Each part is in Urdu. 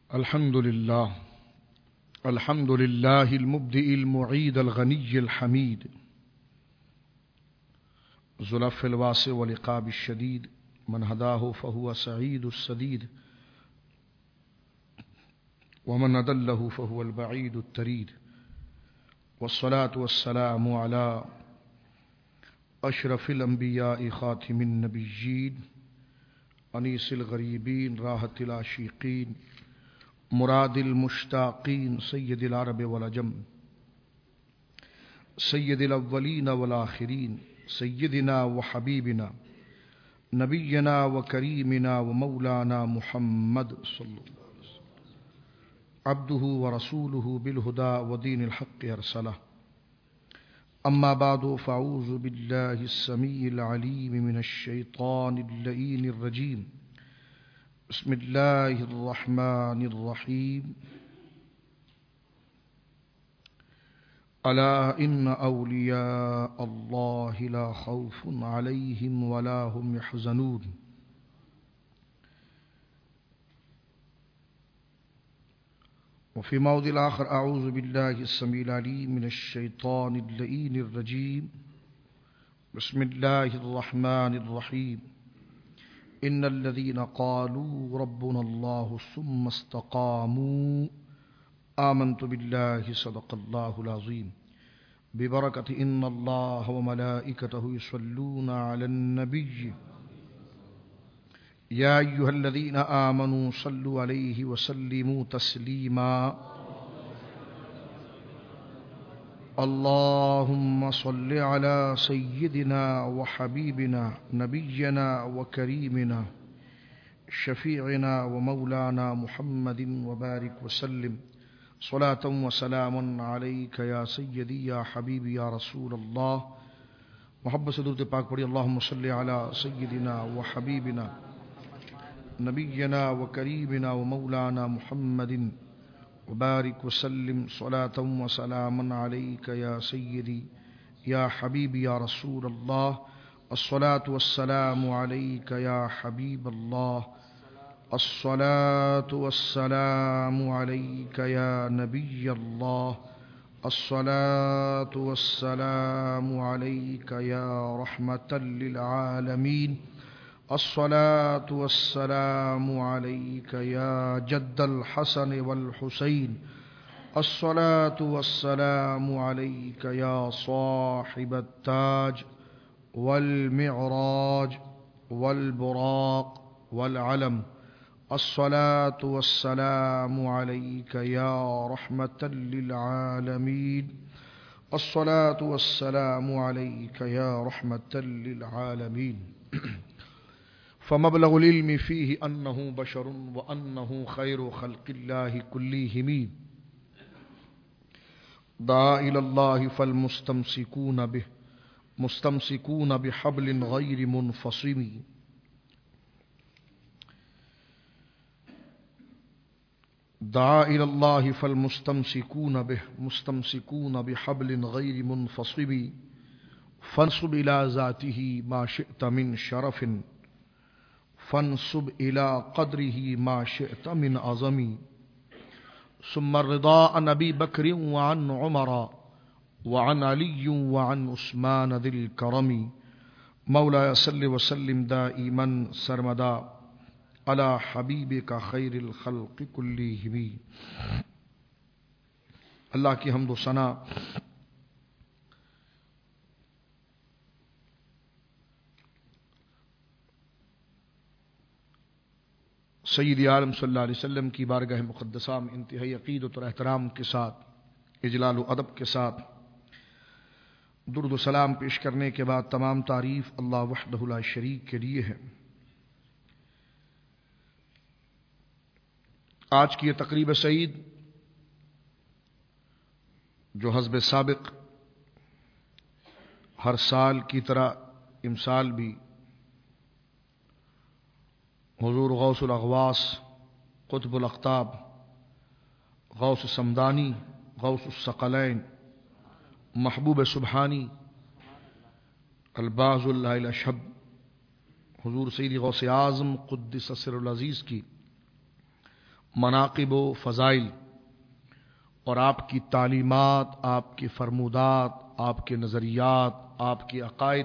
الحمد لله المبدئ المعيد الغني الحميد ذو العفو الواسع والعقاب الشديد من هداه فهو سعيد السديد ومن أضله فهو البعيد التريد والصلاة والسلام على أشرف الأنبياء خاتم النبيين أنيس الغريبين راحة العاشقين مراد المشتاقين سيد العرب والعجم سيد الأولين والآخرين سيدنا وحبيبنا نبينا وكريمنا ومولانا محمد صلى الله عليه وسلم عبده ورسوله بالهدى ودين الحق أرسله أما بعد فأعوذ بالله السميع العليم من الشيطان اللئيم الرجيم بسم الله الرحمن الرحيم ألا إن أولياء الله لا خوف عليهم ولا هم يحزنون وفي موضع آخر أعوذ بالله السميع العليم من الشيطان اللئيم الرجيم بسم الله الرحمن الرحيم إن الذين قالوا ربنا الله ثم استقاموا آمنت بالله صدق الله العظيم ببركة إن الله وملائكته يصلون على النبي يا أيها الذين آمنوا صلوا عليه وسلموا تسليما اللهم صل على سيدنا وحبيبنا نبينا وكريمنا شفيعنا ومولانا محمد وبارك وسلم صلاة وسلام عليك يا سيدي يا حبيبي يا رسول الله محبت سے درود پاک پڑھی اللهم صل على سيدنا وحبيبنا نبينا وكريمنا ومولانا محمد وبارك وسلم صلاة وسلاما عليك يا سيدي يا حبيبي يا رسول الله الصلاة والسلام عليك يا حبيب الله الصلاة والسلام عليك يا نبي الله الصلاة والسلام عليك يا رحمة للعالمين الصلاة والسلام عليك يا جد الحسن والحسين الصلاة والسلام عليك يا صاحب التاج والمعراج والبراق والعلم الصلاة والسلام عليك يا رحمة للعالمين الصلاة والسلام عليك يا رحمة للعالمين فمبلغ العلم فيه أنه بشر وأنه خير خلق الله كلهم دعا إلى الله فالمستمسكون به مستمسكون بحبل غير منفصم دعا إلى الله فالمستمسكون به مستمسكون بحبل غير منفصم فانصب إلى ذاته ما شئت من شرف فانصب إلى قدره ما شئت من عظم ثم الرضا عن أبي بكر وعن عمر وعن علي وعن عثمان ذي الكرم مولاي صل وسلم دائما سرمدا على حبيبك خير الخلق كلهم. اللہ کی حمد و ثنا سید عالم صلی اللہ علیہ وسلم کی بارگاہ مقدسہ میں انتہائی عقیدت اور احترام کے ساتھ اجلال و ادب کے ساتھ درود و سلام پیش کرنے کے بعد تمام تعریف اللہ وحدہ لا شریک کے لیے ہے. آج کی یہ تقریب سعید جو حسب سابق ہر سال کی طرح امسال بھی حضور غوث الاغواس قطب الاقطاب غوث السمدانی غوث الثقلین محبوب سبحانی الباز اللہ الاشہب حضور سیدی غوث اعظم قدس سر العزیز کی مناقب و فضائل اور آپ کی تعلیمات، آپ کے فرمودات، آپ کے نظریات، آپ کے عقائد،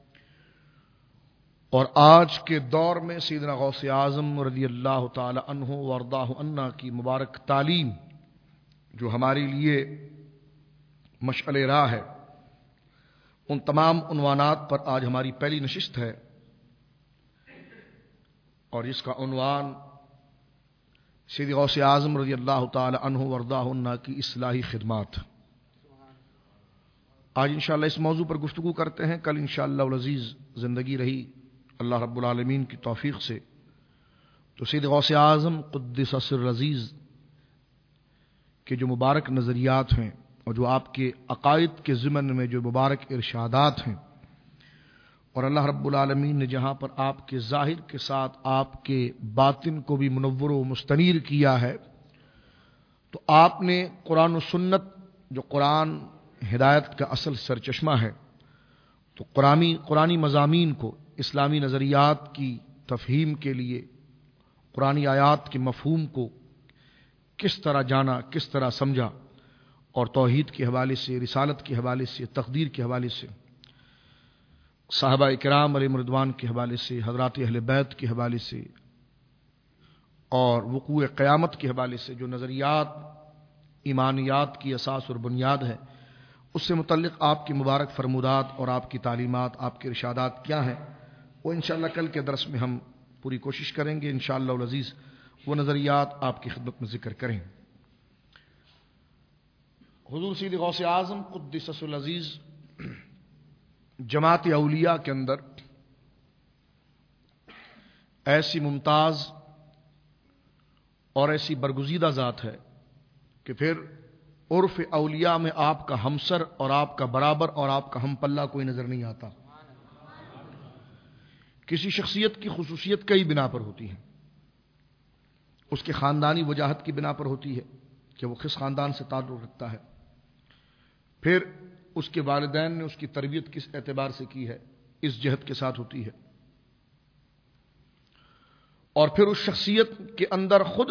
اور آج کے دور میں سیدنا غوث اعظم رضی اللہ تعالی عنہ وارضاہ عنا کی مبارک تعلیم جو ہمارے لیے مشعل راہ ہے، ان تمام عنوانات پر آج ہماری پہلی نشست ہے، اور اس کا عنوان سید غوث اعظم رضی اللہ تعالی عنہ وارضاہ عنہ کی اصلاحی خدمات۔ آج انشاءاللہ اس موضوع پر گفتگو کرتے ہیں۔ کل انشاءاللہ العزیز زندگی رہی اللہ رب العالمین کی توفیق سے تو سید غوث اعظم قدس سر عزیز کے جو مبارک نظریات ہیں اور جو آپ کے عقائد کے ضمن میں جو مبارک ارشادات ہیں، اور اللہ رب العالمین نے جہاں پر آپ کے ظاہر کے ساتھ آپ کے باطن کو بھی منور و مستنیر کیا ہے، تو آپ نے قرآن و سنت، جو قرآن ہدایت کا اصل سرچشمہ ہے، تو قرآنی مضامین کو اسلامی نظریات کی تفہیم کے لیے قرآنی آیات کے مفہوم کو کس طرح جانا، کس طرح سمجھا، اور توحید کے حوالے سے، رسالت کے حوالے سے، تقدیر کے حوالے سے، صحابہ اکرام علیہم رضوان کے حوالے سے، حضرات اہل بیت کے حوالے سے، اور وقوع قیامت کے حوالے سے جو نظریات ایمانیات کی اساس اور بنیاد ہے، اس سے متعلق آپ کی مبارک فرمودات اور آپ کی تعلیمات، آپ کے ارشادات کیا ہیں، وہ انشاءاللہ کل کے درس میں ہم پوری کوشش کریں گے انشاءاللہ العزیز وہ نظریات آپ کی خدمت میں ذکر کریں۔ حضور سید غوث اعظم قدس سر العزیز جماعت اولیاء کے اندر ایسی ممتاز اور ایسی برگزیدہ ذات ہے کہ پھر عرف اولیاء میں آپ کا ہمسر اور آپ کا برابر اور آپ کا ہم پلہ کوئی نظر نہیں آتا۔ کسی شخصیت کی خصوصیت کئی بنا پر ہوتی ہے، اس کے خاندانی وجاہت کی بنا پر ہوتی ہے کہ وہ کس خاندان سے تعلق رکھتا ہے، پھر اس کے والدین نے اس کی تربیت کس اعتبار سے کی ہے، اس جہت کے ساتھ ہوتی ہے، اور پھر اس شخصیت کے اندر خود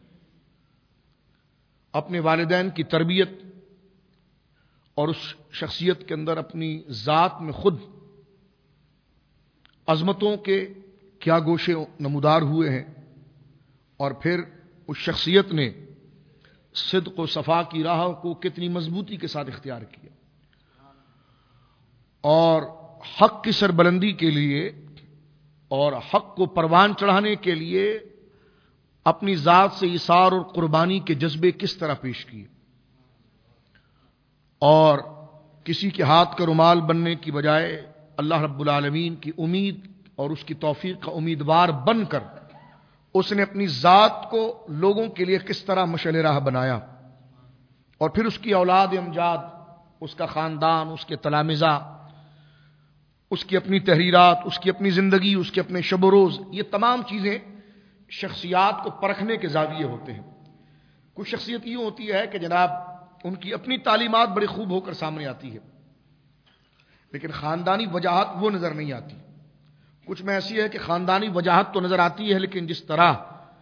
اپنے والدین کی تربیت اور اس شخصیت کے اندر اپنی ذات میں خود عظمتوں کے کیا گوشے نمودار ہوئے ہیں، اور پھر اس شخصیت نے صدق و صفا کی راہ کو کتنی مضبوطی کے ساتھ اختیار کیا، اور حق کی سربلندی کے لیے اور حق کو پروان چڑھانے کے لیے اپنی ذات سے ایثار اور قربانی کے جذبے کس طرح پیش کیے، اور کسی کے ہاتھ کا رومال بننے کی بجائے اللہ رب العالمین کی امید اور اس کی توفیق کا امیدوار بن کر اس نے اپنی ذات کو لوگوں کے لیے کس طرح مشعل راہ بنایا، اور پھر اس کی اولاد امجاد، اس کا خاندان، اس کے تلامذہ، اس کی اپنی تحریرات، اس کی اپنی زندگی، اس کے اپنے شب و روز، یہ تمام چیزیں شخصیات کو پرکھنے کے زاویے ہوتے ہیں۔ کچھ شخصیت یہ ہوتی ہے کہ جناب ان کی اپنی تعلیمات بڑی خوب ہو کر سامنے آتی ہے، لیکن خاندانی وجاہت وہ نظر نہیں آتی۔ کچھ میں ایسی ہے کہ خاندانی وجاہت تو نظر آتی ہے، لیکن جس طرح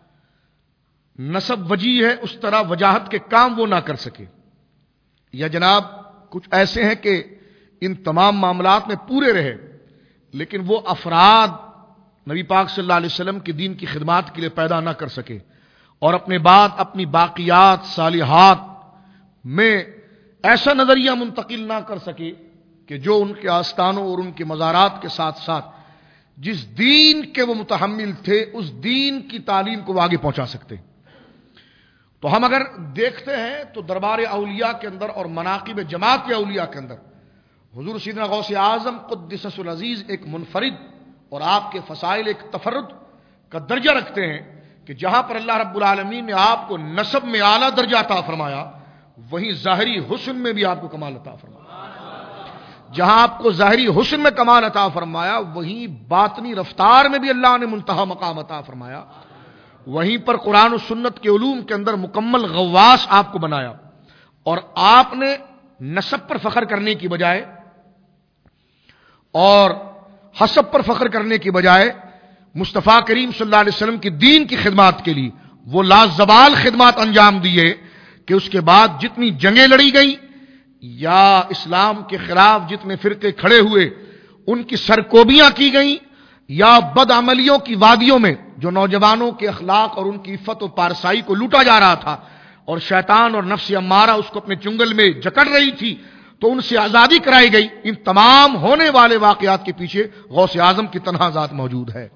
نسب وجی ہے اس طرح وجاہت کے کام وہ نہ کر سکے، یا جناب کچھ ایسے ہیں کہ ان تمام معاملات میں پورے رہے لیکن وہ افراد نبی پاک صلی اللہ علیہ وسلم کی دین کی خدمات کے لیے پیدا نہ کر سکے، اور اپنے بعد اپنی باقیات صالحات میں ایسا نظریہ منتقل نہ کر سکے کہ جو ان کے آستانوں اور ان کے مزارات کے ساتھ ساتھ جس دین کے وہ متحمل تھے اس دین کی تعلیم کو وہ آگے پہنچا سکتے۔ تو ہم اگر دیکھتے ہیں تو دربار اولیاء کے اندر اور مناقب جماعت اولیاء کے اندر حضور سیدنا غوث اعظم قدس سر العزیز ایک منفرد اور آپ کے فضائل ایک تفرد کا درجہ رکھتے ہیں کہ جہاں پر اللہ رب العالمین نے آپ کو نسب میں اعلیٰ درجہ عطا فرمایا، وہیں ظاہری حسن میں بھی آپ کو کمال عطا فرمایا۔ جہاں آپ کو ظاہری حسن میں کمال عطا فرمایا، وہیں باطنی رفتار میں بھی اللہ نے منتہا مقام عطا فرمایا۔ وہیں پر قرآن و سنت کے علوم کے اندر مکمل غواص آپ کو بنایا، اور آپ نے نسب پر فخر کرنے کی بجائے اور حسب پر فخر کرنے کی بجائے مصطفیٰ کریم صلی اللہ علیہ وسلم کی دین کی خدمات کے لیے وہ لازوال خدمات انجام دیے کہ اس کے بعد جتنی جنگیں لڑی گئی یا اسلام کے خلاف جتنے فرقے کھڑے ہوئے ان کی سرکوبیاں کی گئیں یا بدعملیوں کی وادیوں میں جو نوجوانوں کے اخلاق اور ان کی عفت و پارسائی کو لوٹا جا رہا تھا اور شیطان اور نفس امارہ اس کو اپنے چنگل میں جکڑ رہی تھی تو ان سے آزادی کرائی گئی. ان تمام ہونے والے واقعات کے پیچھے غوث اعظم کی تنہا ذات موجود ہے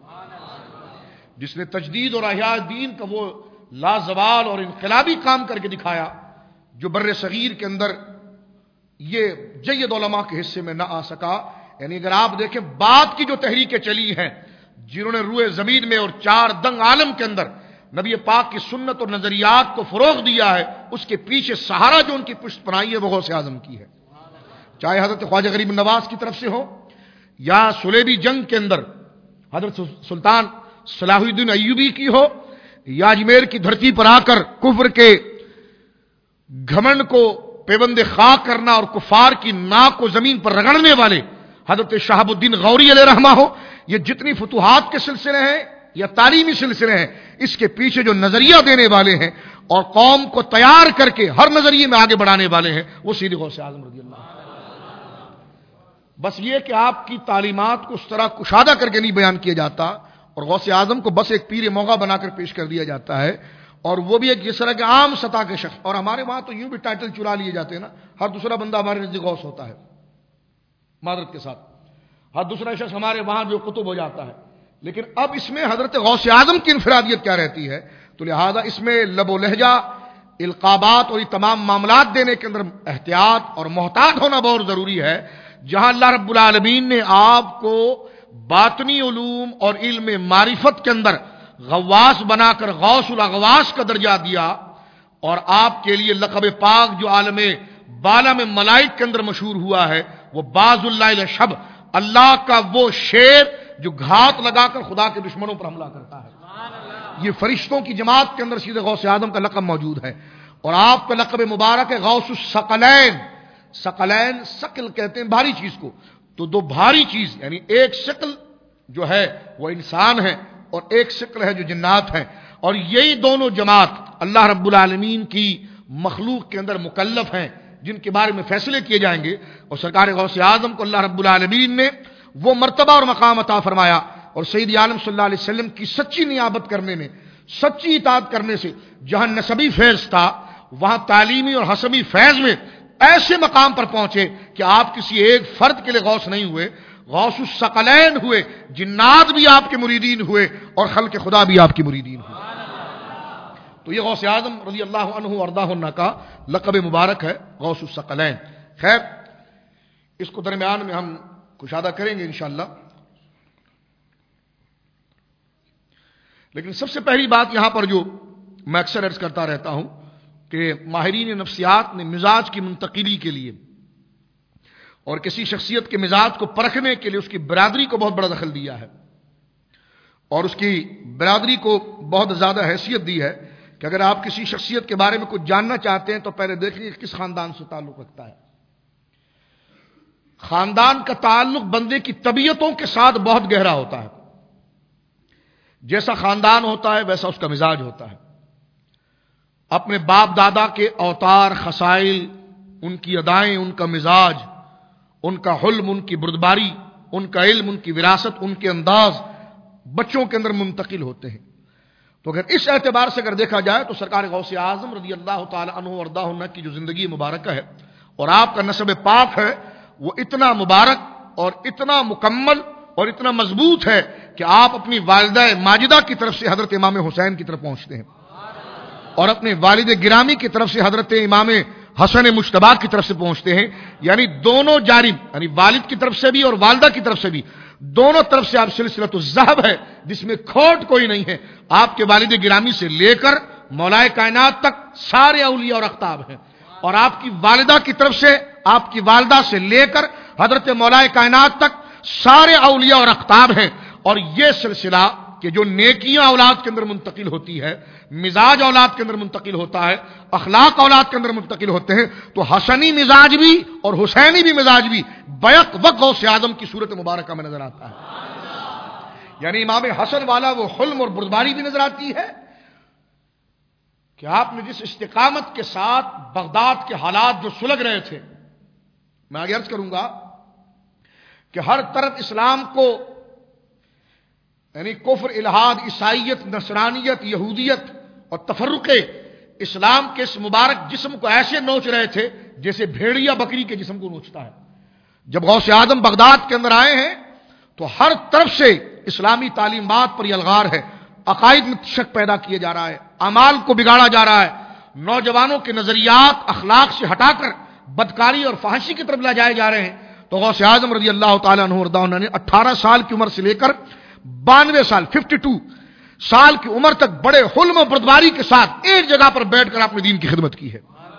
جس نے تجدید اور احیاء دین کا وہ لازوال اور انقلابی کام کر کے دکھایا جو بر صغیر کے اندر یہ جید علماء کے حصے میں نہ آ سکا. یعنی اگر آپ دیکھیں بعد کی جو تحریکیں چلی ہیں جنہوں نے روئے زمین میں اور چار دنگ عالم کے اندر نبی پاک کی سنت اور نظریات کو فروغ دیا ہے اس کے پیچھے سہارا جو ان کی پشت پناہی ہے وہ غوث اعظم کی ہے. چاہے حضرت خواجہ غریب نواز کی طرف سے ہو یا صلیبی جنگ کے اندر حضرت سلطان صلاح الدین ایوبی کی ہو یا اجمیر کی دھرتی پر آ کر کفر کے گھمنڈ کو پیوند خاک کرنا اور کفار کی ناک کو زمین پر رگڑنے والے حضرت شہاب الدین غوری علیہ رحمہ ہو. یہ جتنی فتوحات کے سلسلے ہیں یا تعلیمی سلسلے ہیں اس کے پیچھے جو نظریہ دینے والے ہیں اور قوم کو تیار کر کے ہر نظریے میں آگے بڑھانے والے ہیں وہ سیدھی غوث اعظم رضی اللہ عنہ. بس یہ کہ آپ کی تعلیمات کو اس طرح کشادہ کر کے نہیں بیان کیا جاتا اور غوث اعظم کو بس ایک پیر موغا بنا کر پیش کر دیا جاتا ہے اور وہ بھی ایک جس طرح کے عام سطح کے شخص. اور ہمارے وہاں تو یوں بھی ٹائٹل چرا لیے جاتے ہیں نا, ہر دوسرا بندہ ہمارے نزدیک غوث ہوتا ہے معذرت کے ساتھ, ہر دوسرا شخص ہمارے وہاں جو قطب ہو جاتا ہے. لیکن اب اس میں حضرت غوث اعظم کی انفرادیت کیا رہتی ہے تو لہذا اس میں لب و لہجہ القابات اور یہ تمام معاملات دینے کے اندر احتیاط اور محتاط ہونا بہت ضروری ہے. جہاں اللہ رب العالمین نے آپ کو باطنی علوم اور علم معرفت کے اندر غواص بنا کر غوث الاغواص کا درجہ دیا اور آپ کے لیے لقب پاک جو عالم بالا میں ملائک کے اندر مشہور ہوا ہے وہ باز اللہ شب, اللہ کا وہ شیر جو گھات لگا کر خدا کے دشمنوں پر حملہ کرتا ہے. یہ فرشتوں کی جماعت کے اندر سیدھے غوث اعظم کا لقب موجود ہے اور آپ کا لقب مبارک ہے غوث الثقلین. ثقلین ثقل کہتے ہیں بھاری چیز کو, تو دو بھاری چیز یعنی ایک ثقل جو ہے وہ انسان ہے اور ایک ثقل ہے جو جنات ہیں اور یہی دونوں جماعت اللہ رب العالمین کی مخلوق کے اندر مکلف ہیں جن کے بارے میں فیصلے کیے جائیں گے. اور سرکار غوث اعظم کو اللہ رب العالمین نے وہ مرتبہ اور مقام عطا فرمایا اور سید عالم صلی اللہ علیہ وسلم کی سچی نیابت کرنے میں, سچی اطاعت کرنے سے جہاں نسبی فیض تھا وہاں تعلیمی اور حسبی فیض میں ایسے مقام پر پہنچے کہ آپ کسی ایک فرد کے لیے غوث نہیں ہوئے, غوث الثقلین ہوئے, جنات بھی آپ کے مریدین ہوئے اور خلق خدا بھی آپ کی مریدین ہوئے. تو یہ غوث اعظم رضی اللہ عنہ وارضاہ عنہ کا لقب مبارک ہے غوث الثقلین. خیر اس کو درمیان میں ہم کشادہ کریں گے انشاءاللہ. لیکن سب سے پہلی بات یہاں پر جو میں اکثر عرض کرتا رہتا ہوں کہ ماہرین نفسیات نے مزاج کی منتقلی کے لیے اور کسی شخصیت کے مزاج کو پرکھنے کے لیے اس کی برادری کو بہت بڑا دخل دیا ہے اور اس کی برادری کو بہت زیادہ حیثیت دی ہے کہ اگر آپ کسی شخصیت کے بارے میں کچھ جاننا چاہتے ہیں تو پہلے دیکھیں کہ کس خاندان سے تعلق رکھتا ہے. خاندان کا تعلق بندے کی طبیعتوں کے ساتھ بہت گہرا ہوتا ہے. جیسا خاندان ہوتا ہے ویسا اس کا مزاج ہوتا ہے. اپنے باپ دادا کے اوتار خصائل, ان کی ادائیں, ان کا مزاج, ان کا حلم, ان کی بردباری, ان کا علم, ان کی وراثت, ان کے انداز بچوں کے اندر منتقل ہوتے ہیں. تو اگر اس اعتبار سے اگر دیکھا جائے تو سرکار غوث اعظم رضی اللہ تعالی عنہ وارضاہ عنہ کی جو زندگی مبارکہ ہے اور آپ کا نسب پاک ہے وہ اتنا مبارک اور اتنا مکمل اور اتنا مضبوط ہے کہ آپ اپنی والدہ ماجدہ کی طرف سے حضرت امام حسین کی طرف پہنچتے ہیں اور اپنے والد گرامی کی طرف سے حضرت امام حسن مجتبی کی طرف سے پہنچتے ہیں. یعنی دونوں جانب, یعنی والد کی طرف سے بھی اور والدہ کی طرف سے بھی, دونوں طرف سے آپ سلسلۃ الذہب ہے جس میں کھوٹ کوئی نہیں ہے. آپ کے والد گرامی سے لے کر مولائے کائنات تک سارے اولیاء اور اقطاب ہیں اور آپ کی والدہ کی طرف سے, آپ کی والدہ سے لے کر حضرت مولائے کائنات تک سارے اولیاء اور اقطاب ہیں. اور یہ سلسلہ کہ جو نیکیاں اولاد کے اندر منتقل ہوتی ہے, مزاج اولاد کے اندر منتقل ہوتا ہے, اخلاق اولاد کے اندر منتقل ہوتے ہیں, تو حسنی مزاج بھی اور حسینی بھی مزاج بھی بیک وقت غوث اعظم کی صورت مبارکہ میں نظر آتا ہے. یعنی امام حسن والا وہ حلم اور بردباری بھی نظر آتی ہے کہ آپ نے جس استقامت کے ساتھ بغداد کے حالات جو سلگ رہے تھے، میں آگے عرض کروں گا کہ ہر طرف اسلام کو یعنی کفر، الحاد، عیسائیت، نصرانیت، یہودیت اور تفرق اسلام کے اس مبارک جسم کو ایسے نوچ رہے تھے جیسے بھیڑیا بکری کے جسم کو نوچتا ہے۔ جب غوث اعظم بغداد کے اندر آئے ہیں تو ہر طرف سے اسلامی تعلیمات پر یہ الغار ہے، عقائد میں شک پیدا کیے جا رہا ہے، اعمال کو بگاڑا جا رہا ہے، نوجوانوں کے نظریات اخلاق سے ہٹا کر بدکاری اور فحاشی کی طرف لے جائے جا رہے ہیں۔ تو غوث اعظم رضی اللہ تعالیٰ عنہ وارضاہ عنہ نے 18 سال کی عمر سے لے کر 92 سال 52 سال کی عمر تک بڑے حلم و بردباری کے ساتھ ایک جگہ پر بیٹھ کر اپنے دین کی خدمت کی ہے۔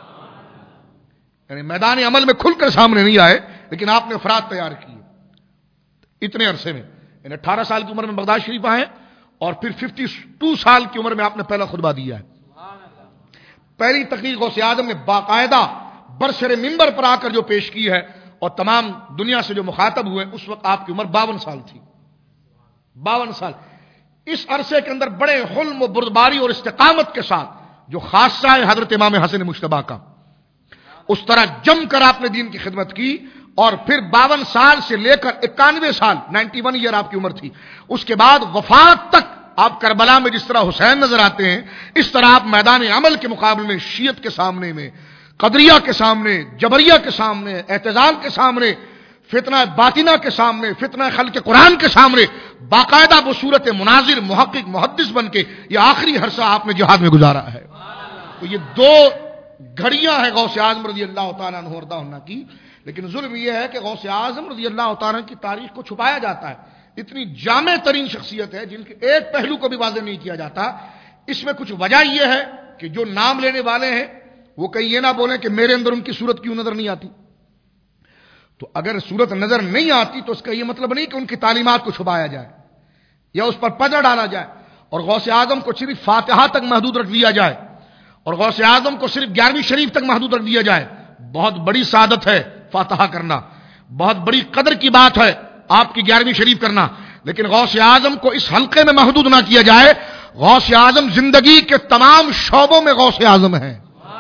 یعنی میدان عمل میں کھل کر سامنے نہیں آئے، لیکن آپ نے افراد تیار کیے اتنے عرصے میں۔ یعنی 18 سال کی عمر میں بغداد شریف آئے اور پھر 52 سال کی عمر میں آپ نے پہلا خطبہ دیا ہے۔ پہلی تقریر غوث اعظم نے باقاعدہ برسر منبر پر آ کر جو پیش کی ہے اور تمام دنیا سے جو مخاطب ہوئے، اس وقت آپ کی عمر 52 سال تھی۔ 52 سال اس عرصے کے اندر بڑے حلم و بردباری اور استقامت کے ساتھ جو خاصہ ہے حضرت امام حسن مجتبیٰ کا، اس طرح جم کر آپ نے دین کی خدمت کی، اور پھر 52 سال سے لے کر 91 سال 91 ایئر آپ کی عمر تھی، اس کے بعد وفات تک آپ کربلا میں جس طرح حسین نظر آتے ہیں، اس طرح آپ میدان عمل کے مقابلے میں شیعت کے سامنے میں، قدریہ کے سامنے، جبریہ کے سامنے، اعتزال کے سامنے، فتنہ باطنہ کے سامنے، فتنہ خلق قرآن کے سامنے باقاعدہ بصورت مناظر، محقق، محدث بن کے یہ آخری عرصہ آپ نے جہاد میں گزارا ہے۔ تو یہ دو گھڑیاں ہیں غوث اعظم رضی اللہ تعالیٰ عنہ وارضاہ عنہ کی، لیکن ظلم یہ ہے کہ غوث اعظم رضی اللہ تعالیٰ عنہ کی تاریخ کو چھپایا جاتا ہے۔ اتنی جامع ترین شخصیت ہے جن کے ایک پہلو کو بھی واضح نہیں کیا جاتا۔ اس میں کچھ وجہ یہ ہے کہ جو نام لینے والے ہیں وہ کہیں یہ نہ بولیں کہ میرے اندر ان کی صورت کیوں نظر نہیں آتی۔ تو اگر صورت نظر نہیں آتی تو اس کا یہ مطلب نہیں کہ ان کی تعلیمات کو چھپایا جائے یا اس پر پردہ ڈالا جائے، اور غوث اعظم کو صرف فاتحہ تک محدود رکھ دیا جائے، اور غوث اعظم کو صرف 11ویں شریف تک محدود رکھ دیا جائے۔ بہت بڑی سعادت ہے فاتحہ کرنا، بہت بڑی قدر کی بات ہے آپ کی 11ویں شریف کرنا، لیکن غوث اعظم کو اس حلقے میں محدود نہ کیا جائے۔ غوث اعظم زندگی کے تمام شعبوں میں غوث اعظم ہیں،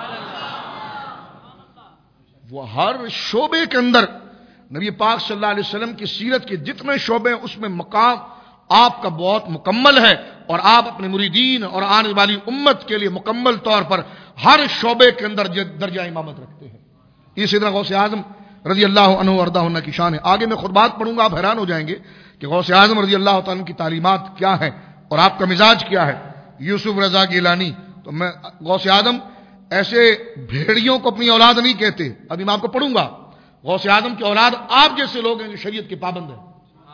وہ ہر شعبے کے اندر نبی پاک صلی اللہ علیہ وسلم کی سیرت کے جتنے شعبے ہیں اس میں مقام آپ کا بہت مکمل ہے، اور آپ اپنے مریدین اور آنے والی امت کے لیے مکمل طور پر ہر شعبے کے اندر درجہ امامت رکھتے ہیں۔ یہ سیدنا غوث اعظم رضی اللہ عنہ وارضاہ عنہ کی شان ہے۔ آگے میں خطبات پڑھوں گا، آپ حیران ہو جائیں گے کہ غوث اعظم رضی اللہ تعالیٰ کی تعلیمات کیا ہیں اور آپ کا مزاج کیا ہے۔ یوسف رضا گیلانی، تو میں غوث اعظم ایسے بھیڑیوں کو اپنی اولاد نہیں کہتے، ابھی میں آپ کو پڑھوں گا۔ غوث اعظم کی اولاد آپ جیسے لوگ ہیں جو شریعت کے پابند ہیں۔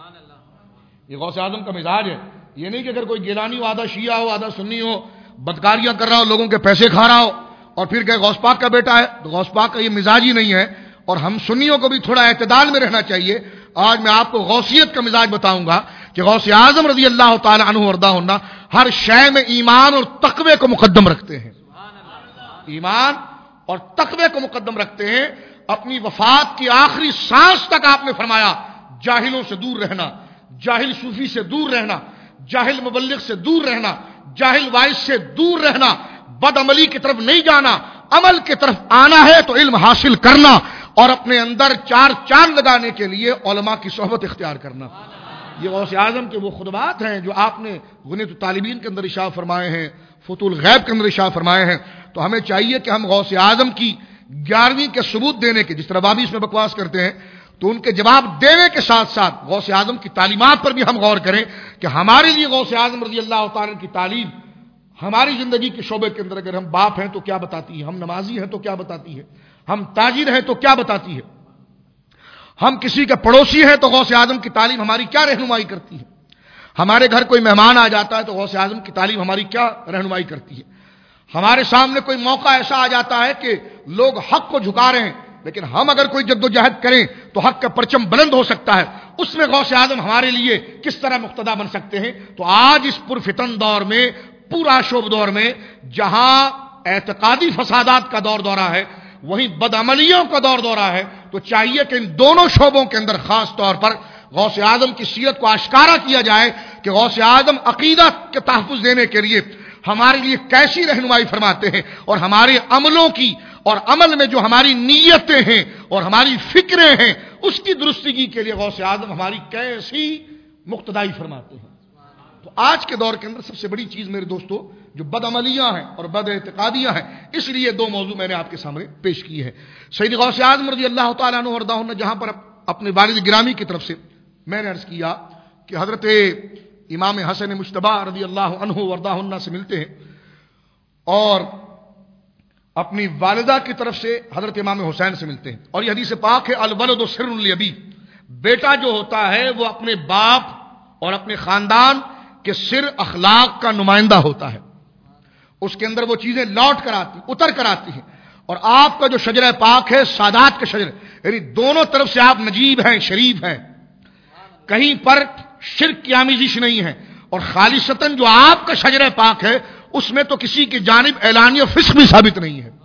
یہ غوث اعظم کا مزاج ہے، یہ نہیں کہ اگر کوئی گیلانی ہو، آدھا شیعہ ہو، آدھا سنی ہو، بدکاریاں کر رہا ہو، لوگوں کے پیسے کھا رہا ہو اور پھر کہ غوث پاک کا بیٹا ہے، تو غوث پاک کا یہ مزاج ہی نہیں ہے، اور ہم سنیوں کو بھی تھوڑا اعتدال میں رہنا چاہیے۔ آج میں آپ کو غوثیت کا مزاج بتاؤں گا کہ غوث اعظم رضی اللہ تعالی عنہ وارضاہ عنہ ہر شے میں ایمان اور تقوی کو مقدم رکھتے ہیں، ایمان اور تقوی کو مقدم رکھتے ہیں۔ اپنی وفات کی آخری سانس تک آپ نے فرمایا جاہلوں سے دور رہنا، جاہل صوفی سے دور رہنا، جاہل مبلغ سے دور رہنا، جاہل وائز سے دور رہنا، بد عملی کی طرف نہیں جانا، عمل کی طرف آنا ہے تو علم حاصل کرنا، اور اپنے اندر چار چاند لگانے کے لیے علماء کی صحبت اختیار کرنا۔ یہ غوث اعظم کے وہ خطبات ہیں جو آپ نے غنیۃ الطالبین کے اندر ارشاد فرمائے ہیں، فتح الغیب کے اندر ارشاد فرمائے ہیں۔ تو ہمیں چاہیے کہ ہم غوث اعظم کی 11ویں کے ثبوت دینے کے، جس طرح بابی اس میں بکواس کرتے ہیں، تو ان کے جواب دینے کے ساتھ ساتھ غوث اعظم کی تعلیمات پر بھی ہم غور کریں کہ ہمارے لیے غوث اعظم رضی اللہ تعالی کی تعلیم ہماری زندگی کے شعبے کے اندر، اگر ہم باپ ہیں تو کیا بتاتی ہے، ہم نمازی ہیں تو کیا بتاتی ہے، ہم تاجر ہیں تو کیا بتاتی ہے، ہم کسی کے پڑوسی ہیں تو غوث اعظم کی تعلیم ہماری کیا رہنمائی کرتی ہے، ہمارے گھر کوئی مہمان آ جاتا ہے تو غوث اعظم کی تعلیم ہماری کیا رہنمائی کرتی ہے، ہمارے سامنے کوئی موقع ایسا آ جاتا ہے کہ لوگ حق کو جھکا رہے ہیں، لیکن ہم اگر کوئی جدوجہد کریں تو حق کا پرچم بلند ہو سکتا ہے، اس میں غوث اعظم ہمارے لیے کس طرح مقتدا بن سکتے ہیں۔ تو آج اس پرفتن دور میں، پورا شوب دور میں، جہاں اعتقادی فسادات کا دور دورہ ہے، وہیں بدعملیوں کا دور دورہ ہے، تو چاہیے کہ ان دونوں شعبوں کے اندر خاص طور پر غوث اعظم کی سیرت کو آشکارا کیا جائے کہ غوث اعظم عقیدت کے تحفظ دینے کے لیے ہمارے لیے کیسی رہنمائی فرماتے ہیں، اور ہمارے عملوں کی اور عمل میں جو ہماری نیتیں ہیں اور ہماری فکریں ہیں اس کی درستگی کے لیے غوث اعظم ہماری کیسی مقتدائی فرماتے ہیں۔ تو آج کے دور کے اندر سب سے بڑی چیز میرے دوستو جو بد عملیاں ہیں اور بد اعتقادیاں ہیں، اس لیے دو موضوع میں نے آپ کے سامنے پیش کیے ہیں۔ سید غوث اعظم رضی اللہ تعالیٰ عنہ وارضاہ عنہ جہاں پر اپنے والد گرامی کی طرف سے میں نے عرض کیا کہ حضرت امام حسن مجتبی رضی اللہ عنہ وارضاہ عنہ سے ملتے ہیں، اور اپنی والدہ کی طرف سے حضرت امام حسین سے ملتے ہیں، اور یہ حدیث پاک ہے الولد سر لابی، بیٹا جو ہوتا ہے وہ اپنے باپ اور اپنے خاندان کے سر اخلاق کا نمائندہ ہوتا ہے، اس کے اندر وہ چیزیں لوٹ کر آتی اتر کر آتی ہیں، اور آپ کا جو شجرہ پاک ہے سادات کا شجر، یعنی دونوں طرف سے آپ نجیب ہیں، شریف ہیں، کہیں پر شرک کی آمیزش نہیں ہے، اور خالصتاً جو آپ کا شجرہ پاک ہے اس میں تو کسی کی جانب اعلانیہ فسق بھی ثابت نہیں ہے۔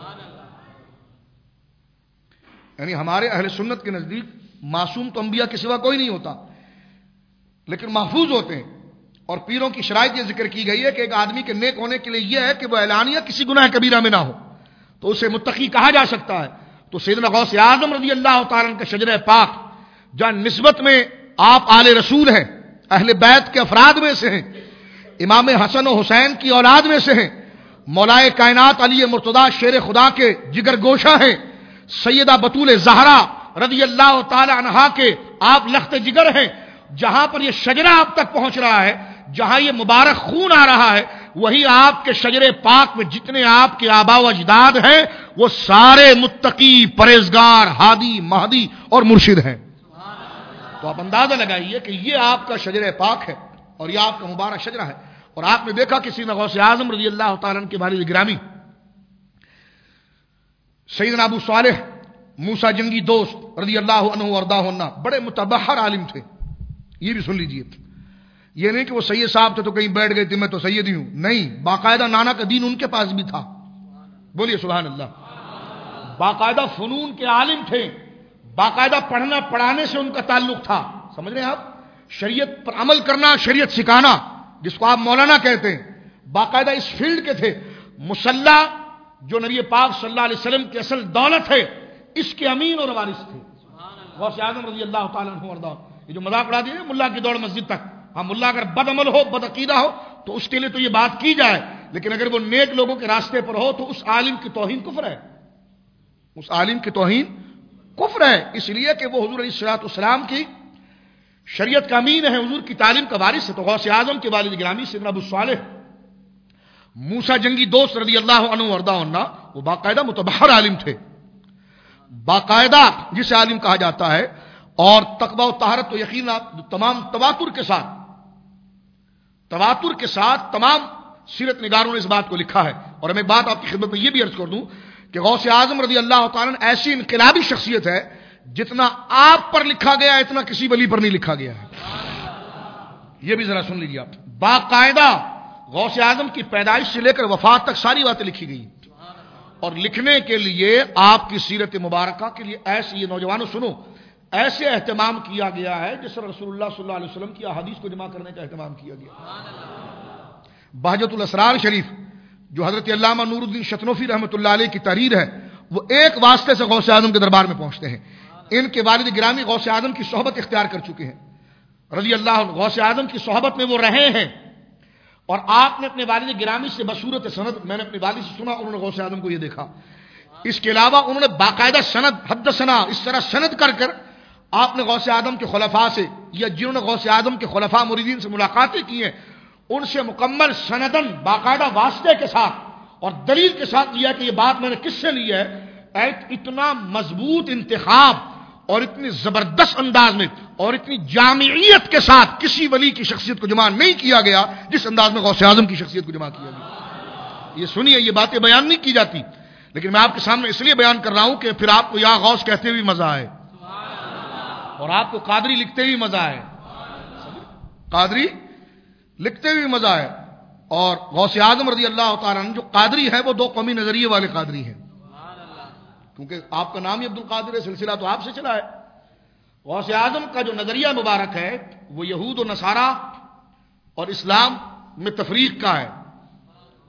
یعنی ہمارے اہل سنت کے نزدیک معصوم تو انبیاء کے سوا کوئی نہیں ہوتا، لیکن محفوظ ہوتے ہیں، اور پیروں کی شرائط یہ ذکر کی گئی ہے کہ ایک آدمی کے نیک ہونے کے لیے یہ ہے کہ وہ اعلانیہ کسی گناہ کبیرہ میں نہ ہو، تو اسے متقی کہا جا سکتا ہے۔ تو سیدنا غوث اعظم رضی اللہ تعالیٰ عنہ کا شجرہ پاک جہاں نسبت میں آپ آل رسول ہیں، اہل بیت کے افراد میں سے ہیں، امام حسن و حسین کی اولاد میں سے ہیں، مولائے کائنات علی مرتضیٰ شیر خدا کے جگر گوشہ ہیں، سیدہ بطول زہرا رضی اللہ تعالی عنہا کے آپ لخت جگر ہیں، جہاں پر یہ شجرہ آپ تک پہنچ رہا ہے، جہاں یہ مبارک خون آ رہا ہے، وہی آپ کے شجر پاک میں جتنے آپ کے آبا و اجداد ہیں وہ سارے متقی، پرہیزگار، ہادی، مہدی اور مرشد ہیں۔ تو آپ اندازہ لگائیے کہ یہ آپ کا شجر پاک ہے اور یہ آپ کا مبارک شجرہ ہے۔ اور آپ نے دیکھا کہ سیدنا غوث اعظم رضی اللہ تعالیٰ عنہ کے والد گرامی سیدنا ابو صالح موسیٰ جنگی دوست رضی اللہ عنہ وارضاہ عنہ بڑے متبحر عالم تھے۔ یہ بھی سن لیجئے، یہ نہیں کہ وہ سید صاحب تھے تو کہیں بیٹھ گئے تھے میں تو سید ہی ہوں، نہیں، باقاعدہ نانا کا دین ان کے پاس بھی تھا، بولیے سبحان اللہ۔ باقاعدہ فنون کے عالم تھے، باقاعدہ پڑھنا پڑھانے سے ان کا تعلق تھا، سمجھ رہے ہیں آپ، شریعت پر عمل کرنا، شریعت سکھانا، جس کو آپ مولانا کہتے ہیں، باقاعدہ اس فیلڈ کے تھے۔ مصلی جو نبی پاک صلی اللہ علیہ وسلم کی اصل دولت ہے اس کے امین اور وارث تھے غوث اعظم رضی اللہ تعالیٰ عنہ وارضاہ۔ یہ جو مذاق اڑا دیے ملا کی دوڑ مسجد تک، ہاں ملا اگر بد عمل ہو، بد عقیدہ ہو تو اس کے لیے تو یہ بات کی جائے، لیکن اگر وہ نیک لوگوں کے راستے پر ہو تو اس عالم کی توہین کفر ہے، اس عالم کی توہین کفر ہے، اس لیے کہ وہ حضور علیہ الصلوۃ والسلام کی شریعت کا امین ہے، حضور کی تعلیم کا وارث ہے۔ تو غوث اعظم کے والد گرامی سیدنا ابو صالح موسیٰ جنگی دوست رضی اللہ عنہ وارضاہ عنہ وہ باقاعدہ متبحر عالم تھے، باقاعدہ جسے عالم کہا جاتا ہے، اور تقوی و طہارت تو یقینا تمام تواتر کے ساتھ تمام سیرت نگاروں نے اس بات کو لکھا ہے۔ اور میں بات آپ کی خدمت میں یہ بھی عرض کر دوں کہ غوث اعظم رضی اللہ تعالیٰ عنہ ایسی انقلابی شخصیت ہے جتنا آپ پر لکھا گیا اتنا کسی ولی پر نہیں لکھا گیا ہے، یہ بھی ذرا سن لیجیے آپ۔ باقاعدہ غوث اعظم کی پیدائش سے لے کر وفات تک ساری باتیں لکھی گئی، اور لکھنے کے لیے آپ کی سیرت مبارکہ کے لیے ایسے، یہ نوجوانوں سنو، ایسے اہتمام کیا گیا ہے جس طرح رسول اللہ صلی اللہ علیہ وسلم کی احادیث کو جمع کرنے کا اہتمام کیا گیا۔ بہجت الاسرار شریف جو حضرت علامہ نور الدین شتنوفی رحمۃ اللہ علیہ کی تحریر ہے، وہ ایک واسطے سے غوث اعظم کے دربار میں پہنچتے ہیں۔ ان کے والد گرامی غوث اعظم کی صحبت اختیار کر چکے ہیں رضی اللہ عنہ، غوث اعظم کی صحبت میں وہ رہے ہیں، اور آپ نے اپنے والد گرامی سے بصورت سند، میں نے اپنے والد سے سنا، انہوں نے غوث اعظم کو یہ دیکھا۔ اس کے علاوہ انہوں نے باقاعدہ سند، حدثنا، اس طرح سند کر کر آپ نے غوث اعظم کے خلفاء سے، یا جنہوں نے غوث اعظم کے خلفاء مریدین سے ملاقاتیں کی ہیں، ان سے مکمل سندن باقاعدہ واسطے کے ساتھ اور دلیل کے ساتھ لیا کہ یہ بات میں نے کس سے لی ہے۔ اتنا مضبوط انتخاب اور اتنی زبردست انداز میں اور اتنی جامعیت کے ساتھ کسی ولی کی شخصیت کو جمع نہیں کیا گیا جس انداز میں غوث اعظم کی شخصیت کو جمع کیا گیا۔ یہ سنیے، یہ باتیں بیان نہیں کی جاتی، لیکن میں آپ کے سامنے اس لیے بیان کر رہا ہوں کہ پھر آپ کو یا غوث کہتے ہوئے مزہ آئے اور آپ کو قادری لکھتے ہوئے مزہ آئے، قادری لکھتے ہوئے مزہ آئے۔ اور غوث اعظم رضی اللہ تعالیٰ عنہ جو قادری ہے وہ دو قومی نظریے والے قادری ہیں، کیونکہ آپ کا نام ہی عبد القادر ہے، سلسلہ تو آپ سے چلا ہے۔ غوث اعظم کا جو نظریہ مبارک ہے وہ یہود و نصارہ اور اسلام میں تفریق کا ہے،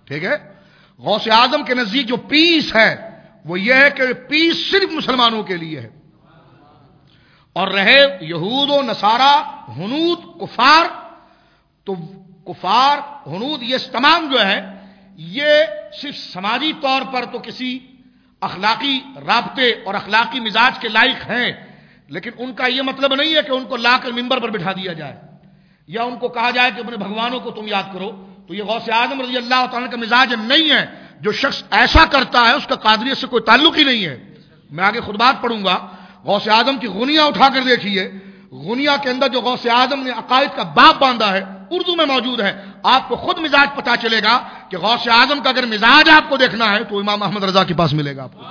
ٹھیک ہے؟ غوث اعظم کے نزدیک جو پیس ہے وہ یہ ہے کہ پیس صرف مسلمانوں کے لیے ہے، اور رہے یہود و نصارہ، ہنود، کفار، تو کفار، ہنود، یہ تمام جو ہے یہ صرف سماجی طور پر تو کسی اخلاقی رابطے اور اخلاقی مزاج کے لائق ہیں، لیکن ان کا یہ مطلب نہیں ہے کہ ان کو لا کر ممبر پر بٹھا دیا جائے یا ان کو کہا جائے کہ اپنے بھگوانوں کو تم یاد کرو. تو یہ غوث اعظم رضی اللہ تعالیٰ کا مزاج نہیں ہے. جو شخص ایسا کرتا ہے اس کا قادریت سے کوئی تعلق ہی نہیں ہے. میں آگے خود بات پڑھوں گا. غوث اعظم کی غنیہ اٹھا کر دیکھیے، غنیہ کے اندر جو غوث اعظم نے عقائد کا باب باندھا ہے اردو میں موجود ہے. آپ کو خود مزاج پتا چلے گا کہ غوث اعظم کا اگر مزاج آپ کو دیکھنا ہے تو امام احمد رضا کے پاس ملے گا آپ کو،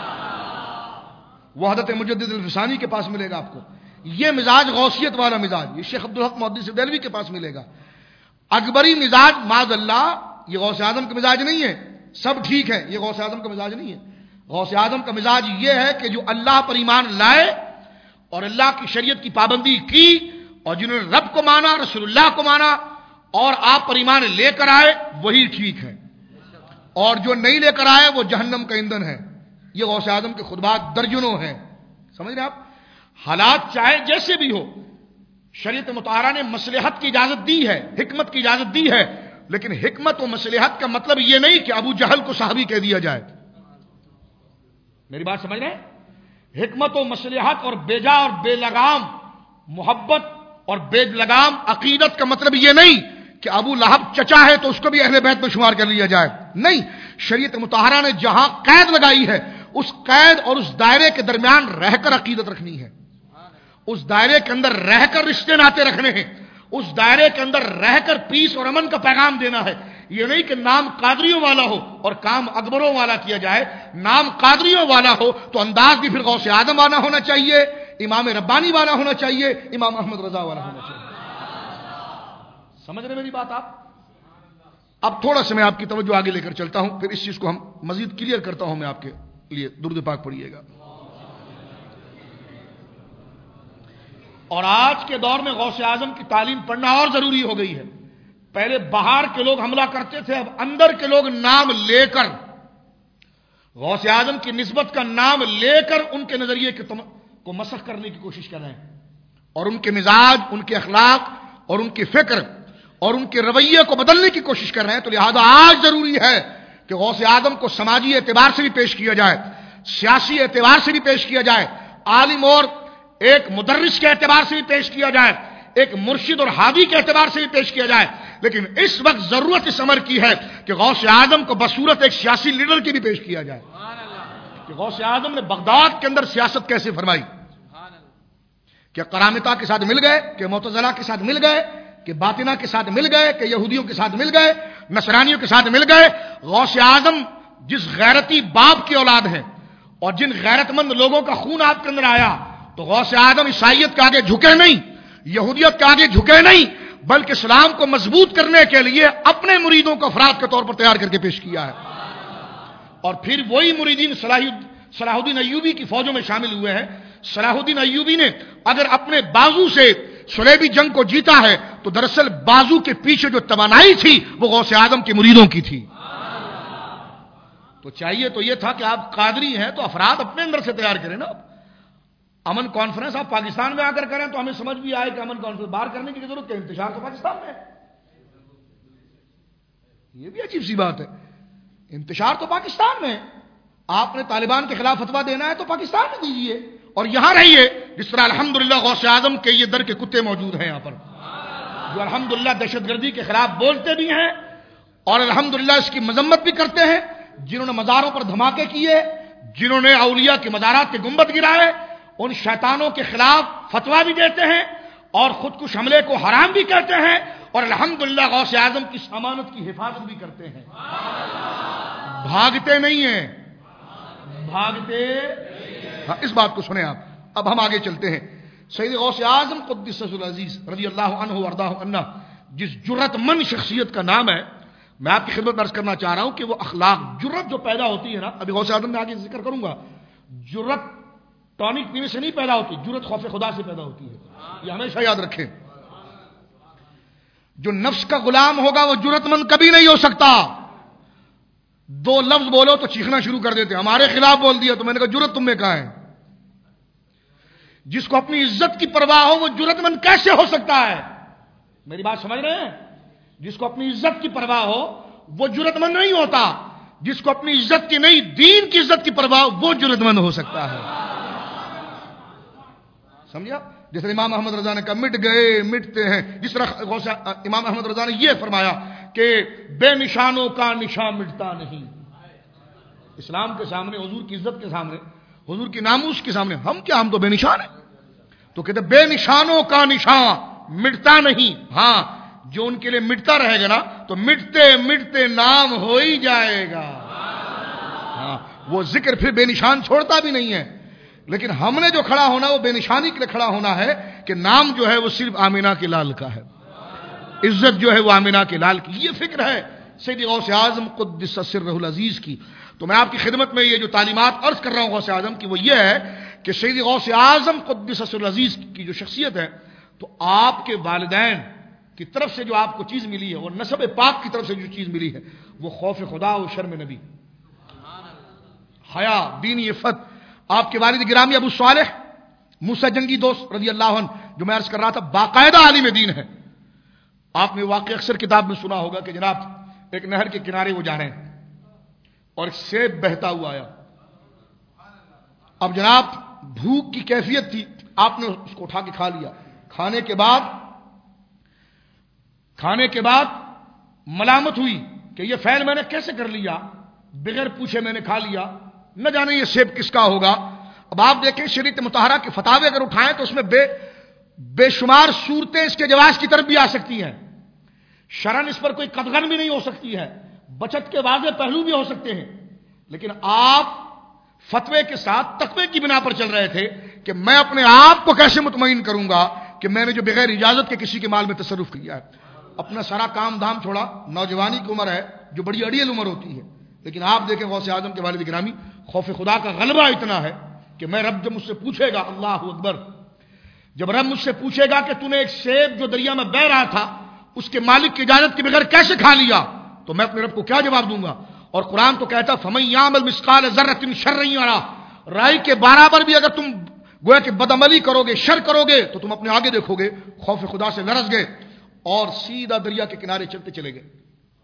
وحدت مجدد الفسانی کے پاس ملے گا آپ کو. یہ مزاج غوثیت والا مزاج یہ شیخ عبدالحق محدث دہلوی کے پاس ملے گا. اکبری مزاج معاذ اللہ یہ غوث اعظم کا مزاج نہیں ہے. سب ٹھیک ہے، یہ غوث اعظم کا مزاج نہیں ہے. غوث اعظم کا مزاج یہ ہے کہ جو اللہ پر ایمان لائے اور اللہ کی شریعت کی پابندی کی، اور جنہوں نے رب کو مانا، رسول اللہ کو مانا اور آپ پر ایمان لے کر آئے وہی ٹھیک ہے، اور جو نہیں لے کر آئے وہ جہنم کا ایندھن ہے. یہ غوث اعظم کے خطبات درجنوں ہیں. سمجھ رہے آپ؟ حالات چاہے جیسے بھی ہو، شریعت مطہرہ نے مصلحت کی اجازت دی ہے، حکمت کی اجازت دی ہے، لیکن حکمت و مصلحت کا مطلب یہ نہیں کہ ابو جہل کو صحابی کہہ دیا جائے. میری بات سمجھ رہے ہیں؟ حکمت و مصلحت اور بے جا اور بے لگام محبت اور بے لگام عقیدت کا مطلب یہ نہیں کہ ابو لہب چچا ہے تو اس کو بھی اہل بیت میں شمار کر لیا جائے. نہیں، شریعت مطہرہ نے جہاں قید لگائی ہے اس قید اور اس دائرے کے درمیان رہ کر عقیدت رکھنی ہے، اس دائرے کے اندر رہ کر رشتے ناطے رکھنے ہیں، اس دائرے کے اندر رہ کر پیس اور امن کا پیغام دینا ہے. یہ نہیں کہ نام قادریوں والا ہو اور کام اکبروں والا کیا جائے. نام قادریوں والا ہو تو انداز بھی پھر غوث اعظم والا ہونا چاہیے، امام ربانی والا ہونا چاہیے، امام احمد رضا والا ہونا چاہیے. سمجھ رہے میری بات آپ؟ اب تھوڑا سا میں آپ کی توجہ آگے لے کر چلتا ہوں، پھر اس چیز کو ہم مزید کلیئر کرتا ہوں. میں آپ کے لیے درود پاک پڑھیے گا. اور آج کے دور میں غوث اعظم کی تعلیم پڑھنا اور ضروری ہو گئی ہے. پہلے باہر کے لوگ حملہ کرتے تھے، اب اندر کے لوگ نام لے کر غوث اعظم کی نسبت کا نام لے کر ان کے نظریے کو مسخ کرنے کی کوشش کر رہے ہیں، اور ان کے مزاج، ان کے اخلاق اور ان کی فکر اور ان کے رویے کو بدلنے کی کوشش کر رہے ہیں. تو لہذا آج ضروری ہے کہ غوث اعظم کو سماجی اعتبار سے بھی پیش کیا جائے، سیاسی اعتبار سے بھی پیش کیا جائے، عالم اور ایک مدرس کے اعتبار سے بھی پیش کیا جائے، ایک مرشد اور ہادی کے اعتبار سے بھی پیش کیا جائے. لیکن اس وقت ضرورت اس امر کی ہے کہ غوث اعظم کو بصورت ایک سیاسی لیڈر کی بھی پیش کیا جائے کہ غوث اعظم نے بغداد کے اندر سیاست کیسے فرمائی، کہ کرامتہ کے ساتھ مل گئے، کہ معتزلہ کے ساتھ مل گئے، کہ باطنہ کے ساتھ مل گئے، کہ یہودیوں کے ساتھ مل گئے، نصرانیوں کے ساتھ مل گئے. غوث اعظم جس غیرتی باپ کی اولاد ہے اور جن غیرت مند لوگوں کا خون آپ کے اندر آیا، تو غوث اعظم عیسائیت کے آگے جھکے نہیں، یہودیت کے آگے جھکے نہیں، بلکہ اسلام کو مضبوط کرنے کے لیے اپنے مریدوں کو افراد کے طور پر تیار کر کے پیش کیا ہے. اور پھر وہی مریدین صلاح الدین ایوبی کی فوجوں میں شامل ہوئے ہیں. صلاح الدین ایوبی نے اگر اپنے بازو سے صلیبی جنگ کو جیتا ہے تو دراصل بازو کے پیچھے جو توانائی تھی وہ غوث اعظم کے مریدوں کی تھی. تو چاہیے تو یہ تھا کہ آپ قادری ہیں تو افراد اپنے اندر سے تیار کریں نا. امن کانفرنس آپ پاکستان میں آ کر کریں تو ہمیں سمجھ بھی آئے کہ امن کانفرنس باہر کرنے کی ضرورت ہے. انتشار تو پاکستان میں ہے. یہ بھی عجیب سی بات ہے. انتشار تو پاکستان میں ہے. آپ نے طالبان کے خلاف فتویٰ دینا ہے تو پاکستان میں دیجیے اور یہاں رہیے. جس طرح الحمدللہ غوث اعظم کے یہ در کے کتے موجود ہیں یہاں پر، جو الحمدللہ دہشت گردی کے خلاف بولتے بھی ہیں اور الحمدللہ اس کی مذمت بھی کرتے ہیں. جنہوں نے مزاروں پر دھماکے کیے، جنہوں نے اولیاء کے مزارات کے گنبد گرائے، ان شیطانوں کے خلاف فتویٰ بھی دیتے ہیں اور خود کش حملے کو حرام بھی کہتے ہیں، اور الحمدللہ غوث اعظم کی امانت کی حفاظت بھی کرتے ہیں. بھاگتے نہیں ہیں، بھاگتے. ہاں، اس بات کو سنیں آپ. اب ہم آگے چلتے ہیں. سید غوث اعظم قدس سرہ العزیز رضی اللہ عنہ وارضاہ عنہ جس جرت مند شخصیت کا نام ہے، میں آپ کی خدمت میں عرض کرنا چاہ رہا ہوں کہ وہ اخلاق، جرت جو پیدا ہوتی ہے نا، ابھی غوث اعظم میں آگے ذکر کروں گا. جرت ٹانک پینے سے نہیں پیدا ہوتی، جرت خوف خدا سے پیدا ہوتی ہے. یہ ہمیشہ یاد رکھیں. جو نفس کا غلام ہوگا وہ جرت مند کبھی نہیں ہو سکتا. دو لفظ بولو تو چیخنا شروع کر دیتے، ہمارے خلاف بول دیا تو میں نے کہا جرت تم میں کہاں ہے؟ جس کو اپنی عزت کی پرواہ ہو وہ جرت مند کیسے ہو سکتا ہے؟ میری بات سمجھ رہے ہیں؟ جس کو اپنی عزت کی پرواہ ہو وہ جرت مند نہیں ہوتا، جس کو اپنی عزت کی نہیں دین کی عزت کی پرواہ وہ جرت مند ہو سکتا ہے. سمجھا؟ جس امام احمد رضا نے کہا مٹ گئے مٹتے ہیں، جس طرح امام احمد رضا نے یہ فرمایا کہ بے نشانوں کا نشان مٹتا نہیں. اسلام کے سامنے، حضور کی عزت کے سامنے، حضور کی ناموس کے سامنے ہم کیا، ہم تو بے نشان ہیں. تو کہتے بے نشانوں کا نشان مٹتا نہیں، ہاں جو ان کے لیے مٹتا رہے گا نا تو مٹتے مٹتے نام ہو ہی جائے گا. ہاں وہ ذکر پھر بے نشان چھوڑتا بھی نہیں ہے، لیکن ہم نے جو کھڑا ہونا وہ بے نشانی کے لیے کھڑا ہونا ہے کہ نام جو ہے وہ صرف آمینہ کے لال کا ہے، عزت جو ہے وہ آمینہ کے لال کی. یہ فکر ہے سیدی غوث اعظم قدس سرہ العزیز کی. تو میں آپ کی خدمت میں یہ جو تعلیمات عرض کر رہا ہوں غوث اعظم کی وہ یہ ہے کہ سیدی غوث اعظم قدس سرہ العزیز کی جو شخصیت ہے، تو آپ کے والدین کی طرف سے جو آپ کو چیز ملی ہے، اور نسب پاک کی طرف سے جو چیز ملی ہے، وہ خوف خدا و شرم نبی، حیا، دینی عفت. آپ کے والد گرامی ابو صالح موسیٰ جنگی دوست رضی اللہ عنہ، جو میں عرض کر رہا تھا باقاعدہ عالم دین ہے. آپ نے واقعہ اکثر کتاب میں سنا ہوگا کہ جناب ایک نہر کے کنارے وہ جا رہے ہیں اور ایک سیب بہتا ہوا آیا. اب جناب بھوک کی کیفیت تھی، آپ نے اس کو اٹھا کے کھا لیا. کھانے کے بعد ملامت ہوئی کہ یہ فعل میں نے کیسے کر لیا، بغیر پوچھے میں نے کھا لیا، نہ جانے یہ سیب کس کا ہوگا. اب آپ دیکھیں شریعت مطہرہ کے فتاوے اگر اٹھائیں تو اس میں بے شمار صورتیں اس کے جواز کی طرف بھی آ سکتی ہیں. شرعاً اس پر کوئی قدغن بھی نہیں ہو سکتی ہے، بچت کے واضح پہلو بھی ہو سکتے ہیں. لیکن آپ فتوے کے ساتھ تقوی کی بنا پر چل رہے تھے کہ میں اپنے آپ کو کیسے مطمئن کروں گا کہ میں نے جو بغیر اجازت کے کسی کے مال میں تصرف کیا ہے. اپنا سارا کام دھام چھوڑا، نوجوانی کی عمر ہے جو بڑی اڑیل عمر ہوتی ہے، لیکن آپ دیکھیں غوث اعظم کے والد گرامی خوف خدا کا غلبہ اتنا ہے کہ میں رب جب مجھ سے پوچھے گا، اللہ اکبر، جب رب مجھ سے پوچھے گا کہ تو نے ایک سیب جو دریا میں بہ رہا تھا اس کے مالک کی اجازت کے بغیر کیسے کھا لیا، تو میں اپنے رب کو کیا جواب دوں گا. اور قرآن تو کہتا فَمَن يَعْمَلْ مِثْقَالَ ذَرَّةٍ شَرًّا يَرَهُ، رائی کے برابر بھی اگر تم گویا کہ بدعملی کرو گے، شر کرو گے تو تم اپنے آگے دیکھو گے. خوف خدا سے لرز گئے اور سیدھا دریا کے کنارے چلتے چلے گئے.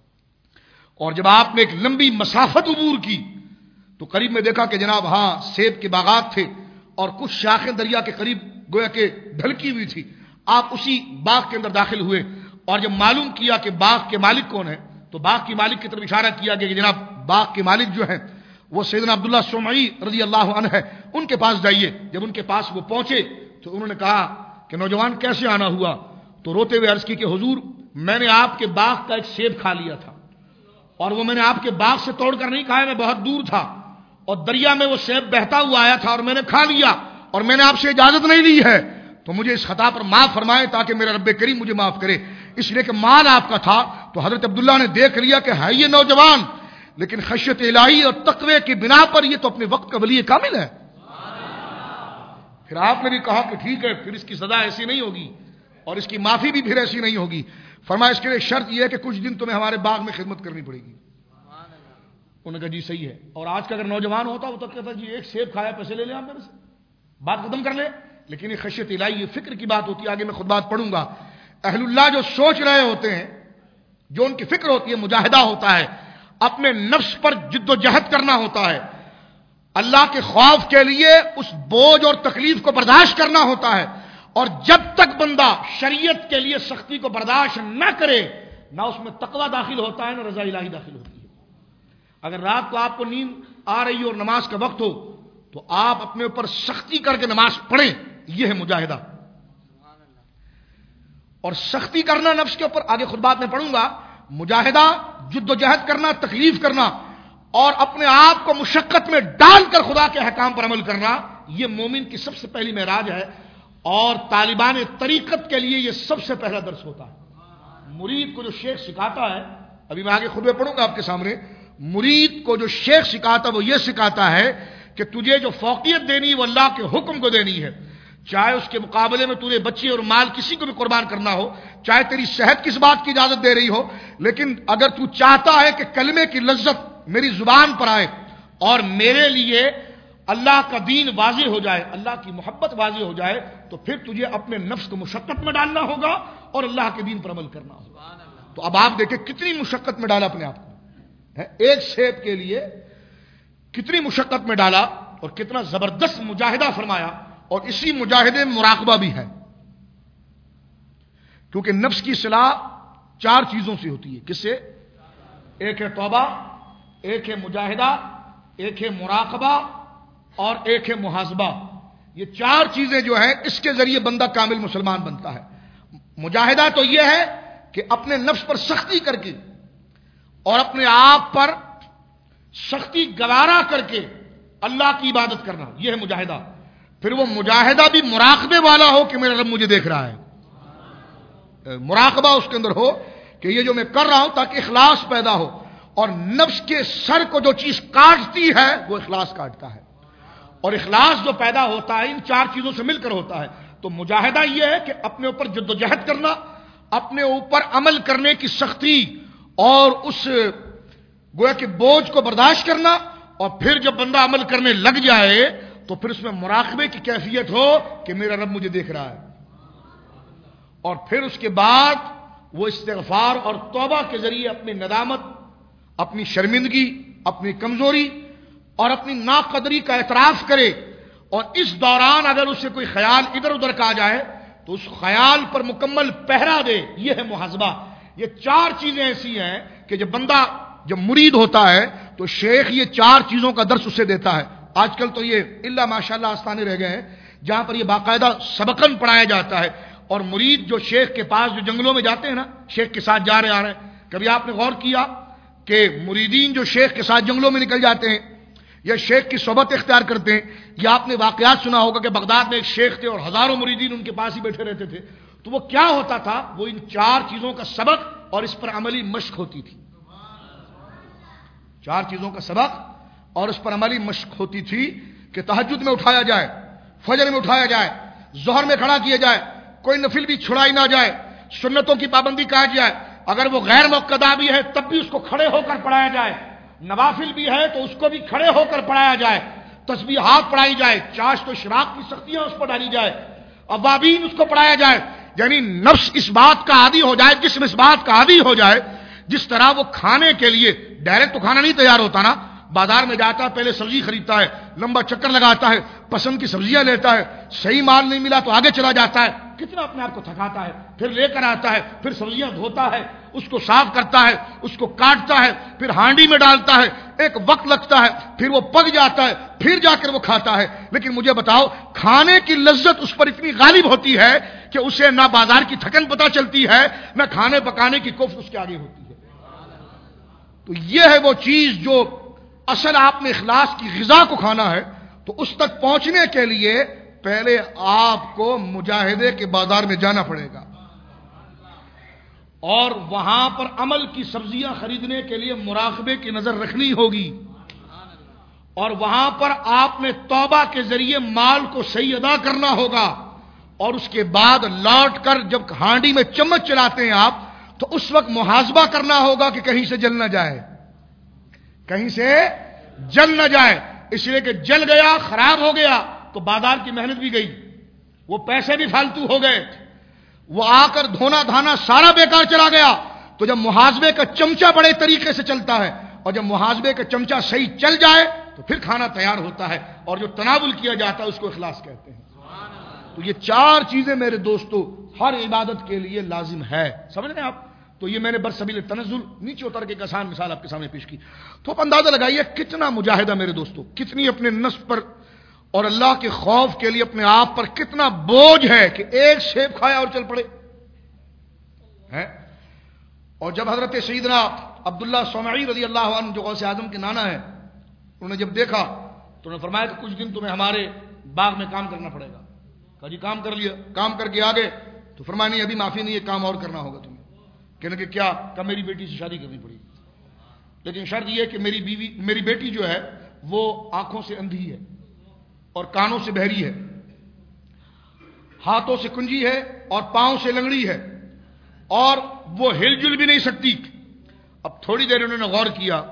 اور جب آپ نے ایک لمبی مسافت عبور کی تو قریب میں دیکھا کہ جناب ہاں سیب کے باغات تھے اور کچھ شاخیں دریا کے قریب گویا کہ ڈھلکی ہوئی تھی. آپ اسی باغ کے اندر داخل ہوئے اور جب معلوم کیا کہ باغ کے مالک کون ہے تو باغ کے مالک کی طرف اشارہ کیا گیا کہ جناب باغ کے مالک جو ہیں وہ سیدنا عبداللہ سمعی رضی اللہ عنہ ہے، ان کے پاس جائیے. جب ان کے پاس وہ پہنچے تو انہوں نے کہا کہ نوجوان کیسے آنا ہوا، تو روتے ہوئے عرض کی کہ حضور میں نے آپ کے باغ کا ایک سیب کھا لیا تھا، اور وہ میں نے آپ کے باغ سے توڑ کر نہیں کھایا، میں بہت دور تھا اور دریا میں وہ سیب بہتا ہوا آیا تھا اور میں نے کھا لیا اور میں نے آپ سے اجازت نہیں لی ہے، تو مجھے اس خطا پر معاف فرمائے تاکہ میرا رب کریم مجھے معاف کرے. اس لیے کہ مال آپ کا تھا. تو حضرت عبداللہ نے دیکھ لیا کہ ہے یہ نوجوان لیکن خشیت الہی اور تقوی کی بنا پر یہ تو اپنے وقت کا ولی کامل ہے. پھر آپ نے بھی کہا کہ ٹھیک ہے، پھر اس کی سزا ایسی نہیں ہوگی اور اس کی معافی بھی پھر ایسی نہیں ہوگی. فرمایا اس کے لیے شرط یہ ہے کہ کچھ دن تمہیں ہمارے باغ میں خدمت کرنی پڑے گی. انہوں نے کہا جی صحیح ہے. اور آج کا اگر نوجوان ہوتا وہ تو کہتا جی ایک سیب کھایا پیسے لے لیں آپ میرے سے، بات ختم کر لیں. لیکن یہ خشیت الہی، یہ فکر کی بات ہوتی ہے. آگے میں خود بات پڑھوں گا. اہل اللہ جو سوچ رہے ہوتے ہیں، جو ان کی فکر ہوتی ہے، مجاہدہ ہوتا ہے، اپنے نفس پر جد و جہد کرنا ہوتا ہے، اللہ کے خوف کے لیے اس بوجھ اور تکلیف کو برداشت کرنا ہوتا ہے. اور جب تک بندہ شریعت کے لیے سختی کو برداشت نہ کرے نہ اس میں تقوی داخل ہوتا ہے نہ رضا الہی داخل ہوتی ہے. اگر رات کو آپ کو نیند آ رہی ہو اور نماز کا وقت ہو تو آپ اپنے اوپر سختی کر کے نماز پڑھیں، یہ ہے مجاہدہ. اور سختی کرنا نفس کے اوپر، آگے خود بات میں پڑھوں گا. مجاہدہ، جد و جہد کرنا، تکلیف کرنا اور اپنے آپ کو مشقت میں ڈال کر خدا کے احکام پر عمل کرنا، یہ مومن کی سب سے پہلی معراج ہے. اور طالبان طریقت کے لیے یہ سب سے پہلا درس ہوتا ہے. مرید کو جو شیخ سکھاتا ہے، ابھی میں آگے خود میں پڑھوں گا آپ کے سامنے، مرید کو جو شیخ سکھاتا ہے وہ یہ سکھاتا ہے کہ تجھے جو فوقیت دینی وہ اللہ کے حکم کو دینی ہے. چاہے اس کے مقابلے میں تجھے بچی اور مال کسی کو بھی قربان کرنا ہو، چاہے تیری صحت کس بات کی اجازت دے رہی ہو، لیکن اگر تو چاہتا ہے کہ کلمے کی لذت میری زبان پر آئے اور میرے لیے اللہ کا دین واضح ہو جائے، اللہ کی محبت واضح ہو جائے، تو پھر تجھے اپنے نفس کو مشقت میں ڈالنا ہوگا اور اللہ کے دین پر عمل کرنا ہوگا۔ تو اب آپ دیکھیں کتنی مشقت میں ڈالا اپنے آپ کو، ایک سیب کے لیے کتنی مشقت میں ڈالا اور کتنا زبردست مجاہدہ فرمایا۔ اور اسی مجاہدے میں مراقبہ بھی ہے، کیونکہ نفس کی اصلاح 4 چیزوں سے ہوتی ہے۔ کس سے؟ ایک ہے توبہ، ایک ہے مجاہدہ، ایک ہے مراقبہ اور ایک ہے محاسبہ۔ یہ 4 چیزیں جو ہیں اس کے ذریعے بندہ کامل مسلمان بنتا ہے۔ مجاہدہ تو یہ ہے کہ اپنے نفس پر سختی کر کے اور اپنے آپ پر سختی گوارا کر کے اللہ کی عبادت کرنا، یہ ہے مجاہدہ۔ پھر وہ مجاہدہ بھی مراقبے والا ہو کہ میرا رب مجھے دیکھ رہا ہے، مراقبہ اس کے اندر ہو کہ یہ جو میں کر رہا ہوں تاکہ اخلاص پیدا ہو، اور نفس کے سر کو جو چیز کاٹتی ہے وہ اخلاص کاٹتا ہے، اور اخلاص جو پیدا ہوتا ہے ان 4 چیزوں سے مل کر ہوتا ہے۔ تو مجاہدہ یہ ہے کہ اپنے اوپر جد و جہد کرنا، اپنے اوپر عمل کرنے کی سختی اور اس گویا کہ بوجھ کو برداشت کرنا، اور پھر جب بندہ عمل کرنے لگ جائے تو پھر اس میں مراقبے کی کیفیت ہو کہ میرا رب مجھے دیکھ رہا ہے، اور پھر اس کے بعد وہ استغفار اور توبہ کے ذریعے اپنی ندامت، اپنی شرمندگی، اپنی کمزوری اور اپنی ناقدری کا اعتراف کرے، اور اس دوران اگر اسے کوئی خیال ادھر ادھر کا آ جائے تو اس خیال پر مکمل پہرا دے، یہ ہے محاسبہ۔ یہ 4 چیزیں ایسی ہیں کہ جب بندہ جب مرید ہوتا ہے تو شیخ یہ 4 چیزوں کا درس اسے دیتا ہے۔ آج کل تو یہ اللہ ماشاءاللہ آستانے رہ گئے ہیں جہاں پر یہ باقاعدہ سبقن پڑھایا جاتا ہے، اور مرید جو شیخ کے پاس جو جنگلوں میں جاتے ہیں نا، شیخ کے ساتھ جا رہے آ رہے ہیں، کبھی آپ نے غور کیا کہ مریدین جو شیخ کے ساتھ جنگلوں میں نکل جاتے ہیں یا شیخ کی صحبت اختیار کرتے ہیں، یا آپ نے واقعات سنا ہوگا کہ بغداد میں ایک شیخ تھے اور ہزاروں مریدین ان کے پاس ہی بیٹھے رہتے تھے، تو وہ کیا ہوتا تھا؟ وہ ان 4 چیزوں کا سبق اور اس پر عملی مشق ہوتی تھی۔ 4 چیزوں کا سبق اور اس پر عملی مشق ہوتی تھی کہ تہجد میں اٹھایا جائے، فجر میں اٹھایا جائے، ظہر میں کھڑا کیا جائے، کوئی نفل بھی چھڑائی نہ جائے، سنتوں کی پابندی کا جائے، اگر وہ غیر مقتدہ بھی ہے تب بھی اس کو کھڑے ہو کر پڑھایا جائے، نوافل بھی ہے تو اس کو بھی کھڑے ہو کر پڑھایا جائے، تسبیحات پڑھائی جائے، چاشت و شراق کی سختیاں اس پر ڈالی جائے، اوابین اس کو پڑھایا جائے۔ یعنی نفس اس بات کا عادی ہو جائے، جسم اس بات کا عادی ہو جائے، جس طرح وہ کھانے کے لیے ڈائریکٹ تو کھانا نہیں تیار ہوتا نا، بازار میں جاتا ہے، پہلے سبزی خریدتا ہے، لمبا چکر لگاتا ہے، پسند کی سبزیاں لیتا ہے، صحیح مال نہیں ملا تو آگے چلا جاتا ہے، کتنا اپنے آپ کو تھکاتا ہے، پھر لے کر آتا ہے، پھر سبزیاں دھوتا ہے، اس کو صاف کرتا ہے، اس کو کاٹتا ہے، پھر ہانڈی میں ڈالتا ہے، ایک وقت لگتا ہے، پھر وہ پک جاتا ہے، پھر جا کر وہ کھاتا ہے۔ لیکن مجھے بتاؤ، کھانے کی لذت اس پر اتنی غالب ہوتی ہے کہ اسے نہ بازار کی تھکن پتہ چلتی ہے، نہ کھانے پکانے کی کوفت اس کے آگے ہوتی ہے۔ تو یہ ہے وہ چیز جو اصل آپ نے اخلاص کی غذا کو کھانا ہے، تو اس تک پہنچنے کے لیے پہلے آپ کو مجاہدے کے بازار میں جانا پڑے گا، اور وہاں پر عمل کی سبزیاں خریدنے کے لیے مراقبے کی نظر رکھنی ہوگی، اور وہاں پر آپ نے توبہ کے ذریعے مال کو صحیح ادا کرنا ہوگا، اور اس کے بعد لوٹ کر جب ہانڈی میں چمچ چلاتے ہیں آپ تو اس وقت محاسبہ کرنا ہوگا کہ کہیں سے جل نہ جائے، کہیں سے جل نہ جائے، اس لیے کہ جل گیا، خراب ہو گیا تو بازار کی محنت بھی گئی، وہ پیسے بھی فالتو ہو گئے، وہ آ کر دھونا دھانا سارا بیکار چلا گیا۔ تو جب محاسبے کا چمچہ بڑے طریقے سے چلتا ہے، اور جب محاسبے کا چمچہ صحیح چل جائے تو پھر کھانا تیار ہوتا ہے، اور جو تناول کیا جاتا ہے اس کو اخلاص کہتے ہیں۔ تو یہ 4 چیزیں میرے دوستو ہر عبادت کے لیے لازم ہے، سمجھ رہے ہیں آپ؟ تو یہ میں نے برسبیل تنزل نیچے اتر کے ایک آسان مثال آپ کے سامنے پیش کی، تو آپ اندازہ لگائیے کتنا مجاہدہ میرے دوستو، کتنی اپنے نفس پر اور اللہ کے خوف کے لیے اپنے آپ پر کتنا بوجھ ہے کہ ایک سیب کھایا اور چل پڑے ہے۔ اور جب حضرت سیدنا عبداللہ صومعی رضی اللہ عنہ جو غوث اعظم کے نانا ہے، انہوں نے جب دیکھا تو انہوں نے فرمایا کہ کچھ دن تمہیں ہمارے باغ میں کام کرنا پڑے گا۔ کہا جی کام کر لیا، کام کر کے آگے تو فرمایا نہیں ابھی معافی نہیں ہے، کام اور کرنا ہوگا تمہیں۔ کہنے کہ کیا؟ کہ میری بیٹی سے شادی کرنی پڑی، لیکن شرط یہ کہ میری بیٹی جو ہے وہ آنکھوں سے اندھی ہے اور کانوں سے بہری ہے، ہاتھوں سے کنجی ہے اور پاؤں سے لنگڑی ہے، اور وہ ہل جل بھی نہیں سکتی۔ اب تھوڑی دیر انہوں نے غور کیا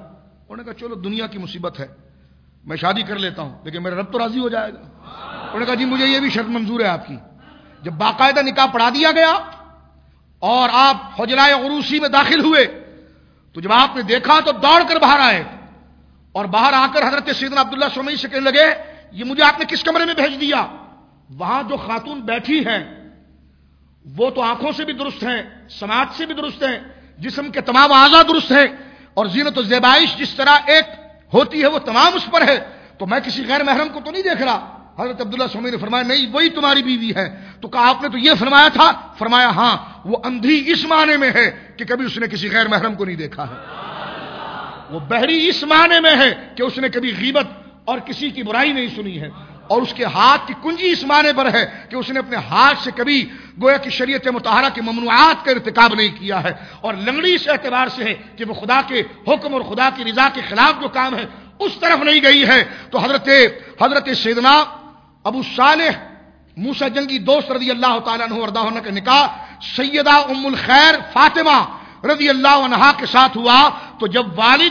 انہوں نے کہا چلو دنیا کی مصیبت ہے، میں شادی کر لیتا ہوں لیکن میرا رب تو راضی ہو جائے گا۔ انہوں نے کہا جی مجھے یہ بھی شرط منظور ہے آپ کی۔ جب باقاعدہ نکاح پڑھا دیا گیا اور آپ حجرہ عروسی میں داخل ہوئے تو جب آپ نے دیکھا تو دوڑ کر باہر آئے، اور باہر آ کر حضرت سیدنا عبداللہ سمیع سے کہنے لگے یہ مجھے آپ نے کس کمرے میں بھیج دیا؟ وہاں جو خاتون بیٹھی ہیں وہ تو آنکھوں سے بھی درست ہیں، سماعت سے بھی درست ہیں، جسم کے تمام اعضاء درست ہیں، اور زینت و زیبائش جس طرح ایک ہوتی ہے وہ تمام اس پر ہے، تو میں کسی غیر محرم کو تو نہیں دیکھ رہا۔ حضرت عبداللہ سمیع نے فرمایا نہیں وہی تمہاری بیوی ہے۔ تو کہا آپ نے تو یہ فرمایا تھا؟ فرمایا ہاں، وہ اندھی اس معنی میں ہے کہ کبھی اس نے کسی غیر محرم کو نہیں دیکھا ہے، وہ بہری اس معنی میں ہے کہ اس نے کبھی غیبت اور کسی کی برائی نہیں سنی ہے، اور اس کے ہاتھ کی کنجی اس معنی پر ہے کہ اس نے اپنے ہاتھ سے کبھی گویا کہ شریعت مطہرہ کی ممنوعات کا ارتکاب نہیں کیا ہے، اور لنگڑی اس اعتبار سے ہے کہ وہ خدا کے حکم اور خدا کی رضا کے خلاف جو کام ہے اس طرف نہیں گئی ہے۔ تو حضرت سیدنا ابو صالح موسیٰ جنگی دوست رضی اللہ تعالیٰ عنہ وارضاہ عنہ کا نکاح سیدہ ام الخیر فاطمہ رضی اللہ عنہا کے ساتھ ہوا۔ تو جب والد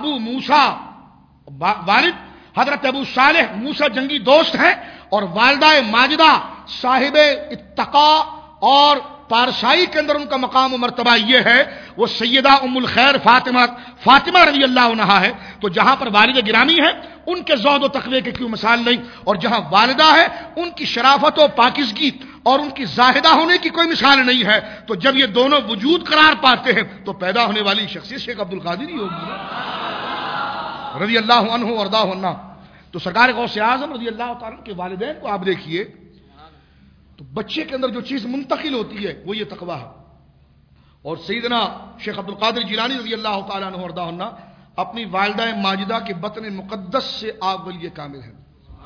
حضرت ابو صالح موسیٰ جنگی دوست ہیں اور والدہ ماجدہ صاحب اتقاء اور پارسائی کے اندر ان کا مقام و مرتبہ یہ ہے، وہ سیدہ ام الخیر فاطمہ رضی اللہ عنہا ہے، تو جہاں پر والد گرامی ہے ان کے زہد و تقوی کے کیوں مثال نہیں، اور جہاں والدہ ہے ان کی شرافت و پاکیزگی اور ان کی زاہدہ ہونے کی کوئی مثال نہیں ہے۔ تو جب یہ دونوں وجود قرار پاتے ہیں تو پیدا ہونے والی شخصیت شیخ عبد القادر ہی ہوگی رضی اللہ عنہ وارضاہ عنہ۔ تو سرکار غوث اعظم رضی اللہ تعالیٰ کے والدین کو آپ دیکھیے تو بچے کے اندر جو چیز منتقل ہوتی ہے وہ یہ تقویٰ ہے، اور سیدنا شیخ عبد القادر جیلانی رضی اللہ تعالیٰ عنہ وارضاہ عنہ اپنی والدہ ماجدہ کے بطن مقدس سے آپ ولی کامل ہیں۔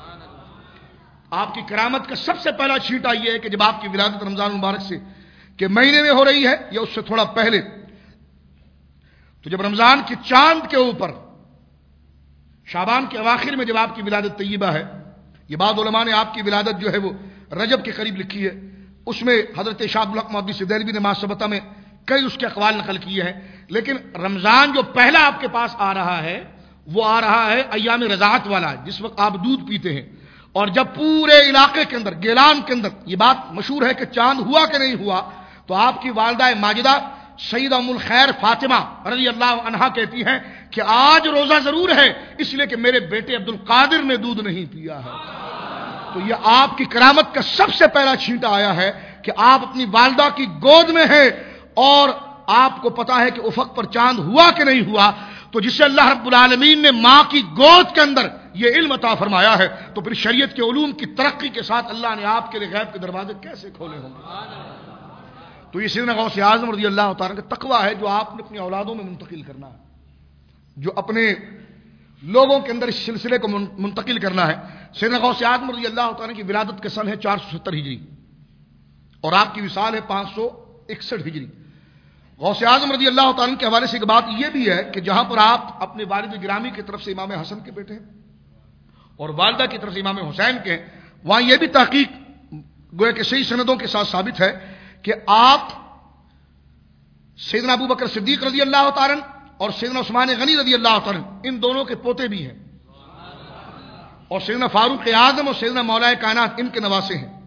آپ کی کرامت کا سب سے پہلا چھینٹا یہ ہے کہ جب آپ کی ولادت رمضان مبارک سے کہ مہینے میں ہو رہی ہے یا اس سے تھوڑا پہلے، تو جب رمضان کے چاند کے اوپر شعبان کے اواخر میں جب آپ کی ولادت طیبہ ہے، یہ بعض علماء نے آپ کی ولادت جو ہے وہ رجب کے قریب لکھی ہے، اس میں حضرت شاہ عبدالحق محدث دہلوی نے ماسبتہ میں کئی اس کے اقوال نقل کیے ہیں، لیکن رمضان جو پہلا آپ کے پاس آ رہا ہے وہ آ رہا ہے ایام رضاعت والا، جس وقت آپ دودھ پیتے ہیں، اور جب پورے علاقے کے اندر گیلان کے اندر یہ بات مشہور ہے کہ چاند ہوا کہ نہیں ہوا، تو آپ کی والدہ ماجدہ سیدہ ام الخیر فاطمہ رضی اللہ عنہا کہتی ہیں کہ آج روزہ ضرور ہے اس لیے کہ میرے بیٹے عبد القادر نے دودھ نہیں پیا ہے۔ تو یہ آپ کی کرامت کا سب سے پہلا چھینٹا آیا ہے کہ آپ اپنی والدہ کی گود میں ہیں، اور آپ کو پتا ہے کہ افق پر چاند ہوا کہ نہیں ہوا، تو جسے اللہ رب العالمین نے ماں کی گود کے اندر یہ علم عطا فرمایا ہے، تو پھر شریعت کے علوم کی ترقی کے ساتھ اللہ نے آپ کے لیے غیب کے دروازے کیسے کھولے ہوں گے۔ تو یہ سیدنا غوث اعظم رضی اللہ تعالیٰ کا تقویٰ ہے جو آپ نے اپنی اولادوں میں منتقل کرنا ہے، جو اپنے لوگوں کے اندر اس سلسلے کو منتقل کرنا ہے۔ سیدنا غوث اعظم رضی اللہ تعالیٰ کی ولادت کا سن ہے 470 ہجری اور آپ کی وصال ہے 561 ہجری۔ غوث اعظم رضی اللہ تعالیٰ کے حوالے سے ایک بات یہ بھی ہے کہ جہاں پر آپ اپنے والد گرامی کی طرف سے امام حسن کے بیٹے ہیں اور والدہ کی طرف سے امام حسین کے ہیں، وہاں یہ بھی تحقیق گویا کہ صحیح سندوں کے ساتھ ثابت ہے کہ آپ سیدنا ابو بکر صدیق رضی اللہ تعالیٰ اور سیدنا عثمان غنی رضی اللہ تعالیٰ ان دونوں کے پوتے بھی ہیں، اور سیدنا فاروق اعظم اور سیدنا مولا کائنات ان کے نواسے ہیں،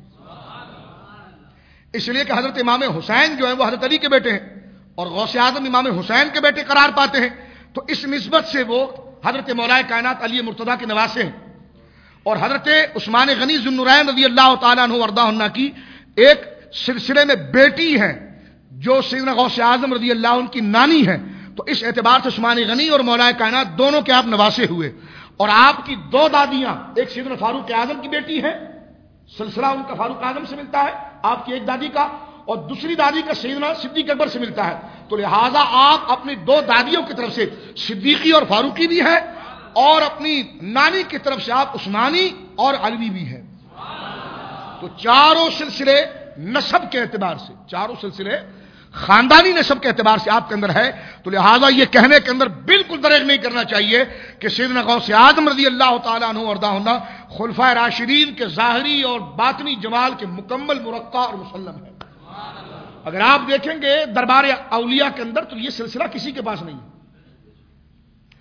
اس لیے کہ حضرت امام حسین جو ہیں وہ حضرت علی کے بیٹے ہیں اور غوث اعظم امام حسین کے بیٹے قرار پاتے ہیں، تو اس نسبت سے وہ حضرت مولا کائنات علی مرتضیٰ کے نواسے ہیں۔ اور حضرت عثمان غنی ذو النورین رضی اللہ تعالیٰ عنہ وارضاہ عنہ کی ایک سلسلے میں بیٹی ہیں جو سیدنا غوث اعظم رضی اللہ عنہ کی نانی ہیں، تو اس اعتبار سے عثمان غنی اور مولا کائنات دونوں کے آپ نواسے ہوئے، اور آپ کی دو دادیاں، ایک سیدنا فاروق اعظم کی بیٹی ہے، سلسلہ ان کا فاروق اعظم سے ملتا ہے آپ کی ایک دادی کا، اور دوسری دادی کا سیدنا صدیق اکبر سے ملتا ہے، تو لہٰذا آپ اپنی دو دادیوں کی طرف سے صدیقی اور فاروقی بھی ہے، اور اپنی نانی کی طرف سے آپ عثمانی اور علوی بھی ہیں۔ تو چاروں سلسلے نسب کے اعتبار سے، چاروں سلسلے خاندانی نسب کے اعتبار سے آپ کے اندر ہے، تو لہٰذا یہ کہنے کے اندر بالکل دریغ نہیں کرنا چاہیے کہ سیدنا غوث اعظم رضی اللہ تعالیٰ عنہ وارضاہ عنہ خلفائے راشدین کے ظاہری اور باطنی جمال کے مکمل مرقع اور مسلم ہے۔ اگر آپ دیکھیں گے دربار اولیاء کے اندر تو یہ سلسلہ کسی کے پاس نہیں ہے،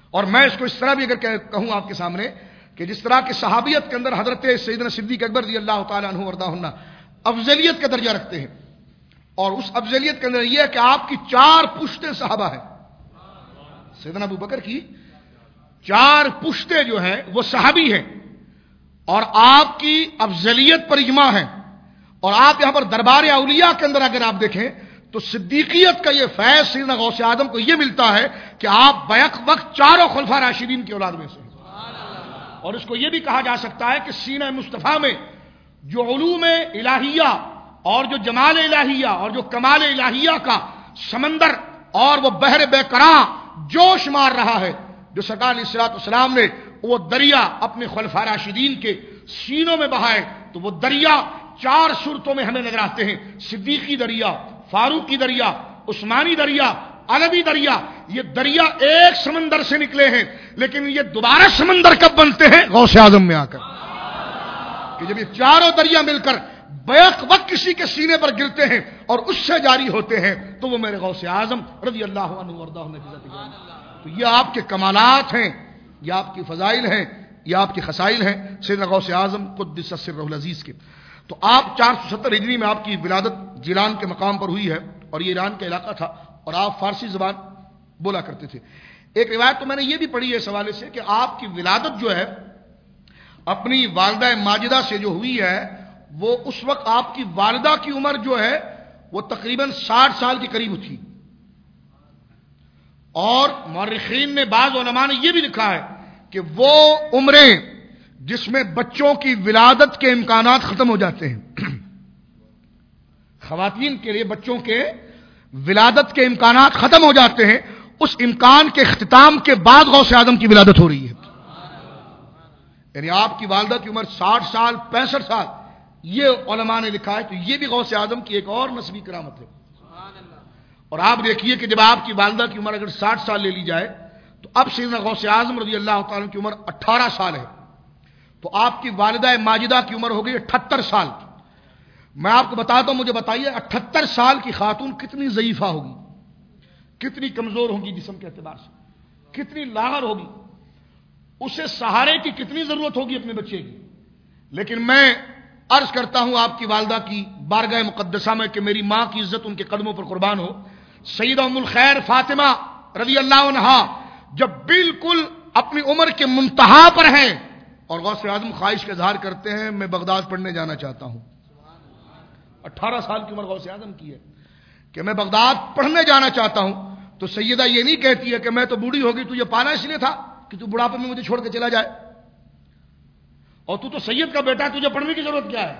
اور میں اس کو اس طرح بھی اگر کہوں آپ کے سامنے کہ جس طرح کہ صحابیت کے اندر حضرت سیدنا صدیق اکبر رضی اللہ تعالی عنہ وارضاہ افضلیت کا درجہ رکھتے ہیں، اور اس افضلیت کے اندر یہ ہے کہ آپ کی 4 پشتیں صحابہ ہیں. سیدنا ابو بکر کی 4 پشتیں جو ہیں وہ صحابی ہیں، اور آپ کی افضلیت پر اجماع ہے. اور آپ یہاں پر دربار اولیاء کے اندر اگر آپ دیکھیں تو صدیقیت کا یہ فیض سیدنا غوث اعظم کو یہ ملتا ہے کہ آپ بیک وقت 4 خلفاء راشدین کی اولاد میں سے ہیں. اور اس کو یہ بھی کہا جا سکتا ہے کہ سینہ مصطفیٰ میں جو علوم الہیہ اور جو جمال الہیہ اور جو کمال الہیہ کا سمندر اور وہ بحر بے قرار جوش مار رہا ہے، جو سرکار علیہ الصلوۃ والسلام نے وہ دریا اپنے خلفاء راشدین کے سینوں میں بہائے، تو وہ دریا 4 صورتوں میں ہمیں نظر آتے ہیں: صدیقی دریا، فاروقی دریا، عثمانی دریا، علوی دریا. یہ دریا ایک سمندر سے نکلے ہیں، لیکن یہ دوبارہ سمندر کب بنتے ہیں؟ غوث اعظم میں آ کر، کہ جب یہ 4 دریا مل کر بیک وقت کسی کے سینے پر گرتے ہیں اور اس سے جاری ہوتے ہیں تو وہ میرے غوث اعظم رضی اللہ عنہ وارضاہ نے. تو یہ آپ کے کمالات ہیں، یہ آپ کی فضائل ہیں، یہ آپ کے خصائل ہیں سیدنا غوث اعظم قدس سرہ العزیز کے. تو آپ 470 ہجری میں آپ کی ولادت جیلان کے مقام پر ہوئی ہے، اور یہ ایران کا علاقہ تھا، اور آپ فارسی زبان بولا کرتے تھے. ایک روایت تو میں نے یہ بھی پڑھی ہے اس حوالے سے کہ آپ کی ولادت جو ہے اپنی والدہ ماجدہ سے جو ہوئی ہے، وہ اس وقت آپ کی والدہ کی عمر جو ہے وہ تقریباً 60 سال کے قریب تھی. اور مورخین نے، بعض علماء نے یہ بھی لکھا ہے کہ وہ عمریں جس میں بچوں کی ولادت کے امکانات ختم ہو جاتے ہیں، خواتین کے لیے بچوں کے ولادت کے امکانات ختم ہو جاتے ہیں، اس امکان کے اختتام کے بعد غوث اعظم کی ولادت ہو رہی ہے. یعنی آپ کی والدہ کی عمر 60 سال 65 سال، یہ علماء نے لکھا ہے. تو یہ بھی غوث اعظم کی ایک اور نسبی کرامت ہے. اور آپ دیکھیے کہ جب آپ کی والدہ کی عمر اگر 60 سال لے لی جائے تو اب سیدنا غوث اعظم رضی اللہ تعالیٰ کی عمر 18 سال ہے، تو آپ کی والدہ ماجدہ کی عمر ہو گئی 78 سال. میں آپ کو بتاتا ہوں، مجھے بتائیے 78 سال کی خاتون کتنی ضعیفہ ہوگی، کتنی کمزور ہوگی جسم کے اعتبار سے، کتنی لاغر ہوگی، اسے سہارے کی کتنی ضرورت ہوگی اپنے بچے کی. لیکن میں عرض کرتا ہوں آپ کی والدہ کی بارگاہ مقدسہ میں کہ میری ماں کی عزت ان کے قدموں پر قربان ہو. سیدہ ام الخیر فاطمہ رضی اللہ عنہا جب بالکل اپنی عمر کے منتہا پر ہیں اور غوث اعظم خواہش کا اظہار کرتے ہیں میں بغداد پڑھنے جانا چاہتا ہوں. 18 سال کی عمر غوث اعظم کی ہے کہ میں بغداد پڑھنے جانا چاہتا ہوں. تو سیدہ یہ نہیں کہتی ہے کہ میں تو بوڑھی ہوگی، تجھے پانا اس لیے تھا کہ تو بڑھاپے میں مجھے چھوڑ کے چلا جائے، اور تو سید کا بیٹا ہے، تجھے پڑھنے کی ضرورت کیا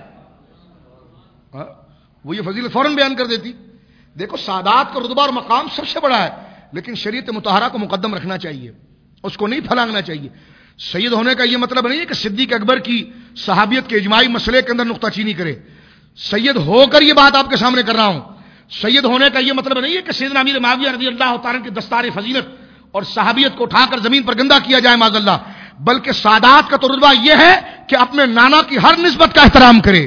ہے؟ وہ یہ فضیلت فوراً بیان کر دیتی. دیکھو سادات کا رتبہ اور مقام سب سے بڑا ہے، لیکن شریعت مطہرہ کو مقدم رکھنا چاہیے، اس کو نہیں پھلانگنا چاہیے. سید ہونے کا یہ مطلب نہیں ہے کہ صدیق اکبر کی صحابیت کے اجماعی مسئلے کے اندر نقطہ چینی کرے. سید ہو کر یہ بات آپ کے سامنے کر رہا ہوں. سید ہونے کا یہ مطلب نہیں ہے کہ سیدنا امیر معاویہ رضی اللہ تعالیٰ کی دستار فضیلت اور صحابیت کو اٹھا کر زمین پر گندہ کیا جائے معاذ اللہ، بلکہ سادات کا تو رتبہ یہ ہے کہ اپنے نانا کی ہر نسبت کا احترام کرے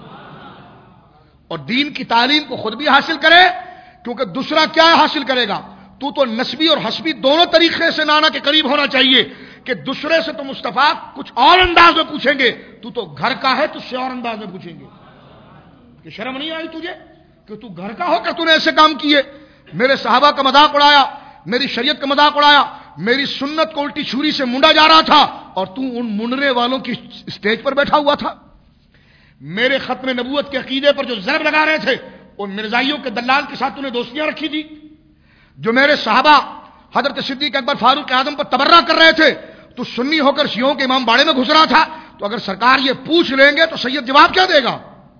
اور دین کی تعلیم کو خود بھی حاصل کرے. کیونکہ دوسرا کیا حاصل کرے گا؟ تو نسبی اور حسبی دونوں طریقے سے نانا کے قریب ہونا چاہیے کہ دوسرے سے تو مصطفیٰ کچھ اور انداز میں پوچھیں گے، تو گھر کا ہے، تجھ سے اور انداز میں پوچھیں گے کہ شرم نہیں آئی تجھے کہ تو گھر کا ہو کر تو نے ایسے کام کیے، میرے صحابہ کا مذاق اڑایا، میری شریعت کا مذاق اڑایا، میری سنت کو الٹی چھری سے مونڈا جا رہا تھا اور تو ان مونڈنے والوں کی اسٹیج پر بیٹھا ہوا تھا. میرے ختم نبوت کے عقیدے پر جو ضرب لگا رہے تھے ان مرزائیوں کے دلال کے ساتھ تو نے دوستیاں رکھی تھی. جو میرے صحابہ حضرت صدیق اکبر فاروق اعظم پر تبرہ کر رہے تھے تو سنی ہو کر شیعوں کے امام باڑے میں گھس رہا تھا. تو اگر سرکار یہ پوچھ لیں گے تو سید جواب کیا دے گا؟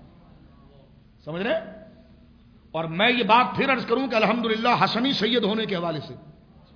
سمجھ رہے؟ اور میں یہ بات پھر عرض کروں کہ الحمدللہ حسنی سید ہونے کے حوالے سے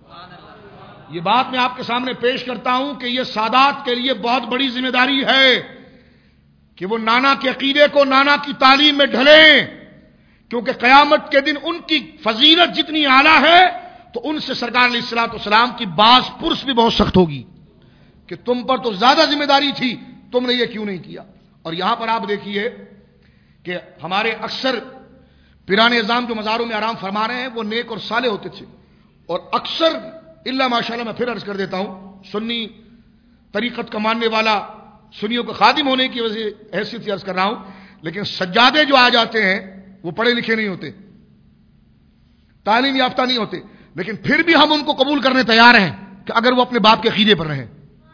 یہ بات میں آپ کے سامنے پیش کرتا ہوں کہ یہ سادات کے لیے بہت بڑی ذمہ داری ہے کہ وہ نانا کے عقیدے کو نانا کی تعلیم میں ڈھلیں، کیونکہ قیامت کے دن ان کی فضیلت جتنی اعلیٰ ہے تو ان سے سرکار علیہ الصلوۃ والسلام کی باز پرس بھی بہت سخت ہوگی کہ تم پر تو زیادہ ذمہ داری تھی، تم نے یہ کیوں نہیں کیا. اور یہاں پر آپ دیکھیے کہ ہمارے اکثر پیران اعظام جو مزاروں میں آرام فرما رہے ہیں وہ نیک اور صالح ہوتے تھے، اور اکثر الا ماشاءاللہ میں پھر عرض کر دیتا ہوں، سنی طریقت کا ماننے والا، سنیوں کا خادم ہونے کی وجہ حیثیت سے عرض کر رہا ہوں، لیکن سجادے جو آ جاتے ہیں وہ پڑھے لکھے نہیں ہوتے، تعلیم یافتہ نہیں ہوتے، لیکن پھر بھی ہم ان کو قبول کرنے تیار ہیں کہ اگر وہ اپنے باپ کے عقیدے پر رہیں،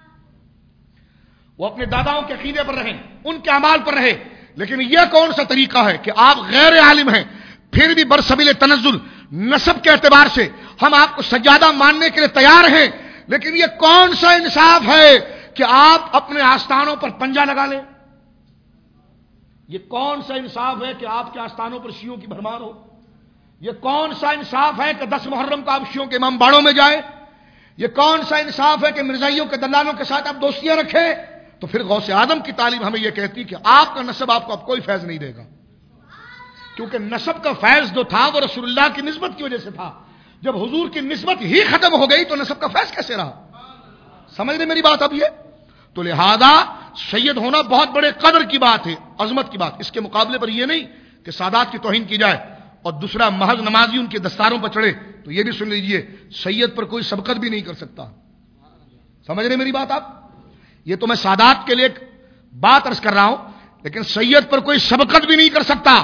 وہ اپنے داداؤں کے عقیدے پر رہیں، ان کے اعمال پر رہے۔ لیکن یہ کون سا طریقہ ہے کہ آپ غیر عالم ہیں پھر بھی برسبیل تنزل نسب کے اعتبار سے ہم آپ کو سجادہ ماننے کے لیے تیار ہیں، لیکن یہ کون سا انصاف ہے کہ آپ اپنے آستانوں پر پنجہ لگا لیں؟ یہ کون سا انصاف ہے کہ آپ کے آستانوں پر شیعوں کی بھرمار ہو؟ یہ کون سا انصاف ہے کہ 10 محرم کو آپ شیعوں کے امام باڑوں میں جائیں؟ یہ کون سا انصاف ہے کہ مرزائیوں کے دلالوں کے ساتھ آپ دوستیاں رکھیں؟ تو پھر غوث اعظم کی تعلیم ہمیں یہ کہتی کہ آپ کا نسب آپ کو اب کوئی فیض نہیں دے گا، کیونکہ نسب کا فیض جو تھا وہ رسول اللہ کی نسبت کی وجہ سے تھا۔ جب حضور کی نسبت ہی ختم ہو گئی تو نسب کا فیض کیسے رہا؟ سمجھ رہے میری بات؟ اب یہ تو لہذا سید ہونا بہت بڑے قدر کی بات ہے، عظمت کی بات۔ اس کے مقابلے پر یہ نہیں کہ سادات کی توہین کی جائے اور دوسرا محض نمازی ان کے دستاروں پر چڑھے، تو یہ بھی سن لیجئے سید پر کوئی سبقت بھی نہیں کر سکتا۔ سمجھ رہے میری بات آپ؟ یہ تو میں سادات کے لیے ایک بات عرض کر رہا ہوں، لیکن سید پر کوئی سبقت بھی نہیں کر سکتا۔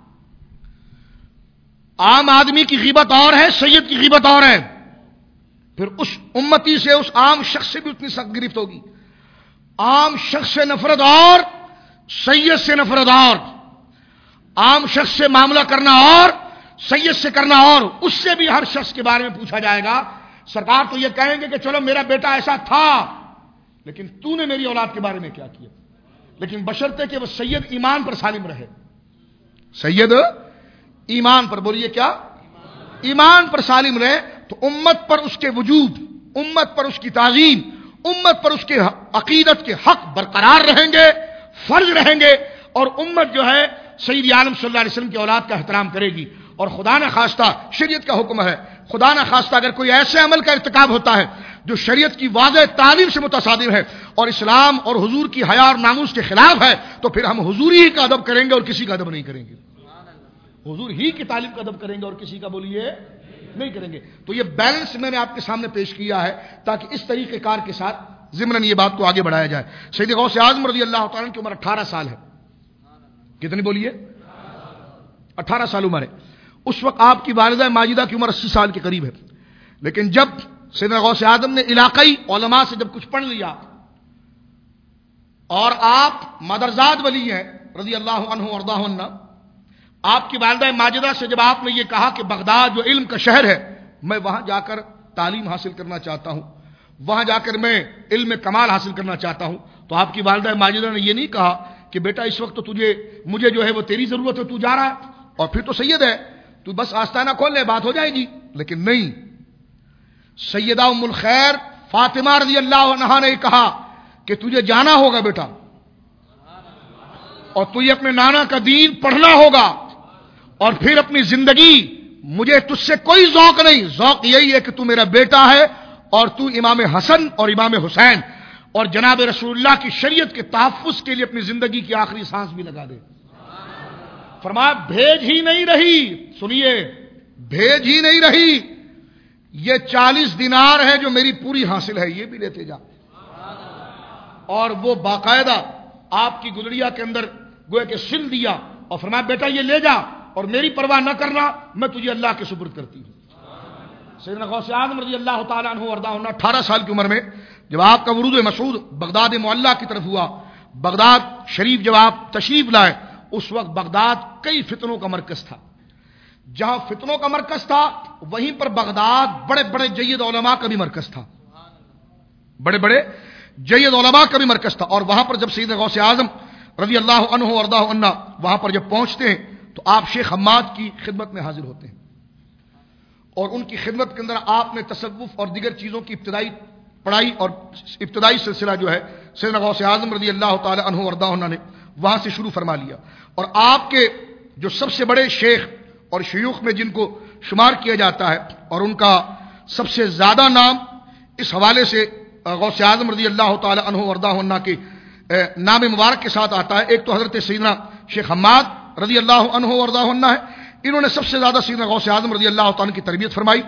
عام آدمی کی غیبت اور ہے، سید کی غیبت اور ہے، پھر اس امتی سے، اس عام شخص سے بھی اتنی سخت گرفت ہوگی۔ عام شخص سے نفرت اور سید سے نفرت اور، عام شخص سے معاملہ کرنا اور سید سے کرنا اور، اس سے بھی ہر شخص کے بارے میں پوچھا جائے گا۔ سرکار تو یہ کہیں گے کہ چلو میرا بیٹا ایسا تھا، لیکن تو نے میری اولاد کے بارے میں کیا کیا؟ لیکن بشرطے کہ وہ سید ایمان پر سالم رہے، سید ایمان پر، بولیے کیا؟ ایمان پر سالم رہے، تو امت پر اس کے وجوب، امت پر اس کی تعظیم، امت پر اس کے عقیدت کے حق برقرار رہیں گے، فرض رہیں گے، اور امت جو ہے سید عالم صلی اللہ علیہ وسلم کی اولاد کا احترام کرے گی۔ اور خدا نہ خواستہ، شریعت کا حکم ہے، خدا نہ خواستہ اگر کوئی ایسے عمل کا ارتکاب ہوتا ہے جو شریعت کی واضح تعلیم سے متصادم ہے اور اسلام اور حضور کی حیا اور ناموس کے خلاف ہے، تو پھر ہم حضور ہی کا ادب کریں گے اور کسی کا ادب نہیں کریں گے، حضور ہی کی تعلیم کا ادب کریں گے اور کسی کا بولیے نہیں کریں گے۔ تو یہ بیلنس میں نے آپ کے سامنے پیش کیا ہے تاکہ اس طریقہ کار کے ساتھ ضمن یہ بات کو آگے بڑھایا جائے۔ سید غوث اعظم رضی اللہ تعالیٰ عنہ کی عمر 18 سال ہے، کتنی بولیے؟ 18 سال عمر ہے۔ اس وقت آپ کی والدہ ماجدہ کی عمر 80 سال کے قریب ہے، لیکن جب سیدنا غوث اعظم نے علاقائی علماء سے جب کچھ پڑھ لیا اور آپ مدرزاد ولی ہیں رضی اللہ عنہ وارضاہ عنہ، آپ کی والدہ ماجدہ سے جب آپ نے یہ کہا کہ بغداد جو علم کا شہر ہے، میں وہاں جا کر تعلیم حاصل کرنا چاہتا ہوں، وہاں جا کر میں علم کمال حاصل کرنا چاہتا ہوں، تو آپ کی والدہ ماجدہ نے یہ نہیں کہا کہ بیٹا اس وقت تو مجھے جو ہے وہ تیری ضرورت ہے، تو جا رہا ہے اور پھر تو سید ہے، تو بس آستانہ کھول لے بات ہو جائے گی۔ لیکن نہیں، سیدہ ام الخیر فاطمہ رضی اللہ عنہا نے کہا کہ تجھے جانا ہوگا بیٹا، اور تجھے اپنے نانا کا دین پڑھنا ہوگا، اور پھر اپنی زندگی، مجھے تجھ سے کوئی ذوق نہیں، ذوق یہی ہے کہ تو میرا بیٹا ہے اور تو امام حسن اور امام حسین اور جناب رسول اللہ کی شریعت کے تحفظ کے لیے اپنی زندگی کی آخری سانس بھی لگا دے۔ فرمایا بھیج ہی نہیں رہی، سنیے، بھیج ہی نہیں رہی، یہ 40 دینار ہے جو میری پوری حاصل ہے، یہ بھی لیتے جا۔ اور وہ باقاعدہ آپ کی گلڑیا کے اندر گویا کہ سل دیا اور فرمایا بیٹا یہ لے جا اور میری پرواہ نہ کرنا، میں تجھے اللہ کے سپرد کرتی ہوں۔ سیدنا غوث اعظم رضی اللہ تعالیٰ عنہ وارضاہ عنہ 18 سال کی عمر میں جب آپ کا ورود مسعود بغداد معلیٰ کی طرف ہوا، بغداد شریف جب آپ تشریف لائے، اس وقت بغداد کئی فتنوں کا مرکز تھا۔ جہاں فتنوں کا مرکز تھا وہیں پر بغداد بڑے بڑے جید علماء کا بھی مرکز تھا، بڑے بڑے جید علماء کا بھی مرکز تھا۔ اور وہاں پر جب سیدنا غوث اعظم رضی اللہ عنہ وارضاہ عنہ وہاں پر جب پہنچتے ہیں تو آپ شیخ حماد کی خدمت میں حاضر ہوتے ہیں، اور ان کی خدمت کے اندر آپ نے تصوف اور دیگر چیزوں کی ابتدائی پڑھائی اور ابتدائی سلسلہ جو ہے سیدنا غوث اعظم رضی اللہ تعالی عنہ وارضاہ عنہ نے وہاں سے شروع فرما لیا۔ اور آپ کے جو سب سے بڑے شیخ اور شیوخ میں جن کو شمار کیا جاتا ہے اور ان کا سب سے زیادہ نام اس حوالے سے غوث اعظم رضی اللہ تعالی عنہ وارضاہ عنہ کے نام مبارک کے ساتھ آتا ہے، ایک تو حضرت سیدنا شیخ حماد رضی اللہ عنہ وارضاہ عنہ ہے، انہوں نے سب سے زیادہ سیدنا غوث اعظم رضی اللہ تعالی کی تربیت فرمائی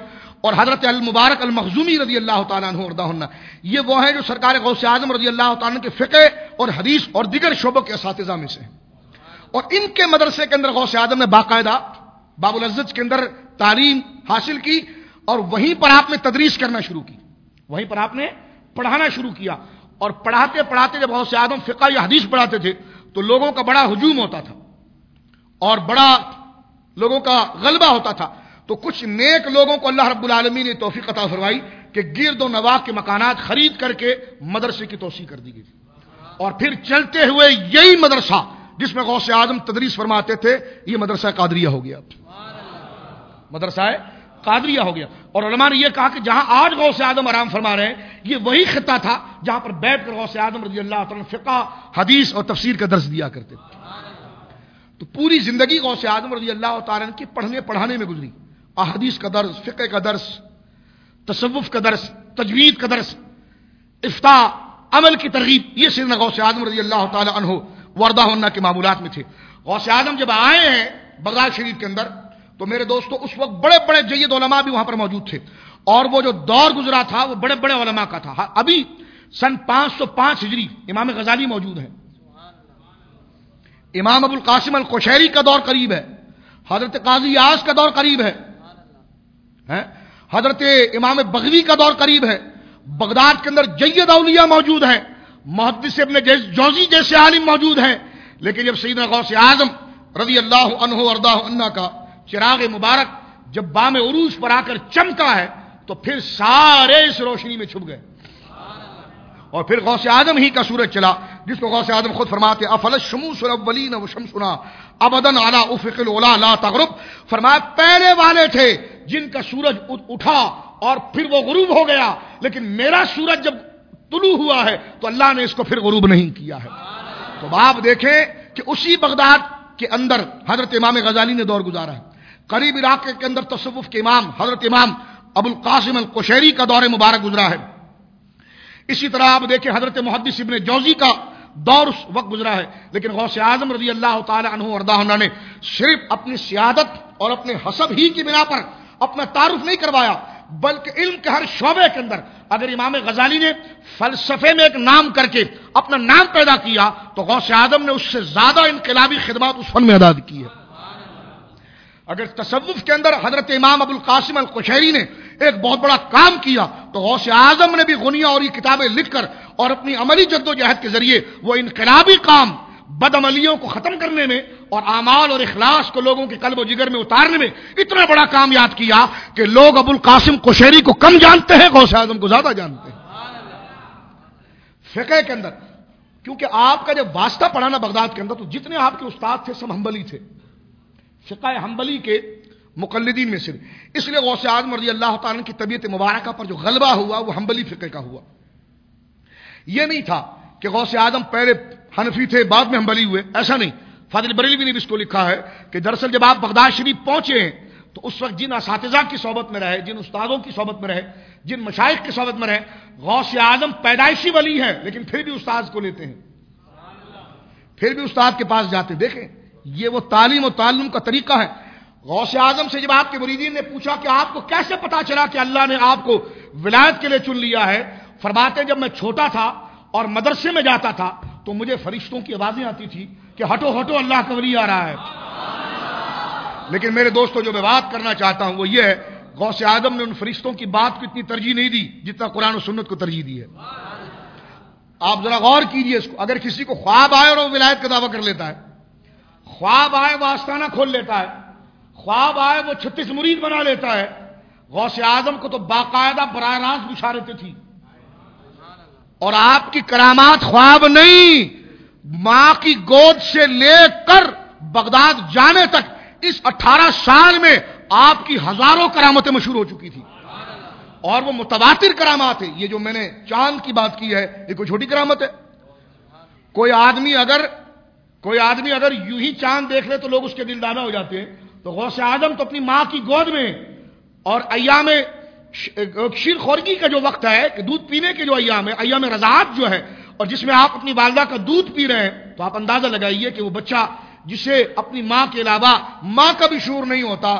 اور حضرت المبارک المخزومی رضی اللہ تعالیٰ عنہ وارضاہ عنہ، یہ وہ ہیں جو سرکار غوث اعظم رضی اللہ تعالیٰ عنہ کے فقہ اور حدیث اور دیگر شعبوں کے اساتذہ میں سے ہیں، اور ان کے مدرسے کے اندر غوث اعظم نے باقاعدہ باب العزت کے اندر تعلیم حاصل کی، اور وہیں پر آپ نے تدریس کرنا شروع کی، وہیں پر آپ نے پڑھانا شروع کیا، اور پڑھاتے پڑھاتے جب غوث اعظم فقہ یا حدیث پڑھاتے تھے تو لوگوں کا بڑا ہجوم ہوتا تھا اور بڑا لوگوں کا غلبہ ہوتا تھا، تو کچھ نیک لوگوں کو اللہ رب العالمین نے توفیق عطا فرمائی کہ گرد و نواح کے مکانات خرید کر کے مدرسے کی توسیع کر دی گئی، اور پھر چلتے ہوئے یہی مدرسہ جس میں غوث اعظم تدریس فرماتے تھے یہ مدرسہ قادریہ ہو گیا، مدرسہ قادریہ ہو گیا۔ اور علماء نے یہ کہا کہ جہاں آج غوث اعظم آرام فرما رہے ہیں یہ وہی خطہ تھا جہاں پر بیٹھ کر غوث اعظم رضی اللہ تعالیٰ فقہ حدیث اور تفسیر کا درس دیا کرتے تھے۔ تو پوری زندگی غوث اعظم رضی اللہ تعالیٰ کی پڑھنے پڑھانے میں گزری، احادیث کا درس، فقہ کا درس، تصوف کا درس، تجوید کا درس، افتاء، عمل کی ترغیب، یہ سیدنا غوث اعظم رضی اللہ تعالیٰ عنہ وارضاہ عنہ کے معمولات میں تھے۔ غوث اعظم جب آئے ہیں بغداد شریف کے اندر تو میرے دوستو اس وقت بڑے بڑے جید علماء بھی وہاں پر موجود تھے، اور وہ جو دور گزرا تھا وہ بڑے بڑے علماء کا تھا۔ ابھی سن 505 ہجری امام غزالی موجود ہیں، امام ابو القاسم القشیری کا دور قریب ہے، حضرت قاضی یاس کا دور قریب ہے، حضرت امام بغوی کا دور قریب ہے، بغداد کے اندر جید اولیاء موجود ہیں، محدث ابن جوزی جیسے عالم موجود ہیں، لیکن جب سیدنا غوث اعظم رضی اللہ عنہ وارضاہ عنہ کا چراغ مبارک جب بام عروج پر آ کر چمکا ہے تو پھر سارے اس روشنی میں چھپ گئے، اور پھر غوث اعظم ہی کا سورج چلا جس کو غوث اعظم خود فرماتے افل الشموس الاولین وشمسنا ابدا علی افق العلا لا تغرب، فرمایا پہلے والے تھے جن کا سورج اٹھا اور پھر وہ غروب ہو گیا، لیکن میرا سورج جب طلوع ہوا ہے تو اللہ نے اس کو پھر غروب نہیں کیا ہے۔ تو آپ دیکھیں کہ اسی بغداد کے اندر حضرت امام غزالی نے دور گزارا ہے، قریب علاقے کے اندر تصوف کے امام حضرت امام ابو القاسم القشیری کا دور مبارک گزرا ہے، اسی طرح آپ دیکھیں حضرت محدث ابن جوزی کا دور اس وقت گزرا ہے، لیکن غوث اعظم رضی اللہ تعالی عنہ وارضاہ عنہ نے صرف اپنی سیادت اور اپنے حسب ہی کی بنا پر اپنا تعارف نہیں کروایا، بلکہ علم کے ہر شعبے کے اندر اگر امام غزالی نے فلسفے میں ایک نام کر کے اپنا نام پیدا کیا تو غوث اعظم نے اس سے زیادہ انقلابی خدمات اس فن میں ادا کی ہے۔ اگر تصوف کے اندر حضرت امام ابو القاسم القشیری نے ایک بہت بڑا کام کیا تو غوث اعظم نے بھی غنیہ اور یہ کتابیں لکھ کر اور اپنی عملی جد و جہد کے ذریعے وہ انقلابی کام بد عملیوں کو ختم کرنے میں اور اعمال اور اخلاص کو لوگوں کے قلب و جگر میں اتارنے میں اتنا بڑا کام یاد کیا کہ لوگ ابو القاسم قشیری کو کم جانتے ہیں، غوث اعظم کو زیادہ جانتے ہیں۔ فقہ کے اندر کیونکہ آپ کا جب واسطہ پڑھانا بغداد کے اندر تو جتنے آپ کے استاد تھے سب حنبلی تھے، فقہ حنبلی کے مقلدین میں سے، اس لیے غوث اعظم رضی اللہ تعالیٰ کی طبیعت مبارکہ پر جو غلبہ ہوا وہ حنبلی فقہ کا ہوا۔ یہ نہیں تھا کہ غوث اعظم پہلے حنفی تھے بعد میں حنبلی ہوئے، ایسا نہیں۔ فاضل بریلوی نے بھی اس کو لکھا ہے کہ دراصل جب آپ بغداد شریف پہنچے ہیں تو اس وقت جن اساتذہ کی صحبت میں رہے، جن استادوں کی صحبت میں رہے، جن مشائخ کی صحبت میں رہے، غوث اعظم پیدائشی ولی ہیں لیکن پھر بھی استاد کو لیتے ہیں، پھر بھی استاد کے پاس جاتے۔ دیکھیں یہ وہ تعلیم و تعلم کا طریقہ ہے۔ غوث اعظم سے جب آپ کے مریدین نے پوچھا کہ آپ کو کیسے پتا چلا کہ اللہ نے آپ کو ولایت کے لیے چن لیا ہے، فرماتے ہیں جب میں چھوٹا تھا اور مدرسے میں جاتا تھا تو مجھے فرشتوں کی آوازیں آتی تھی کہ ہٹو ہٹو اللہ کا ولی آ رہا ہے۔ لیکن میرے دوستو جو میں بات کرنا چاہتا ہوں وہ یہ ہے غوث اعظم نے ان فرشتوں کی بات کو اتنی ترجیح نہیں دی جتنا قرآن و سنت کو ترجیح دی ہے۔ آپ ذرا غور کیجئے اس کو، اگر کسی کو خواب آئے اور وہ ولایت کا دعویٰ کر لیتا ہے، خواب آئے وہ آستانہ کھول لیتا ہے، خواب آئے وہ 36 مرید بنا لیتا ہے، غوث اعظم کو تو باقاعدہ براہ راست بشارتیں تھی، اور آپ کی کرامات خواب نہیں، ماں کی گود سے لے کر بغداد جانے تک اس 18 سال میں آپ کی ہزاروں کرامتیں مشہور ہو چکی تھی، اور وہ متواتر کرامات ہیں۔ یہ جو میں نے چاند کی بات کی ہے یہ کوئی چھوٹی کرامت ہے؟ کوئی آدمی اگر یوں ہی چاند دیکھ لے تو لوگ اس کے دل دانا ہو جاتے ہیں، تو غوث اعظم تو اپنی ماں کی گود میں اور ایام شیر خورگی کا جو وقت ہے کہ دودھ پینے کے جو ایام ہے، ایام رضاعت جو ہے، اور جس میں آپ اپنی والدہ کا دودھ پی رہے ہیں، تو آپ اندازہ لگائیے کہ وہ بچہ جسے اپنی ماں کے علاوہ ماں کا بھی شعور نہیں ہوتا،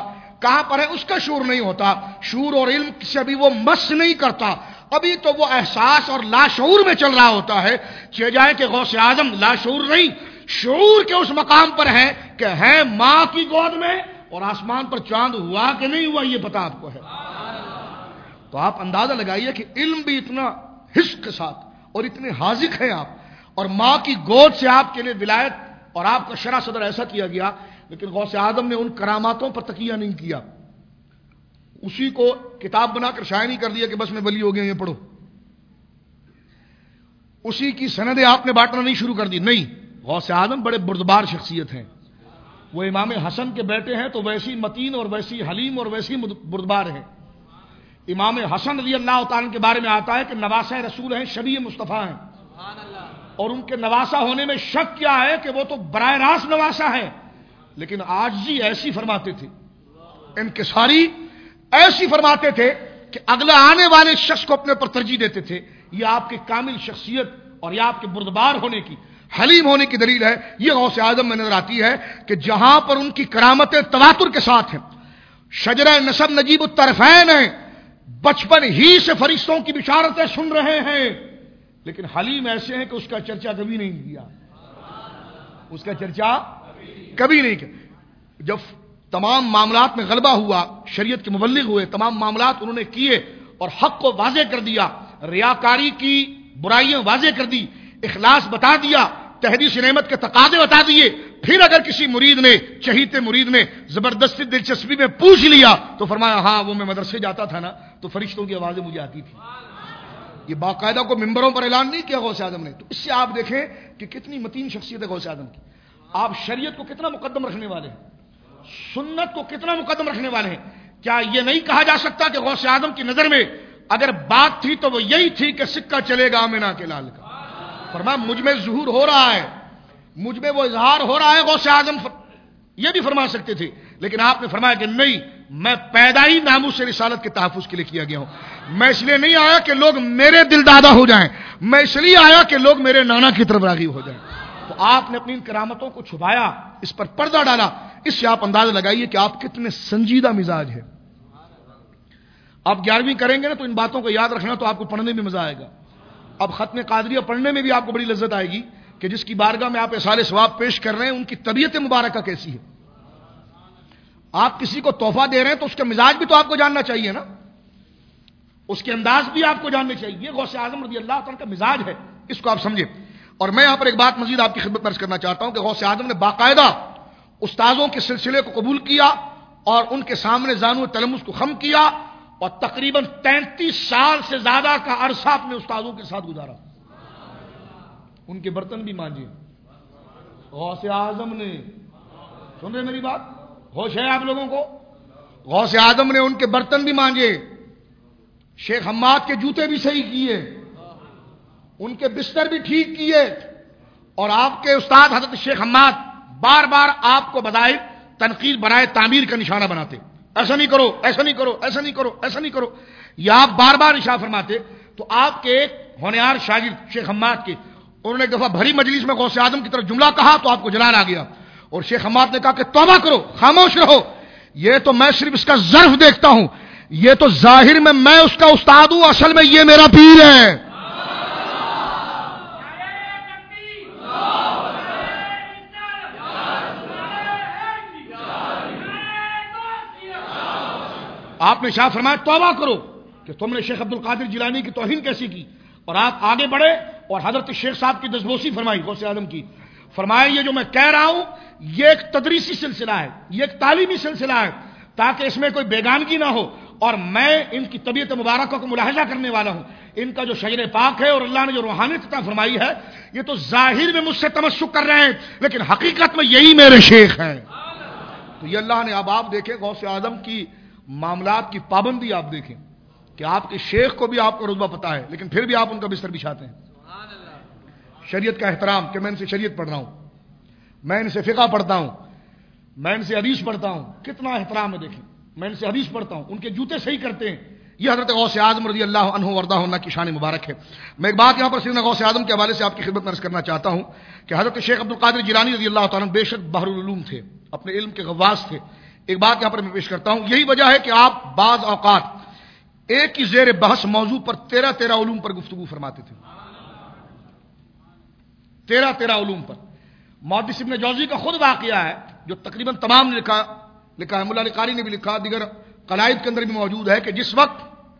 کہاں پر ہے اس کا شعور نہیں ہوتا، شعور اور علم سے ابھی وہ مس نہیں کرتا، ابھی تو وہ احساس اور لاشعور میں چل رہا ہوتا ہے. چہ جائے کہ غوث اعظم لاشعور نہیں، شعور کے اس مقام پر ہے کہ ہے ماں کی گود میں اور آسمان پر چاند ہوا کہ نہیں ہوا یہ پتہ آپ کو ہے. تو آپ اندازہ لگائیے کہ علم بھی اتنا حس کے ساتھ اور اتنے حاذق ہیں آپ، اور ماں کی گود سے آپ کے لیے ولایت اور آپ کا شرح صدر ایسا کیا گیا. لیکن غوث اعظم نے ان کراماتوں پر تکیہ نہیں کیا، اسی کو کتاب بنا کر شائع نہیں کر دیا کہ بس میں ولی ہو گیا یہ پڑھو، اسی کی سندیں آپ نے بانٹنا نہیں شروع کر دی. نہیں، غوث اعظم بڑے بردبار شخصیت ہیں. وہ امام حسن کے بیٹے ہیں تو ویسی متین اور ویسی حلیم اور ویسی بردبار ہیں. امام حسن رضی اللہ تعالیٰ کے بارے میں آتا ہے کہ نواسہ رسول ہیں، شبیہ مصطفیٰ ہیں، اور ان کے نواسہ ہونے میں شک کیا ہے کہ وہ تو براہ راست نواسہ ہے، لیکن عاجزی ایسی فرماتے تھے، انکساری ایسی فرماتے تھے کہ اگلا آنے والے شخص کو اپنے پر ترجیح دیتے تھے. یہ آپ کی کامل شخصیت اور یہ آپ کے بردبار ہونے کی، حلیم ہونے کی دلیل ہے. یہ غوث اعظم میں نظر آتی ہے کہ جہاں پر ان کی کرامتیں تواتر کے ساتھ ہیں، شجرہ نسب نجیب الطرفین ہیں، بچپن ہی سے فرشتوں کی بشارتیں سن رہے ہیں، لیکن حلیم ایسے ہیں کہ اس کا چرچا کبھی نہیں کیا، اس کا چرچا کبھی نہیں کیا. جب تمام معاملات میں غلبہ ہوا، شریعت کے مبلغ ہوئے، تمام معاملات انہوں نے کیے اور حق کو واضح کر دیا، ریاکاری کی برائیاں واضح کر دی، اخلاص بتا دیا، تحدیث نعمت کے تقاضے بتا دیے. پھر اگر کسی مرید نے، چہیتے مرید نے زبردستی دلچسپی میں پوچھ لیا تو فرمایا ہاں وہ میں مدرسے جاتا تھا نا تو فرشتوں کی آوازیں مجھے آتی تھی. یہ باقاعدہ کو ممبروں پر اعلان نہیں کیا غوث اعظم نے. تو اس سے آپ دیکھیں کہ کتنی متین شخصیت ہے غوث اعظم کی. آپ شریعت کو کتنا مقدم رکھنے والے ہیں، سنت کو کتنا مقدم رکھنے والے ہیں. کیا یہ نہیں کہا جا سکتا کہ غوث اعظم کی نظر میں اگر بات تھی تو وہ یہی تھی کہ سکہ چلے گا آمنہ کے لال کا. فرمایا مجھ میں ظہور ہو رہا ہے، مجھ میں وہ اظہار ہو رہا ہے. غوث اعظم یہ بھی فرما سکتے تھے، لیکن آپ نے فرمایا کہ نہیں، میں پیدا ہی ناموس رسالت کے تحفظ کے لیے کیا گیا ہوں. میں اس لیے نہیں آیا کہ لوگ میرے دل دادا ہو جائیں، میں اس لیے آیا کہ لوگ میرے نانا کی طرف راغب ہو جائیں. تو آپ نے اپنی ان کرامتوں کو چھپایا، اس پر پردہ ڈالا. اس سے آپ اندازہ لگائیے کہ آپ کتنے سنجیدہ مزاج ہیں. آپ 11ویں کریں گے نا تو ان باتوں کو یاد رکھنا، تو آپ کو پڑھنے میں مزہ آئے گا. اب ختم قادریہ پڑھنے میں بھی آپ کو بڑی لذت آئے گی کہ جس کی بارگاہ میں آپ اصال ثواب پیش کر رہے ہیں ان کی طبیعت مبارکہ کیسی ہے. آپ کسی کو تحفہ دے رہے ہیں تو اس کا مزاج بھی تو آپ کو جاننا چاہیے نا، اس کے انداز بھی آپ کو جاننے چاہیے. یہ غوث اعظم رضی اللہ تعالیٰ کا مزاج ہے، اس کو آپ سمجھیں. اور میں یہاں پر ایک بات مزید آپ کی خدمت میں عرض کرنا چاہتا ہوں کہ غوث اعظم نے باقاعدہ استاذوں کے سلسلے کو قبول کیا اور ان کے سامنے زانو تلمس کو خم کیا، اور تقریباً 33 سال سے زیادہ کا عرصہ اپنے استاذوں کے ساتھ گزارا. ان کے برتن بھی مانجے غوث اعظم نے. سن رہے میری بات؟ ہوش ہے آپ لوگوں کو؟ غوث اعظم نے ان کے برتن بھی مانجے، شیخ حماد کے جوتے بھی صحیح کیے، ان کے بستر بھی ٹھیک کیے. اور آپ کے استاد حضرت شیخ حماد بار بار آپ کو بظاہر تنقید برائے تعمیر کا نشانہ بناتے، ایسا نہیں کرو، ایسا نہیں کرو، ایسا نہیں کرو، ایسا نہیں کرو. یہ آپ بار بار اشارہ فرماتے. تو آپ کے ایک ہونہار شاگرد شیخ حماد کے، انہوں نے ایک دفعہ بھری مجلس میں غوث اعظم کی طرف جملہ کہا تو آپ کو جلال آ گیا، اور شیخ حماد نے کہا کہ توبہ کرو، خاموش رہو، یہ تو میں صرف اس کا ظرف دیکھتا ہوں، یہ تو ظاہر میں اس کا استاد ہوں، اصل میں یہ میرا پیر ہے. آپ نے شاہ فرمایا توبہ کرو کہ تم نے شیخ عبد القادر جیلانی کی توہین کیسی کی. اور آپ آگے بڑھے اور حضرت شیخ صاحب کی دسبوسی فرمائی غوث اعظم کی. فرمایا یہ جو میں کہہ رہا ہوں یہ ایک تدریسی سلسلہ ہے، یہ ایک تعلیمی سلسلہ ہے، تاکہ اس میں کوئی بیگانگی نہ ہو. اور میں ان کی طبیعت مبارکہ کو ملاحظہ کرنے والا ہوں. ان کا جو شجر پاک ہے اور اللہ نے جو روحانیت عطا فرمائی ہے، یہ تو ظاہر میں مجھ سے تمسک کر رہے ہیں، لیکن حقیقت میں یہی میرے شیخ ہیں. تو یہ اللہ نے اب آپ دیکھیں غوث اعظم کی معاملات کی پابندی آپ دیکھیں کہ آپ کے شیخ کو بھی آپ کو رتبہ پتا ہے، لیکن پھر بھی آپ ان کا بستر بچھاتے ہیں. شریعت کا احترام کہ میں ان سے شریعت پڑھ رہا ہوں، میں ان سے فقہ پڑھتا ہوں، میں ان سے حدیث پڑھتا ہوں. کتنا احترام ہے دیکھیں. میں ان سے حدیث پڑھتا ہوں، ان کے جوتے صحیح کرتے ہیں. یہ حضرت غوث اعظم رضی اللہ عنہ وردہ عنہ کی شان مبارک ہے. میں ایک بات یہاں پر سیدنا غوث اعظم کے حوالے سے آپ کی خدمت میں عرض کرنا چاہتا ہوں کہ حضرت شیخ عبد القادر جیلانی رضی اللہ تعالیٰ بے شک بحر العلوم تھے، اپنے علم کے غواص تھے. ایک بات یہاں پر میں پیش کرتا ہوں، یہی وجہ ہے کہ آپ بعض اوقات ایک ہی زیر بحث موضوع پر 13 علوم پر گفتگو فرماتے تھے، 13 علوم پر۔ محدث ابن جوزی کا خود واقعہ ہے جو تقریباً تمام نے لکھا ہے، مولا علی قاری نے بھی لکھا، دیگر قلائد کے اندر بھی موجود ہے کہ جس وقت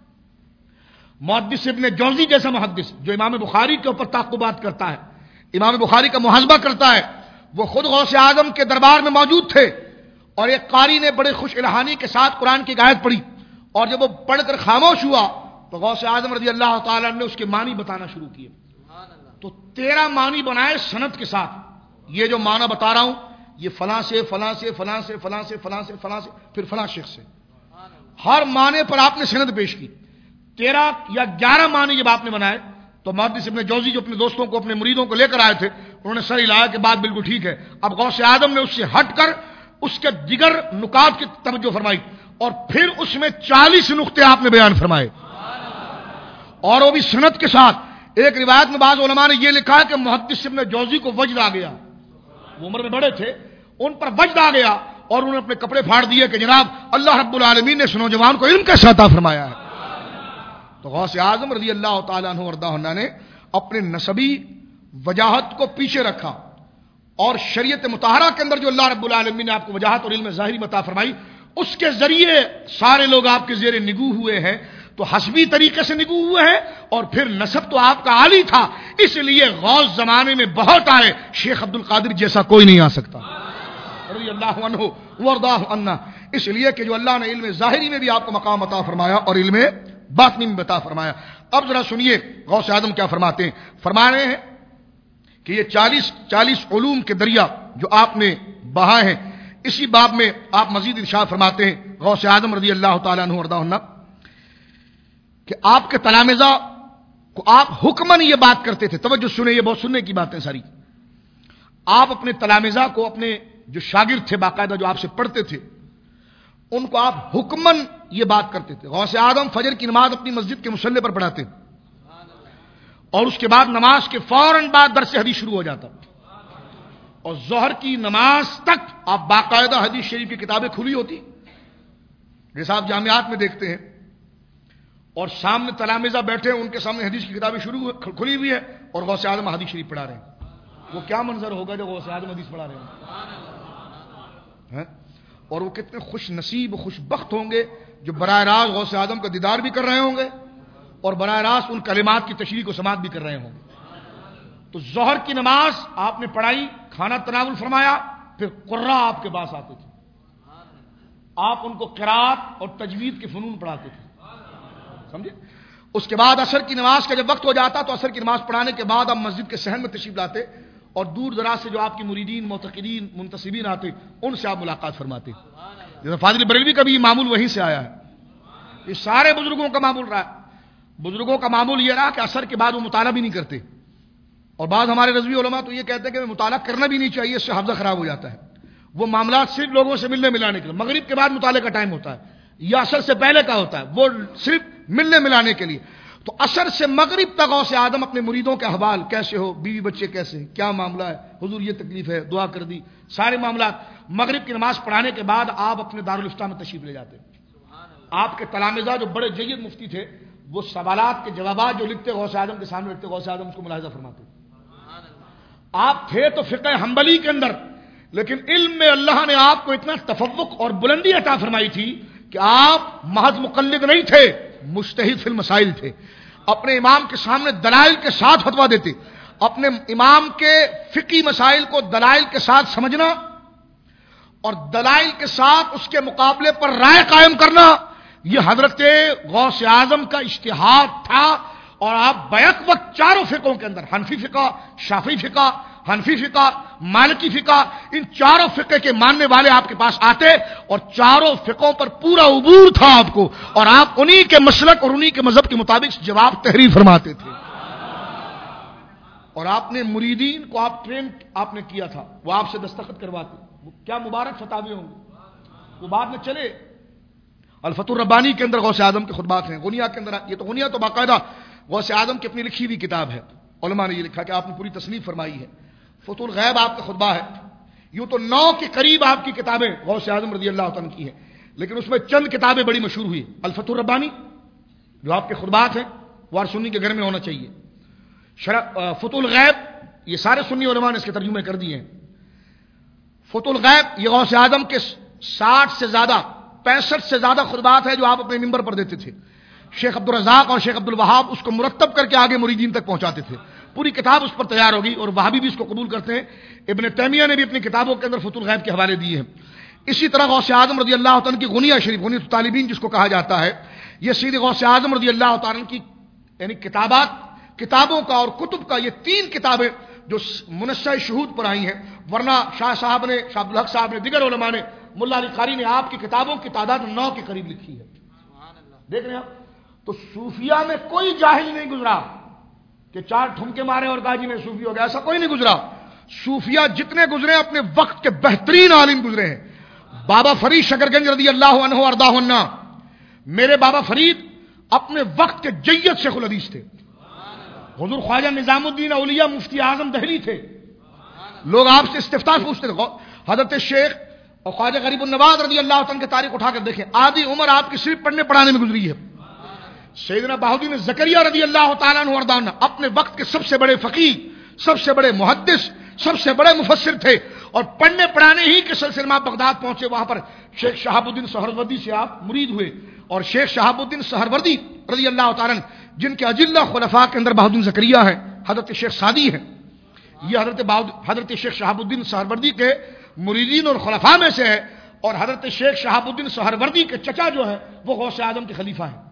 محدث ابن جوزی جیسا محدث جو امام بخاری کے اوپر تعقبات کرتا ہے، امام بخاری کا محاسبہ کرتا ہے، وہ خود غوث اعظم کے دربار میں موجود تھے، اور ایک قاری نے بڑے خوش الہانی کے ساتھ قرآن کی آیت پڑھی، اور جب وہ پڑھ کر خاموش ہوا تو غوث اعظم رضی اللہ تعالیٰ نے اس کے معنی بتانا شروع کیے۔ تو 13 معنی بنائے سند کے ساتھ، یہ جو معنی بتا رہا ہوں یہ فلاں سے فلاں سے فلاں سے فلاں سے فلاں سے فلاں سے پھر فلاں شیخ سے، ہر معنی پر آپ نے سند پیش کی۔ 13 یا 11 معنی جب آپ نے بنائے تو محدث ابن جوزی جو اپنے دوستوں کو اپنے مریدوں کو لے کر آئے تھے انہوں نے سر ہلایا کہ بات بالکل ٹھیک ہے۔ اب غوث اعظم نے اس سے ہٹ کر اس کے دیگر نکات کی توجہ فرمائی، اور پھر اس میں 40 نقطے آپ نے بیان فرمائے، اور وہ بھی سند کے ساتھ۔ ایک روایت میں بعض علماء نے یہ لکھا ہے کہ محدث ابن جوزی کو وجد آ گیا، وہ عمر میں بڑے تھے، ان پر وجد آ گیا اور انہوں نے اپنے کپڑے پھاڑ دیے کہ جناب اللہ رب العالمین نے اس نوجوان کو علم کیسے عطا فرمایا ہے۔ تو غوث اعظم رضی اللہ تعالیٰ عنہ وارضاہ عنہ نے اپنے نسبی وجاہت کو پیچھے رکھا، اور شریعت مطہرہ کے اندر جو اللہ رب العالمین نے آپ کو وجاہت اور علم ظاہری عطا فرمائی، اس کے ذریعے سارے لوگ آپ کے زیر نگو ہوئے ہیں، تو حسبی طریقے سے نگو ہوئے ہیں، اور پھر نسب تو آپ کا عالی تھا، اس لیے غوث زمانے میں بہت آئے، شیخ عبد القادر جیسا کوئی نہیں آ سکتا رضی اللہ عنہ وارضاہ عنہ، اس لیے کہ جو اللہ نے علم ظاہری میں بھی آپ کو مقام عطا فرمایا اور علم باطنی میں عطا فرمایا۔ اب ذرا سنیے غوث اعظم کیا فرماتے ہیں، فرما رہے ہیں کہ یہ 40 علوم کے دریا جو آپ نے بہائے ہیں، اسی باب میں آپ مزید ارشاد فرماتے ہیں غوث اعظم رضی اللہ تعالیٰ عنہ وارضاہ عنہ کہ آپ کے تلامذہ کو آپ حکماً یہ بات کرتے تھے، توجہ سنیں، یہ بہت سننے کی باتیں ساری، آپ اپنے تلامذہ کو، اپنے جو شاگرد تھے باقاعدہ جو آپ سے پڑھتے تھے، ان کو آپ حکماً یہ بات کرتے تھے۔ غوث اعظم فجر کی نماز اپنی مسجد کے مصلی پر پڑھاتے، اور اس کے بعد نماز کے فوراً بعد درس حدیث شروع ہو جاتا، اور ظہر کی نماز تک آپ باقاعدہ حدیث شریف کی کتابیں کھلی ہوتی، جیسا آپ جامعات میں دیکھتے ہیں، اور سامنے تلامذہ بیٹھے ہیں، ان کے سامنے حدیث کی کتابیں کھلی ہوئی ہے، اور غوث اعظم حدیث شریف پڑھا رہے ہیں۔ وہ کیا منظر ہوگا جب غوث اعظم حدیث پڑھا رہے ہیں، اور وہ کتنے خوش نصیب خوش بخت ہوں گے جو براہ راست غوث اعظم کا دیدار بھی کر رہے ہوں گے، اور براہ راست ان کلمات کی تشریح و سماعت بھی کر رہے ہوں گے۔ تو ظہر کی نماز آپ نے پڑھائی، کھانا تناول فرمایا، پھر قرہ آپ کے پاس آتے تھے، آپ ان کو قرات اور تجوید کے فنون پڑھاتے تھے، سمجھے؟ اس کے بعد عصر کی نماز کا جب وقت ہو جاتا تو عصر کی نماز پڑھانے کے بعد آپ مسجد کے صحن میں تشریف لاتے، اور دور دراز سے جو آپ کی مریدین، معتقدین، منتسبین آتے، ان سے آپ ملاقات فرماتے۔ جیسے فاضل بریلوی کا بھی معمول وہیں سے آیا ہے، یہ سارے بزرگوں کا معمول رہا ہے۔ بزرگوں کا معمول یہ رہا کہ عصر کے بعد وہ مطالعہ بھی نہیں کرتے، اور بعض ہمارے رضوی علماء تو یہ کہتے ہیں کہ مطالعہ کرنا بھی نہیں چاہیے، اس سے حافظہ خراب ہو جاتا ہے۔ وہ معاملات صرف لوگوں سے ملنے ملانے کے لیے، مغرب کے بعد مطالعے کا ٹائم ہوتا ہے، یا عصر سے پہلے کا ہوتا ہے، وہ صرف ملنے ملانے کے لیے۔ تو عصر سے مغرب تک غوث اعظم اپنے مریدوں کے احوال، کیسے ہو، بیوی بچے کیسے ہیں، کیا معاملہ ہے، حضور یہ تکلیف ہے، دعا کر دی، سارے معاملات۔ مغرب کی نماز پڑھانے کے بعد آپ اپنے دارالفتہ میں تشریف لے جاتے۔ آپ کے تلامذہ جو بڑے جید مفتی تھے، وہ سوالات کے جوابات جو لکھتے غوث اعظم کے سامنے رکھتے، غوث اعظم اس کو ملاحظہ فرماتے۔ آپ تھے تو فقہ حنبلی کے اندر، لیکن علم میں اللہ نے آپ کو اتنا تفوق اور بلندی عطا فرمائی تھی کہ آپ محض مقلد نہیں تھے، مجتہد فی المسائل تھے۔ اپنے امام کے سامنے دلائل کے ساتھ فتویٰ دیتے، اپنے امام کے فقہی مسائل کو دلائل کے ساتھ سمجھنا اور دلائل کے ساتھ اس کے مقابلے پر رائے قائم کرنا، یہ حضرت غوث اعظم کا اجتہاد تھا۔ اور آپ بیک وقت چاروں فقہوں کے اندر، حنفی فقہ، شافعی فقہ، حنفی فقہ، مالکی فقہ، ان چاروں فقہ کے ماننے والے آپ کے پاس آتے، اور چاروں فقہوں پر پورا عبور تھا آپ کو، اور آپ انہی کے مسلک اور انہی کے مذہب کے مطابق جواب تحریر فرماتے تھے۔ اور آپ نے مریدین کو آپ ٹرین آپ نے کیا تھا، وہ آپ سے دستخط کرواتے، وہ کیا مبارک فتاوی ہوں گے، وہ بعد میں چلے۔ الفتح الربانی کے اندر غوث اعظم کے خطبات ہیں، غنیہ کے اندر، یہ تو غنیہ تو باقاعدہ غوث اعظم کی اپنی لکھی ہوئی کتاب ہے، علماء نے یہ لکھا کہ آپ نے پوری تصنیف فرمائی ہے۔ فتح الغیب آپ کا خطبہ ہے، یوں تو 9 کے قریب آپ کی کتابیں غوث اعظم رضی اللہ تعالیٰ کی ہیں، لیکن اس میں چند کتابیں بڑی مشہور ہوئی. الفتح الربانی جو آپ کے خطبات ہیں وہ ہر سنی کے گھر میں ہونا چاہیے. فتح الغیب یہ سارے سنی علماء نے اس کے ترجمے کر دیے ہیں. فتح الغیب یہ غوث اعظم کے 60 سے زیادہ 65 سے زیادہ خطبات ہیں جو آپ اپنے منبر پر دیتے تھے. شیخ عبدالرزاق اور شیخ عبدالوہاب اس کو مرتب کر کے آگے مریدین تک پہنچاتے تھے. پوری کتاب اس پر تیار ہوگی اور وہابی بھی اس کو قبول کرتے ہیں. ابن تیمیہ نے بھی اپنی کتابوں کے اندر فتح الغیب کے حوالے دیے ہیں. اسی طرح غوث اعظم رضی اللہ تعالیٰ کی غنیہ شریف، غنیۃ الطالبین جس کو کہا جاتا ہے، یہ سید غوث اعظم رضی اللہ تعالیٰ کی یعنی کتابوں کا اور کتب کا یہ 3 کتابیں جو منصہ شہود پر آئی ہیں. ورنہ شاہ صاحب نے، شاہ عبدالحق صاحب نے، دیگر علماء نے، ملا علی قاری نے آپ کی کتابوں کی تعداد 9 کے قریب لکھی ہے. دیکھ رہے ہیں آپ. تو صوفیہ میں کوئی جاہل نہیں گزرا کہ 4 ٹھمکے مارے اور کہا جی میں صوفی ہو گیا، ایسا کوئی نہیں گزرا. صوفیہ جتنے گزرے اپنے وقت کے بہترین عالم گزرے ہیں. بابا فرید شکرگنج رضی اللہ عنہ وارضاہ عنہ، میرے بابا فرید اپنے وقت کے جید شیخ الحدیث تھے. حضور خواجہ نظام الدین اولیاء مفتی اعظم دہلی تھے. لوگ آپ سے استفتاء پوچھتے تھے. حضرت شیخ اور خواجہ غریب النواز رضی اللہ عنہ کے تاریخ اٹھا کر دیکھیں، آدھی عمر آپ کی صرف پڑھنے پڑھانے میں گزری ہے. سیدنا بہاؤالدین زکریا رضی اللہ تعالیٰ عنہ وارضاہ عنہ اپنے وقت کے سب سے بڑے فقیہ، سب سے بڑے محدث، سب سے بڑے مفسر تھے، اور پڑھنے پڑھانے ہی کے سلسلے میں آپ بغداد پہنچے. وہاں پر شیخ شہاب الدین سہروردی سے آپ مرید ہوئے. اور شیخ شہاب الدین سہروردی رضی اللہ تعالیٰ جن کے اجلہ خلفاء کے اندر بہاؤالدین زکریا ہیں، حضرت شیخ سعدی ہیں. یہ حضرت شیخ شہاب الدین سہروردی کے مریدین اور خلفاء میں سے ہے. اور حضرت شیخ شہاب الدین سہروردی کے چچا جو ہیں وہ غوث اعظم کے خلیفہ ہیں،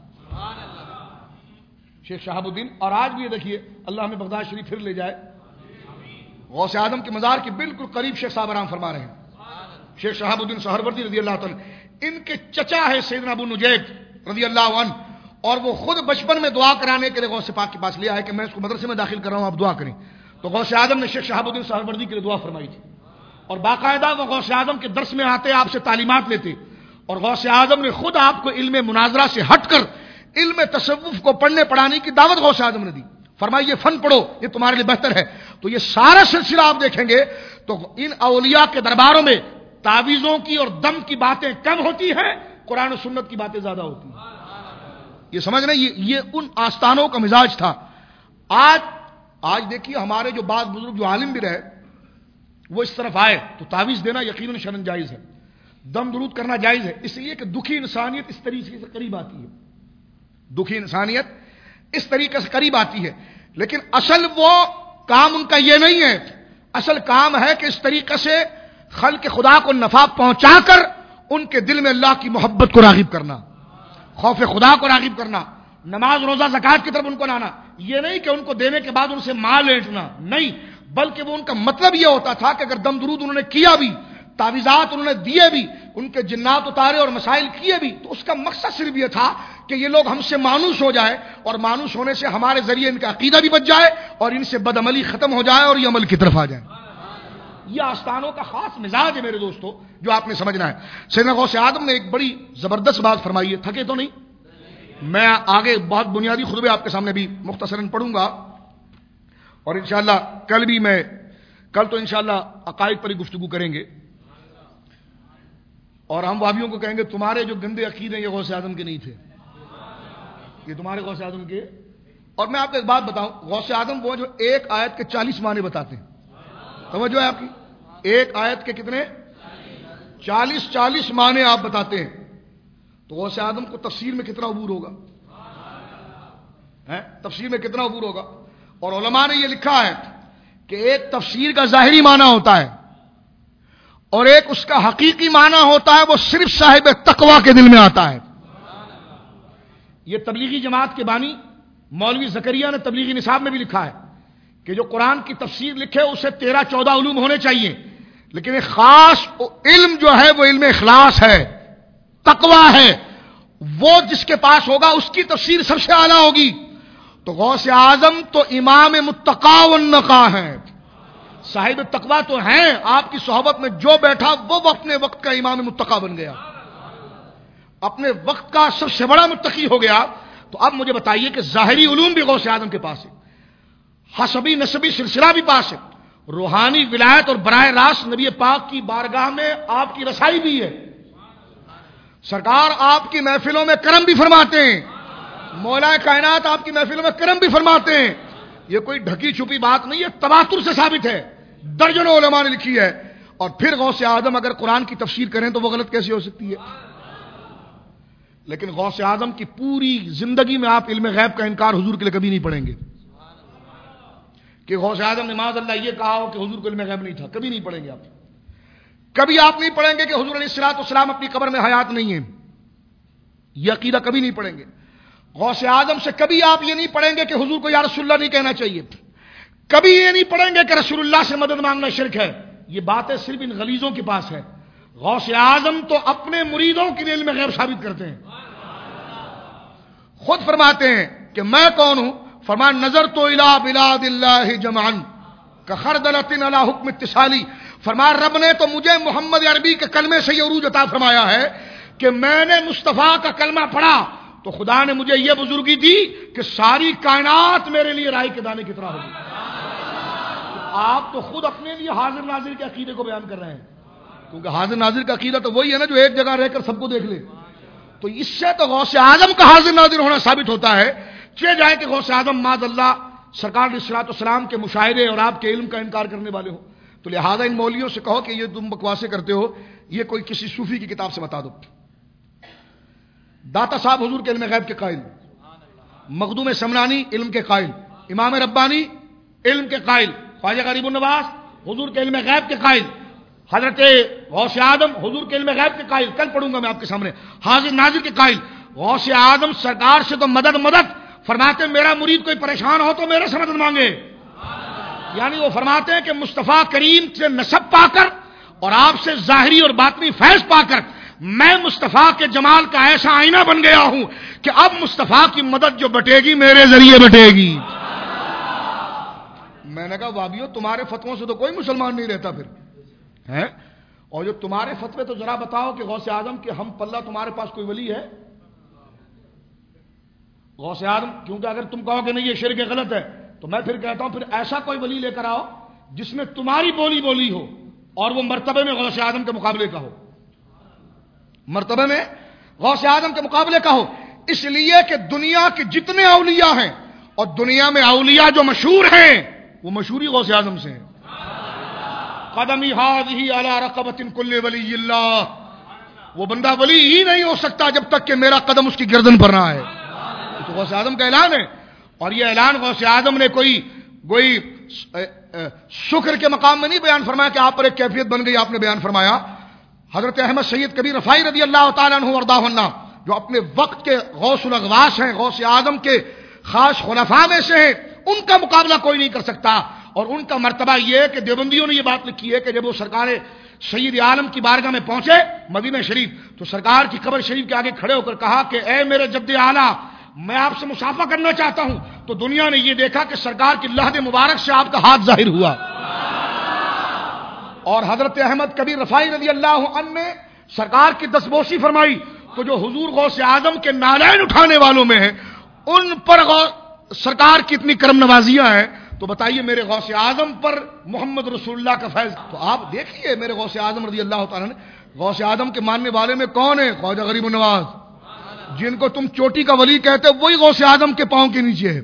شیخ شہاب الدین. اور آج بھی یہ دیکھیے اللہ ہمیں بغداد شریف پھر لے جائے، غوث اعظم کے مزار کے بالکل قریب شیخ صاحب آرام فرما رہے ہیں. شیخ شہاب الدین سہروردی رضی اللہ تعالیٰ، ان کے چچا ہے سیدنا ابو نجید رضی اللہ عنہ، اور وہ خود بچپن میں دعا کرانے کے لیے غوث پاک کے پاس لے آئے کہ میں اس کو مدرسے میں داخل کر رہا ہوں، آپ دعا کریں. تو غوث اعظم نے شیخ شہاب الدین سہروردی کے لیے دعا فرمائی تھی. اور باقاعدہ وہ غوث اعظم کے درس میں آتے، آپ سے تعلیمات لیتے. اور غوث اعظم نے خود آپ کو علم مناظرہ سے ہٹ کر علم تصوف کو پڑھنے پڑھانے کی دعوت غوث اعظم نے دی. فرمایا یہ فن پڑھو، یہ تمہارے لیے بہتر ہے. تو یہ سارا سلسلہ آپ دیکھیں گے تو ان اولیاء کے درباروں میں تعویذوں کی اور دم کی باتیں کم ہوتی ہیں، قرآن و سنت کی باتیں زیادہ ہوتی ہیں. یہ سمجھ رہے ہیں، یہ ان آستانوں کا مزاج تھا. آج دیکھیے ہمارے جو بعض بزرگ جو عالم بھی رہے وہ اس طرف آئے تو تعویذ دینا یقیناً شرعاً جائز ہے، دم درود کرنا جائز ہے، اس لیے کہ دکھی انسانیت اس طریقے سے قریب آتی ہے. دکھی انسانیت اس طریقے سے قریب آتی ہے. لیکن اصل وہ کام ان کا یہ نہیں ہے. اصل کام ہے کہ اس طریقے سے خلق خدا کو نفع پہنچا کر ان کے دل میں اللہ کی محبت کو راغب کرنا، خوف خدا کو راغب کرنا، نماز روزہ زکات کی طرف ان کو لانا. یہ نہیں کہ ان کو دینے کے بعد ان سے مال لینٹنا، نہیں، بلکہ وہ ان کا مطلب یہ ہوتا تھا کہ اگر دم درود انہوں نے کیا بھی، تعویذات انہوں نے دیے بھی، ان کے جنات اتارے اور مسائل کیے بھی، تو اس کا مقصد صرف یہ تھا کہ یہ لوگ ہم سے مانوس ہو جائے، اور مانوس ہونے سے ہمارے ذریعے ان کا عقیدہ بھی بچ جائے اور ان سے بد عملی ختم ہو جائے اور یہ عمل کی طرف آ جائے. یہ آستانوں کا خاص مزاج ہے میرے دوستو، جو آپ نے سمجھنا ہے. سیدنا غوث اعظم نے ایک بڑی زبردست بات فرمائی ہے. تھکے تو نہیں؟ میں آگے بہت بنیادی خطبے آپ کے سامنے بھی مختصراً پڑھوں گا، اور انشاءاللہ کل تو انشاءاللہ عقائد پر ہی گفتگو کریں گے. اور ہم وہابیوں کو کہیں گے تمہارے جو گندے عقیدے یہ غوث اعظم کے نہیں تھے، یہ تمہارے غوث اعظم کے. اور میں آپ کو ایک بات بتاؤں، غوث اعظم وہ جو ایک آیت کے 40 معنی بتاتے ہیں. توجہ ہے آپ کی؟ ایک آیت کے کتنے؟ 40 معنی آپ بتاتے ہیں. تو غوث اعظم کو تفسیر میں کتنا عبور ہوگا؟ تفسیر میں کتنا عبور ہوگا؟ اور علماء نے یہ لکھا ہے کہ ایک تفسیر کا ظاہری معنی ہوتا ہے اور ایک اس کا حقیقی معنی ہوتا ہے، وہ صرف صاحب تقوی کے دل میں آتا ہے. یہ تبلیغی جماعت کے بانی مولوی زکریا نے تبلیغی نصاب میں بھی لکھا ہے کہ جو قرآن کی تفسیر لکھے اسے 13-14 علوم ہونے چاہیے، لیکن ایک خاص علم جو ہے وہ علم اخلاص ہے، تقوی ہے. وہ جس کے پاس ہوگا اس کی تفسیر سب سے اعلیٰ ہوگی. تو غوث اعظم تو امام متقی والنقا ہیں، صاحب تقوی تو ہیں. آپ کی صحبت میں جو بیٹھا وہ اپنے وقت کا امام متقی بن گیا، اپنے وقت کا سب سے بڑا متقی ہو گیا. تو اب مجھے بتائیے کہ ظاہری علوم بھی غوث اعظم کے پاس ہے، حسبی نسبی سلسلہ بھی پاس ہے، روحانی ولایت اور براہ راست نبی پاک کی بارگاہ میں آپ کی رسائی بھی ہے. سرکار آپ کی محفلوں میں کرم بھی فرماتے ہیں, مولا کائنات آپ کی محفلوں میں کرم بھی فرماتے ہیں. یہ کوئی ڈھکی چھپی بات نہیں ہے, تواتر سے ثابت ہے, درجنوں علماء نے لکھی ہے. اور پھر غوث اعظم اگر قرآن کی تفسیر کریں تو وہ غلط کیسے ہو سکتی ہے؟ لیکن غوث اعظم کی پوری زندگی میں آپ علم غیب کا انکار حضور کے لیے کبھی نہیں پڑھیں گے کہ غوث اعظم نے معاذ اللہ یہ کہا ہو کہ حضور کو علم غیب نہیں تھا. کبھی نہیں پڑھیں گے آپ. کبھی آپ نہیں پڑھیں گے کہ حضور علیہ الصلوۃ والسلام اپنی قبر میں حیات نہیں ہیں. یہ عقیدہ کبھی نہیں پڑھیں گے. غوث اعظم سے کبھی آپ یہ نہیں پڑھیں گے کہ حضور کو یا رسول اللہ نہیں کہنا چاہیے. کبھی یہ نہیں پڑھیں گے کہ رسول اللہ سے مدد مانگنا شرک ہے. یہ باتیں صرف ان غلیظوں کے پاس ہے. غوث اعظم تو اپنے مریدوں کے لیے علم غیب ثابت کرتے ہیں. خود فرماتے ہیں کہ میں کون ہوں؟ فرمان نظر تو الی بلاد اللہ جمعا کخردلۃ علی حکم اتصالی. فرمان رب نے تو مجھے محمد عربی کے کلمے سے یہ عروج عطا فرمایا ہے کہ میں نے مصطفیٰ کا کلمہ پڑھا تو خدا نے مجھے یہ بزرگی دی کہ ساری کائنات میرے لیے رائی کے دانے کی طرح ہوگی. آپ تو خود اپنے لیے حاضر ناظر کے عقیدے کو بیان کر رہے ہیں, کیونکہ حاضر ناظر کا عقیدہ تو وہی ہے نا جو ایک جگہ رہ کر سب کو دیکھ لے. تو اس سے تو غوث اعظم کا حاضر ناظر ہونا ثابت ہوتا ہے. چلے جائے کہ غوث اعظم معاذ اللہ سرکار علیہ الصلوۃ والسلام کے مشاہدے اور آپ کے علم کا انکار کرنے والے ہو, تو لہذا ان مولویوں سے کہو کہ یہ تم بکواسے کرتے ہو, یہ کوئی کسی صوفی کی کتاب سے بتا دو. داتا صاحب حضور کے علم غیب کے قائل, مخدوم سمنانی علم کے قائل, امام ربانی علم کے قائل, خواجہ غریب النواز حضور کے علم غیب کے قائل, حضرت غوث اعظم حضور کے علم غیب کے قائل. کل پڑھوں گا میں آپ کے سامنے حاضر ناظر کے قائل. غوث اعظم سرکار سے تو مدد فرماتے میرا مرید کوئی پریشان ہو تو میرے سے مدد مانگے. یعنی وہ فرماتے ہیں کہ مصطفیٰ کریم سے نسب پا کر اور آپ سے ظاہری اور باطنی فیض پا کر میں مصطفیٰ کے جمال کا ایسا آئینہ بن گیا ہوں کہ اب مصطفیٰ کی مدد جو بٹے گی میرے ذریعے بٹے گی. میں نے کہا وابیو تمہارے فتووں سے تو کوئی مسلمان نہیں رہتا پھر ہے, اور جو تمہارے فتوے تو ذرا بتاؤ کہ غوث اعظم کے ہم پلہ تمہارے پاس کوئی ولی ہے؟ غوث اعظم, کیونکہ اگر تم کہو کہ نہیں یہ شرک غلط ہے تو میں پھر کہتا ہوں پھر ایسا کوئی ولی لے کر آؤ جس میں تمہاری بولی ہو اور وہ مرتبے میں غوث اعظم کے مقابلے کا ہو. مرتبے میں غوث اعظم کے مقابلے کا ہو. اس لیے کہ دنیا کے جتنے اولیاء ہیں اور دنیا میں اولیاء جو مشہور ہیں وہ مشہوری غوث اعظم سے ہیں. قدمی ہذہ علی رقبۃ کل ولی اللہ, وہ بندہ ولی ہی نہیں ہو سکتا جب تک کہ میرا قدم اس کی گردن پر نہ آئے. تو غوث اعظم کا اعلان ہے, اور یہ اعلان غوث اعظم نے کوئی شکر کے مقام میں نہیں بیان فرمایا کہ آپ پر ایک کیفیت بن گئی. آپ نے بیان فرمایا حضرت احمد سید کبیر رفاعی رضی اللہ تعالیٰ عنہ وارضاہ عنہ جو اپنے وقت کے غوث الاغواث ہیں, غوث اعظم کے خاص خلفاء میں سے ہیں, ان کا مقابلہ کوئی نہیں کر سکتا. اور ان کا مرتبہ یہ ہے کہ دیوبندیوں نے یہ بات لکھی ہے کہ جب وہ سرکار سید عالم کی بارگاہ میں پہنچے مدینہ شریف تو سرکار کی قبر شریف کے آگے کھڑے ہو کر کہا کہ اے میرے جد اعلیٰ میں آپ سے مصافحہ کرنا چاہتا ہوں. تو دنیا نے یہ دیکھا کہ سرکار کی لحد مبارک سے آپ کا ہاتھ ظاہر ہوا. اور حضرت احمد کبیر رفاعی رضی اللہ عنہ نے سرکار کی دستبوسی فرمائی تو جو حضور غوث اعظم کے نالین اٹھانے والوں میں ہیں ان پر سرکار کی اتنی کرم نوازیاں ہیں. تو بتائیے میرے غوث اعظم پر محمد رسول اللہ کا فیض. تو آپ دیکھیے میرے غوث اعظم رضی اللہ تعالیٰ نے, غوث اعظم کے ماننے والے میں کون ہے؟ خواجہ غریب النواز, جن کو تم چوٹی کا ولی کہتے وہی غوث اعظم کے پاؤں کے نیچے ہے.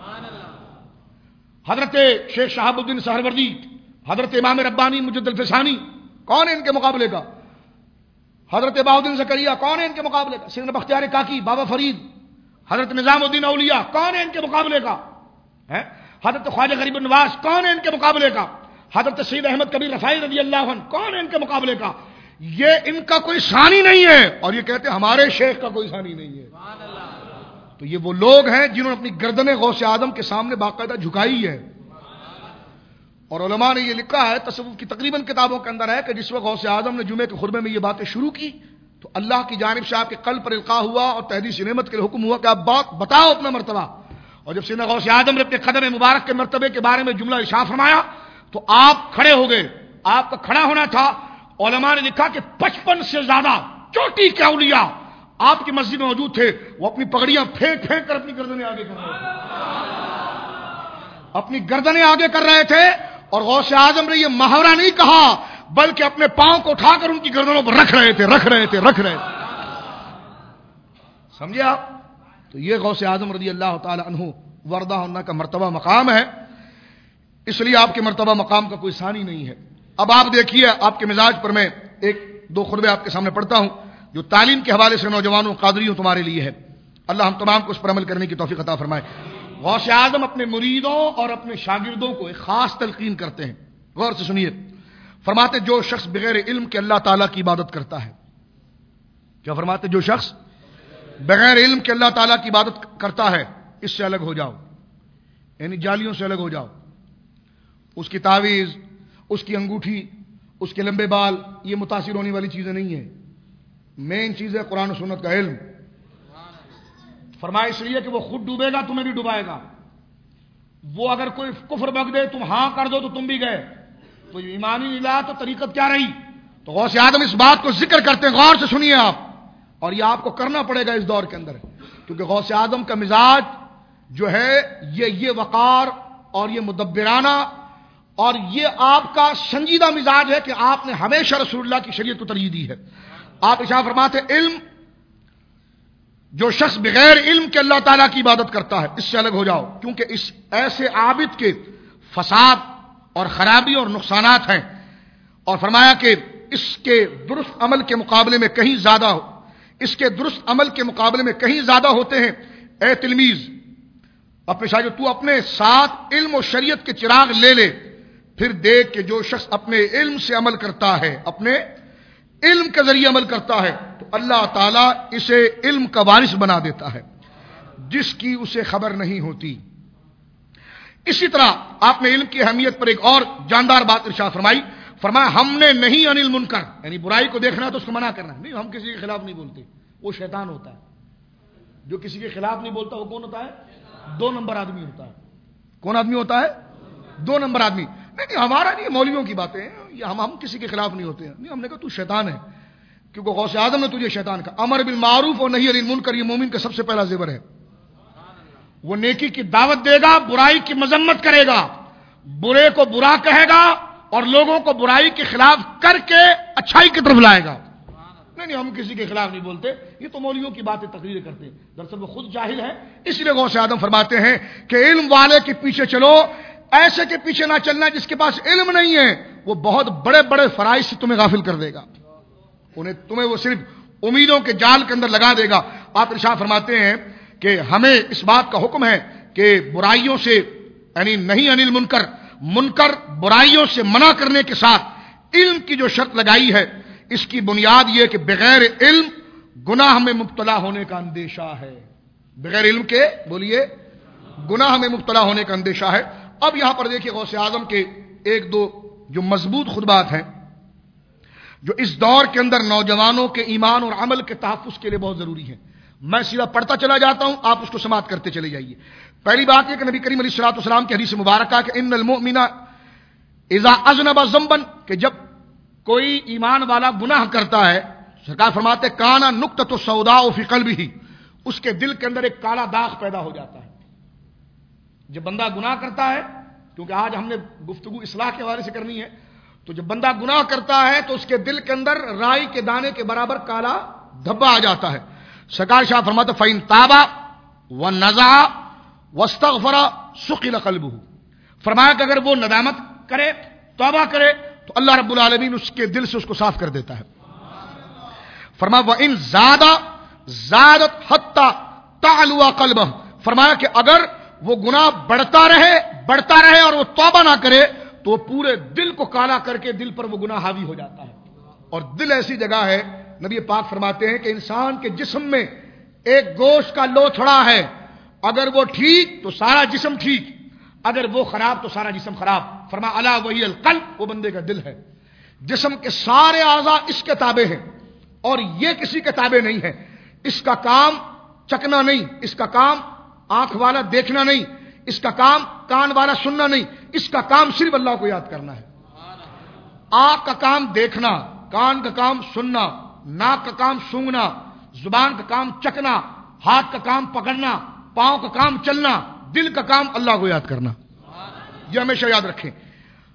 حضرت شیخ شہاب الدین سہروردی, حضرت امام ربانی مجد الفسانی, کون ہے ان کے مقابلے کا؟ حضرت بہاؤالدین زکریا, کون ہے ان کے مقابلے کا؟ سیدنا بختیار کاکی, بابا فرید, حضرت نظام الدین اولیاء, کون ہے ان کے مقابلے کا؟ حضرت خواجہ غریب النواز, کون ہے ان کے مقابلے کا؟ حضرت سید احمد کبیر رفاعی رضی اللہ عنہ, کون ہے ان کے مقابلے کا؟ یہ ان کا کوئی ثانی نہیں ہے, اور یہ کہتے ہیں ہمارے شیخ کا کوئی ثانی نہیں ہے. تو یہ وہ لوگ ہیں جنہوں نے اپنی گردن غوث اعظم کے سامنے باقاعدہ جھکائی ہے. اور علماء نے یہ لکھا ہے تصوف کی تقریباً کتابوں کے اندر ہے کہ جس وقت غوث اعظم نے جمعے کے خطبے میں یہ باتیں شروع کی تو اللہ کی جانب سے آپ کے قلب پر القاء ہوا اور تحدیث نعمت کے لیے حکم ہوا کہ آپ بات بتاؤ اپنا مرتبہ. اور جب سیدنا غوث اعظم نے اپنے قدم مبارک کے مرتبے کے بارے میں جملہ ارشاد فرمایا تو آپ کھڑے ہو گئے. آپ کا کھڑا ہونا تھا. علماء نے لکھا کہ 55 سے زیادہ چوٹی کے اولیاء آپ کی مسجد میں موجود تھے. وہ اپنی پگڑیاں پھینک کر اپنی گردنیں آگے کر رہے تھے, اپنی گردنیں آگے کر رہے تھے اور غوث اعظم نے یہ محاورہ نہیں کہا بلکہ اپنے پاؤں کو اٹھا کر ان کی گردنوں پر رکھ رہے تھے. سمجھے آپ؟ تو یہ غوث اعظم رضی اللہ تعالی عنہ وردہ ہونا کا مرتبہ مقام ہے. اس لیے آپ کے مرتبہ مقام کا کوئی ثانی نہیں ہے. اب آپ دیکھیے آپ کے مزاج پر میں ایک دو خطبے آپ کے سامنے پڑھتا ہوں جو تعلیم کے حوالے سے نوجوانوں قادریوں تمہارے لیے ہے. اللہ ہم تمام کو اس پر عمل کرنے کی توفیق عطا فرمائے. غوث اعظم اپنے مریدوں اور اپنے شاگردوں کو ایک خاص تلقین کرتے ہیں. غور سے سنیے. فرماتے جو شخص بغیر علم کے اللہ تعالیٰ کی عبادت کرتا ہے. کیا فرماتے؟ جو شخص بغیر علم کے اللہ تعالیٰ کی عبادت کرتا ہے اس سے الگ ہو جاؤ، یعنی جالیوں سے الگ ہو جاؤ. اس کی تعویذ، اس کی انگوٹھی، اس کے لمبے بال یہ متاثر ہونے والی چیزیں نہیں ہیں. مین چیز ہے قرآن و سنت کا علم. فرمایا اس لیے کہ وہ خود ڈوبے گا تمہیں بھی ڈبائے گا. وہ اگر کوئی کفر بک دے تم ہاں کر دو تو تم بھی گئے، تو ایمانی نلا تو طریقت کیا رہی؟ تو غوث اعظم اس بات کو ذکر کرتے ہیں. غور سے سنیے آپ، اور یہ آپ کو کرنا پڑے گا اس دور کے اندر، کیونکہ غوث اعظم کا مزاج جو ہے یہ وقار اور یہ مدبرانہ اور یہ آپ کا سنجیدہ مزاج ہے کہ آپ نے ہمیشہ رسول اللہ کی شریعت کو ترجیح دی ہے. آپ ارشاد فرماتے علم، جو شخص بغیر علم کے اللہ تعالیٰ کی عبادت کرتا ہے اس سے الگ ہو جاؤ، کیونکہ اس ایسے عابد کے فساد اور خرابی اور نقصانات ہیں. اور فرمایا کہ اس کے درست عمل کے مقابلے میں کہیں زیادہ ہوتے ہیں. اے تلمیذ، اپنے شاگرد تو اپنے ساتھ علم و شریعت کے چراغ لے لے، پھر دیکھ کہ جو شخص اپنے علم سے عمل کرتا ہے، اپنے علم کے ذریعے عمل کرتا ہے، تو اللہ تعالیٰ اسے علم کا وارث بنا دیتا ہے جس کی اسے خبر نہیں ہوتی. اسی طرح آپ نے علم کی اہمیت پر ایک اور جاندار بات ارشاد فرمائی. فرمایا ہم نے نہیں انل منکر، یعنی برائی کو دیکھنا تو اس کو منع کرنا نہیں. ہم کسی کے خلاف نہیں بولتے، وہ شیطان ہوتا ہے. جو کسی کے خلاف نہیں بولتا وہ کون ہوتا ہے؟ 2 نمبر آدمی ہوتا ہے. کون آدمی ہوتا ہے؟ 2 نمبر آدمی. نہیں ہمارا نہیں، مولویوں کی باتیں ہیں. ہم کسی کے خلاف نہیں ہوتے ہیں. نہیں، ہم نے کہا تو شیطان ہے، کیونکہ غوث اعظم نے تجھے شیطان کہا. امر بالمعروف اور نہی عن المنکر یہ مومن کا سب سے پہلا زیور ہے. وہ نیکی کی دعوت دے گا، برائی کی مذمت کرے گا، برے کو برا کہے گا اور لوگوں کو برائی کے خلاف کر کے اچھائی کی طرف لائے گا. نہیں ہم کسی کے خلاف نہیں بولتے، یہ تو مولویوں کی باتیں تقریر کرتے ہیں. دراصل وہ خود جاہل ہے. اس لیے غوث اعظم فرماتے ہیں کہ علم والے کے پیچھے چلو، ایسے کے پیچھے نہ چلنا جس کے پاس علم نہیں ہے. وہ بہت بڑے بڑے فرائض سے تمہیں غافل کر دے گا، تمہیں وہ صرف امیدوں کے جال کے اندر لگا دے گا. آپ ارشاد فرماتے ہیں کہ ہمیں اس بات کا حکم ہے کہ برائیوں سے یعنی نہیں انل منکر برائیوں سے منع کرنے کے ساتھ علم کی جو شرط لگائی ہے، اس کی بنیاد یہ کہ بغیر علم گناہ میں مبتلا ہونے کا اندیشہ ہے. بغیر علم کے بولیے گناہ میں مبتلا ہونے کا اندیشہ ہے. اب یہاں پر دیکھیے غوث اعظم کے 1-2 جو مضبوط خطبات ہیں جو اس دور کے اندر نوجوانوں کے ایمان اور عمل کے تحفظ کے لیے بہت ضروری ہیں. میں سیدھا پڑھتا چلا جاتا ہوں، آپ اس کو سماعت کرتے چلے جائیے. پہلی بات یہ کہ نبی کریم علیہ الصلوۃ والسلام کی حدیث مبارکہ کہ ان المؤمن اذا اذنب ذنبا، کہ جب کوئی ایمان والا گناہ کرتا ہے، سرکار فرماتے کانا نقطۃ السوداء فی قلبہ، اس کے دل کے اندر ایک کالا داغ پیدا ہو جاتا ہے. جب بندہ گناہ کرتا ہے، کیونکہ آج ہم نے گفتگو اصلاح کے حوالے سے کرنی ہے، تو جب بندہ گناہ کرتا ہے تو اس کے دل کے اندر رائی کے دانے کے برابر کالا دھبا آ جاتا ہے. سرکار شاہ فرماتے فَإِن تَابَ وَنَزَعَ وَاسْتَغْفَرَ سُقِلَ قَلْبُهُ، فرمایا کہ اگر وہ ندامت کرے، توبہ کرے، تو اللہ رب العالمین اس کے دل سے اس کو صاف کر دیتا ہے. فرمایا وَإِن زَادَتْ حَتَّى تَعْلُوَ قَلْبَهُ، فرمایا کہ اگر وہ گناہ بڑھتا رہے اور وہ توبہ نہ کرے تو وہ پورے دل کو کالا کر کے دل پر وہ گناہ حاوی ہو جاتا ہے. اور دل ایسی جگہ ہے، نبی پاک فرماتے ہیں کہ انسان کے جسم میں ایک گوشت کا لوتھڑا ہے، اگر وہ ٹھیک تو سارا جسم ٹھیک، اگر وہ خراب تو سارا جسم خراب. فرما الا وہی القلب، وہ بندے کا دل ہے. جسم کے سارے اعضاء اس کے تابع ہیں اور یہ کسی کے تابع نہیں ہے. اس کا کام چکنا نہیں، اس کا کام آنکھ والا دیکھنا نہیں، اس کا کام کان والا سننا نہیں، اس کا کام صرف اللہ کو یاد کرنا ہے. آنکھ کا کام دیکھنا، کان کا کام سننا، ناک کا کام سونگنا، زبان کا کام چکنا، ہاتھ کا کام پکڑنا، پاؤں کا کام چلنا، دل کا کام اللہ کو یاد کرنا. یہ ہمیشہ یاد رکھیں.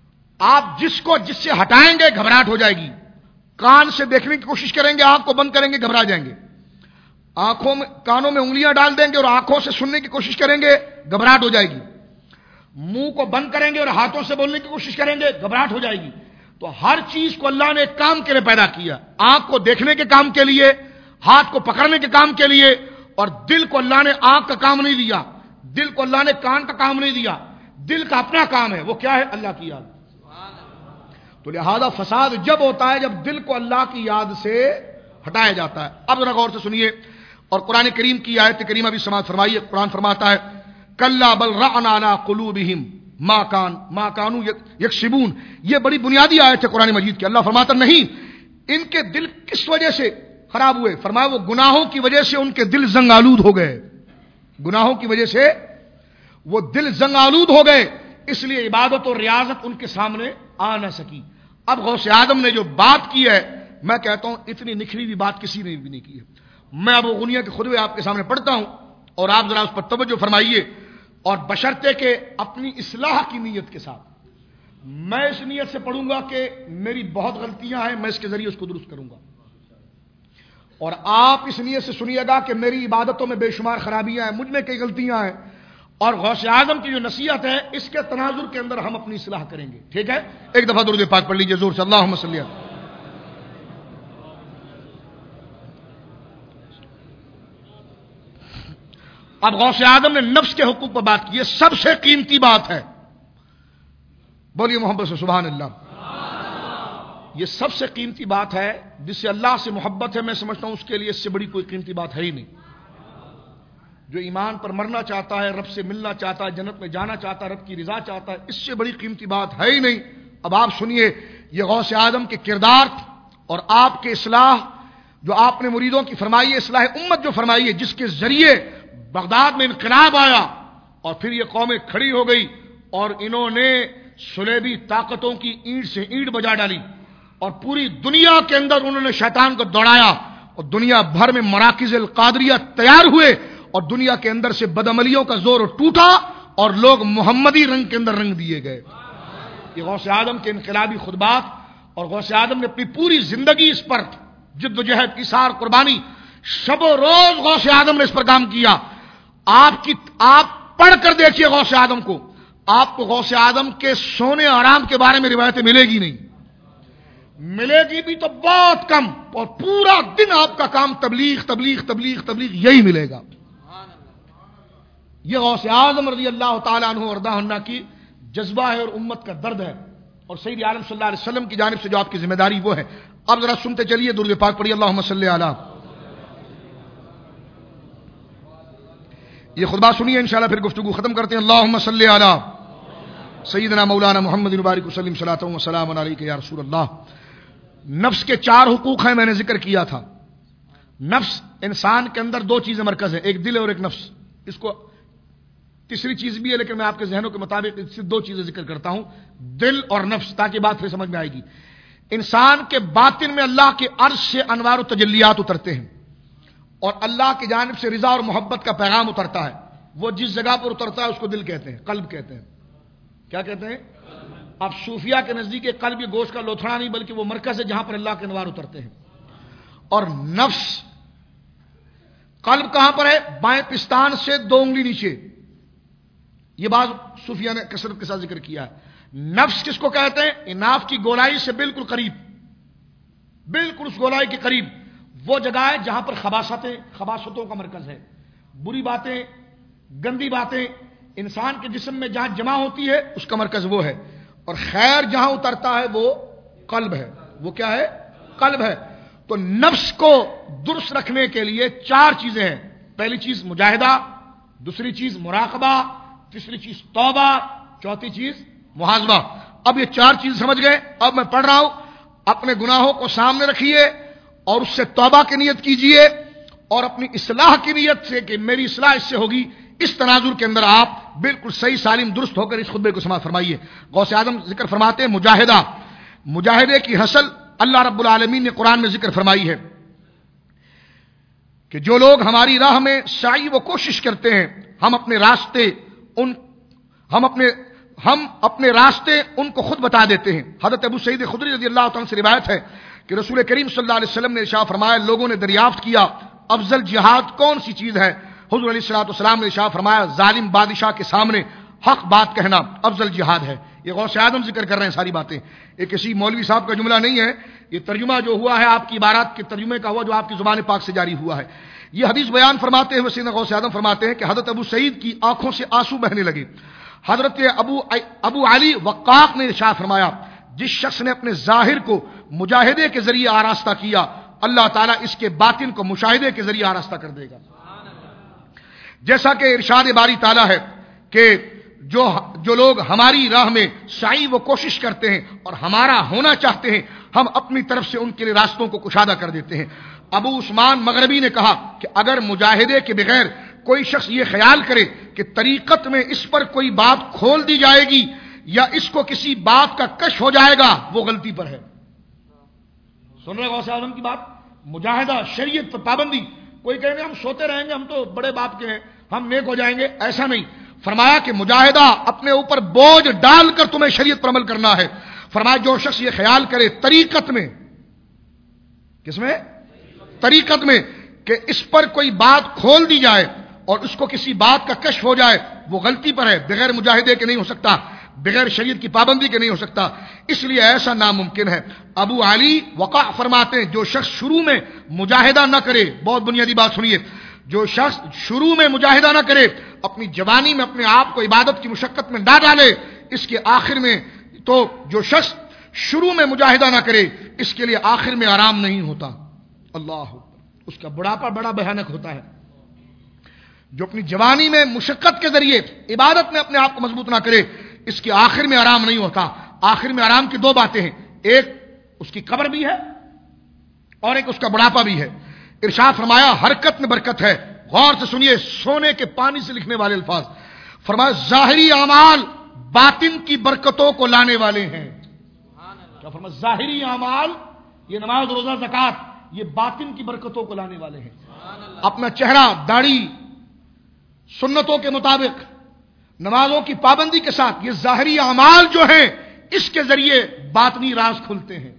آپ جس سے ہٹائیں گے گھبراہٹ ہو جائے گی. کان سے دیکھنے کی کوشش کریں گے, آنکھ کو بند کریں گے, گھبرا جائیں گے. کانوں میں انگلیاں ڈال دیں گے اور آنکھوں سے سننے کی کوشش کریں گے, گھبراہٹ ہو جائے گی. منہ کو بند کریں گے اور ہاتھوں سے بولنے کی کوشش کریں گے, گھبراہٹ ہو جائے گی. تو ہر چیز کو اللہ نے ایک کام کے لیے پیدا کیا. آنکھ کو دیکھنے کے کام کے لیے, ہاتھ کو پکڑنے کے کام کے لیے, اور دل کو اللہ نے آنکھ کا کام نہیں دیا, دل کو اللہ نے کان کا کام نہیں دیا. دل کا اپنا کام ہے, وہ کیا ہے؟ اللہ کی یاد. تو لہذا فساد جب ہوتا ہے جب دل کو اللہ کی یاد سے ہٹایا جاتا ہے. اب ذرا غور سے سنیے اور قرآن کریم کی آیت کریمہ بھی سماعت فرمائیے. قرآن فرماتا ہے کلا بل ران علی قلوبہم ما کانوا یکسبون. یہ بڑی بنیادی آیت ہے قرآن مجید کی. اللہ فرماتا نہیں ان کے دل کس وجہ سے خراب ہوئے. فرمایا وہ گناہوں کی وجہ سے ان کے دل زنگ آلود ہو گئے. گناہوں کی وجہ سے وہ دل زنگ آلود ہو گئے, اس لیے عبادت اور ریاضت ان کے سامنے آ نہ سکی. اب غوث اعظم نے جو بات کی ہے, میں کہتا ہوں اتنی نکھری ہوئی بات کسی نے بھی نہیں کی ہے. میں ابو غنیہ کے خطبے آپ کے سامنے پڑھتا ہوں اور آپ ذرا اس پر توجہ فرمائیے, اور بشرطے کہ اپنی اصلاح کی نیت کے ساتھ. میں اس نیت سے پڑھوں گا کہ میری بہت غلطیاں ہیں, میں اس کے ذریعے اس کو درست کروں گا, اور آپ اس نیت سے سنیے گا کہ میری عبادتوں میں بے شمار خرابیاں ہیں, مجھ میں کئی غلطیاں ہیں, اور غوث اعظم کی جو نصیحت ہے اس کے تناظر کے اندر ہم اپنی اصلاح کریں گے. ٹھیک ہے, ایک دفعہ درود پاک پڑھ لیجیے زور سے, اللہم صلی اللہ. اب غوث اعظم نے نفس کے حقوق پر بات کی, یہ سب سے قیمتی بات ہے. بولیے محمد سے سبحان اللہ. یہ سب سے قیمتی بات ہے, جس سے اللہ سے محبت ہے, میں سمجھتا ہوں اس کے لیے اس سے بڑی کوئی قیمتی بات ہے ہی نہیں. جو ایمان پر مرنا چاہتا ہے, رب سے ملنا چاہتا ہے, جنت میں جانا چاہتا ہے, رب کی رضا چاہتا ہے, اس سے بڑی قیمتی بات ہے ہی نہیں. اب آپ سنیے یہ غوث اعظم کے کردار اور آپ کے اصلاح جو آپ نے مریدوں کی فرمائی ہے, اصلاح امت جو فرمائی ہے, جس کے ذریعے بغداد میں انقلاب آیا اور پھر یہ قومیں کھڑی ہو گئی اور انہوں نے صلیبی طاقتوں کی اینٹ سے اینٹ بجا ڈالی اور پوری دنیا کے اندر انہوں نے شیطان کو دوڑایا اور دنیا بھر میں مراکز القادریہ تیار ہوئے اور دنیا کے اندر سے بدعملیوں کا زور ٹوٹا اور لوگ محمدی رنگ کے اندر رنگ دیے گئے. یہ غوث اعظم کے انقلابی خطبات, اور غوث اعظم نے اپنی پوری زندگی اس پر جد و جہد, ایثار, قربانی, شب و روز غوث اعظم نے اس پر کام کیا. آپ پڑھ کر دیکھیے غوث اعظم کو, آپ کو غوث اعظم کے سونے آرام کے بارے میں روایتیں ملے گی نہیں, ملے گی بھی تو بہت کم, اور پورا دن آپ کا کام تبلیغ تبلیغ تبلیغ تبلیغ یہی ملے گا. یہ غوث اعظم رضی اللہ تعالیٰ عنہ وارضہ عنہ کی جذبہ ہے اور امت کا درد ہے, اور سید عالم صلی اللہ علیہ وسلم کی جانب سے جو آپ کی ذمہ داری وہ ہے. اب ذرا سنتے چلیے, درود پاک پڑھیے, اللہم صلی علی. یہ خطبہ سنیے, انشاءاللہ پھر گفتگو ختم کرتے ہیں. اللہم صلی علی سیدنا مولانا محمد مبارک وسلم صلاۃ و سلام علیک یا رسول اللہ. نفس کے 4 حقوق ہیں, میں نے ذکر کیا تھا. نفس, انسان کے اندر 2 چیزیں مرکز ہیں, ایک دل اور ایک نفس. اس کو تیسری چیز بھی ہے لیکن میں آپ کے ذہنوں کے مطابق اس سے 2 چیزیں ذکر کرتا ہوں, دل اور نفس, تاکہ بات پھر سمجھ میں آئے گی. انسان کے باطن میں اللہ کے عرش سے انوار و تجلیات اترتے ہیں اور اللہ کی جانب سے رضا اور محبت کا پیغام اترتا ہے. وہ جس جگہ پر اترتا ہے اس کو دل کہتے ہیں, قلب کہتے ہیں. کیا کہتے ہیں؟ اب صوفیہ کے نزدیک قلب یہ گوشت کا لوتھڑا نہیں بلکہ وہ مرکز ہے جہاں پر اللہ کے انوار اترتے ہیں. اور نفس, قلب کہاں پر ہے؟ بائیں پستان سے 2 انگلی نیچے. یہ بات صوفیہ نے کثرت کے ساتھ ذکر کیا ہے. نفس کس کو کہتے ہیں؟ اناف کی گولائی سے بالکل قریب, بالکل اس گولائی کے قریب وہ جگہ ہے جہاں پر خباثتوں کا مرکز ہے. بری باتیں, گندی باتیں انسان کے جسم میں جہاں جمع ہوتی ہے اس کا مرکز وہ ہے, اور خیر جہاں اترتا ہے وہ قلب ہے. وہ کیا ہے؟ قلب ہے. تو نفس کو درست رکھنے کے لیے 4 چیزیں ہیں. پہلی چیز مجاہدہ, دوسری چیز مراقبہ, تیسری چیز توبہ, چوتھی چیز محاسبہ. اب یہ 4 چیز سمجھ گئے. اب میں پڑھ رہا ہوں, اپنے گناہوں کو سامنے رکھیے اور اس سے توبہ کی نیت کیجئے اور اپنی اصلاح کی نیت سے کہ میری اصلاح اس سے ہوگی. اس تناظر کے اندر آپ بالکل صحیح سالم درست ہو کر اس خطبے کو سماعت فرمائیے. غوث اعظم ذکر فرماتے ہیں مجاہدہ. مجاہدے کی حاصل اللہ رب العالمین نے قرآن میں ذکر فرمائی ہے کہ جو لوگ ہماری راہ میں سعی و کوشش کرتے ہیں, ہم اپنے ہم اپنے راستے ان کو خود بتا دیتے ہیں۔ حضرت ابو سعید خدری رضی اللہ تعالیٰ سے روایت ہے کہ رسول کریم صلی اللہ علیہ وسلم نے ارشاد فرمایا، لوگوں نے دریافت کیا افضل جہاد کون سی چیز ہے؟ حضور علیہ الصلوۃ والسلام نے ارشاد فرمایا، ظالم بادشاہ کے سامنے حق بات کہنا افضل جہاد ہے۔ یہ غوث اعظم ذکر کر رہے ہیں ساری باتیں، یہ کسی مولوی صاحب کا جملہ نہیں ہے، یہ ترجمہ جو ہوا ہے آپ کی عبارات کے ترجمے کا ہوا جو آپ کی زبان پاک سے جاری ہوا ہے۔ یہ حدیث بیان فرماتے ہوئے سیدنا غوث اعظم فرماتے ہیں کہ حضرت ابو سعید کی آنکھوں سے آنسو بہنے لگے۔ حضرت ابو علی وقاق نے ارشاد فرمایا، جس شخص نے اپنے ظاہر کو مجاہدے کے ذریعے آراستہ کیا، اللہ تعالیٰ اس کے باطن کو مشاہدے کے ذریعے آراستہ کر دے گا۔ جیسا کہ ارشاد باری تعالیٰ ہے کہ جو لوگ ہماری راہ میں سعی و کوشش کرتے ہیں اور ہمارا ہونا چاہتے ہیں، ہم اپنی طرف سے ان کے لیے راستوں کو کشادہ کر دیتے ہیں۔ ابو عثمان مغربی نے کہا کہ اگر مجاہدے کے بغیر کوئی شخص یہ خیال کرے کہ طریقت میں اس پر کوئی بات کھول دی جائے گی یا اس کو کسی بات کا کشف ہو جائے گا، وہ غلطی پر ہے۔ سن رہے غوث اعظم کی بات؟ مجاہدہ، شریعت پر پابندی۔ کوئی کہیں گے ہم سوتے رہیں گے، ہم تو بڑے باپ کے ہیں، ہم نیک ہو جائیں گے، ایسا نہیں۔ فرمایا کہ مجاہدہ اپنے اوپر بوجھ ڈال کر تمہیں شریعت پر عمل کرنا ہے۔ فرمایا جو شخص یہ خیال کرے طریقت میں، کس میں؟ طریقت میں، کہ اس پر کوئی بات کھول دی جائے اور اس کو کسی بات کا کشف ہو جائے، وہ غلطی پر ہے، بغیر مجاہدے کے نہیں ہو سکتا، بغیر شریعت کی پابندی کے نہیں ہو سکتا، اس لیے ایسا ناممکن ہے۔ ابو علی وقاع فرماتے ہیں، جو شخص شروع میں مجاہدہ نہ کرے، بہت بنیادی بات سنیے، جو شخص شروع میں مجاہدہ نہ کرے، اپنی جوانی میں اپنے آپ کو عبادت کی مشقت میں نہ ڈالے، اس کے آخر میں تو جو شخص شروع میں مجاہدہ نہ کرے، اس کے لیے آخر میں آرام نہیں ہوتا۔ اللہ، اس کا بڑھاپا بڑا بھیانک ہوتا ہے۔ جو اپنی جوانی میں مشقت کے ذریعے عبادت میں اپنے آپ کو مضبوط نہ کرے، اس کے آخر میں آرام نہیں ہوتا۔ آخر میں آرام کی دو باتیں ہیں، ایک اس کی قبر بھی ہے اور ایک اس کا بڑھاپا بھی ہے۔ ارشاد فرمایا حرکت میں برکت ہے۔ غور سے سنیے، سونے کے پانی سے لکھنے والے الفاظ۔ فرمایا ظاہری اعمال باطن کی برکتوں کو لانے والے ہیں۔ کیا فرمایا؟ ظاہری اعمال، یہ نماز، روزہ، زکات، یہ باطن کی برکتوں کو لانے والے ہیں۔ اپنا چہرہ، داڑھی سنتوں کے مطابق، نمازوں کی پابندی کے ساتھ، یہ ظاہری اعمال جو ہیں اس کے ذریعے باطنی راز کھلتے ہیں۔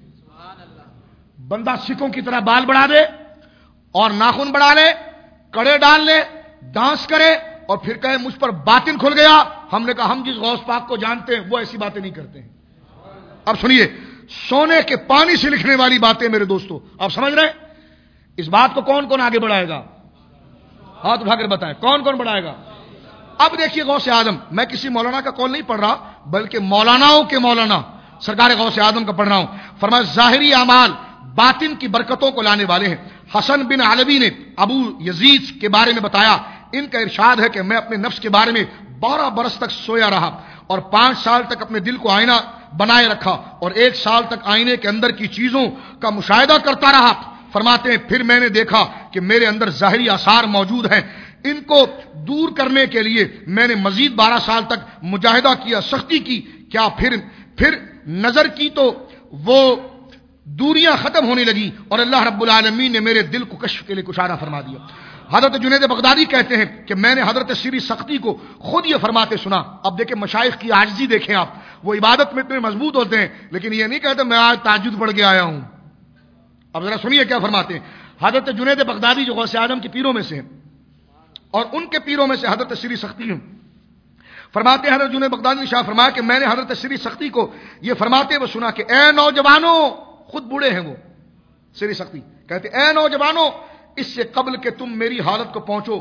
بندہ سکھوں کی طرح بال بڑھا دے اور ناخن بڑھا لے، کڑے ڈال لے، ڈانس کرے اور پھر کہے مجھ پر باطن کھل گیا، ہم نے کہا ہم جس غوث پاک کو جانتے ہیں وہ ایسی باتیں نہیں کرتے ہیں۔ اب سنیے، سونے کے پانی سے لکھنے والی باتیں میرے دوستو، آپ سمجھ رہے ہیں اس بات کو کون کون آگے بڑھائے گا؟ ہاتھ اٹھا کر بتائیں کون کون بڑھائے گا؟ اب دیکھیے غوث اعظم، میں کسی مولانا کا قول نہیں پڑھ رہا بلکہ مولاناؤں کے مولانا سرکار غوث اعظم کا پڑھ رہا ہوں۔ فرمایا ظاہری اعمال باطن کی برکتوں کو لانے والے ہیں۔ حسن بن علوی نے ابو یزید کے بارے میں بتایا، ان کا ارشاد ہے کہ میں اپنے نفس کے بارے میں 12 برس تک سویا رہا اور 5 سال تک اپنے دل کو آئینہ بنائے رکھا اور 1 سال تک آئینے کے اندر کی چیزوں کا مشاہدہ کرتا رہا۔ فرماتے ہیں پھر میں نے دیکھا کہ میرے اندر ظاہری آثار موجود ہیں، ان کو دور کرنے کے لیے میں نے مزید 12 سال تک مجاہدہ کیا، سختی کی، کیا پھر نظر کی تو وہ دوریاں ختم ہونے لگی اور اللہ رب العالمین نے میرے دل کو کشف کے لیے کشادہ فرما دیا۔ حضرت جنید بغدادی کہتے ہیں کہ میں نے حضرت سری سختی کو خود یہ فرماتے سنا۔ اب دیکھیں مشائخ کی عاجزی دیکھیں آپ، وہ عبادت میں اتنے مضبوط ہوتے ہیں لیکن یہ نہیں کہتے میں آج تہجد پڑھ کے آیا ہوں۔ اب ذرا سنیے کیا فرماتے ہیں حضرت جنید بغدادی جو غوث اعظم کے پیروں میں سے ہیں اور ان کے پیروں میں سے حضرت سری سختی ہیں۔ فرماتے ہیں حضرت جنید بغدادی نے شاہ فرمایا کہ میں نے حضرت سری سختی کو یہ فرماتے ہوئے سنا کہ اے نوجوانوں، خود بوڑھے ہیں وہ سری سختی، کہتے اے نوجوانوں، اس سے قبل کہ تم میری حالت کو پہنچو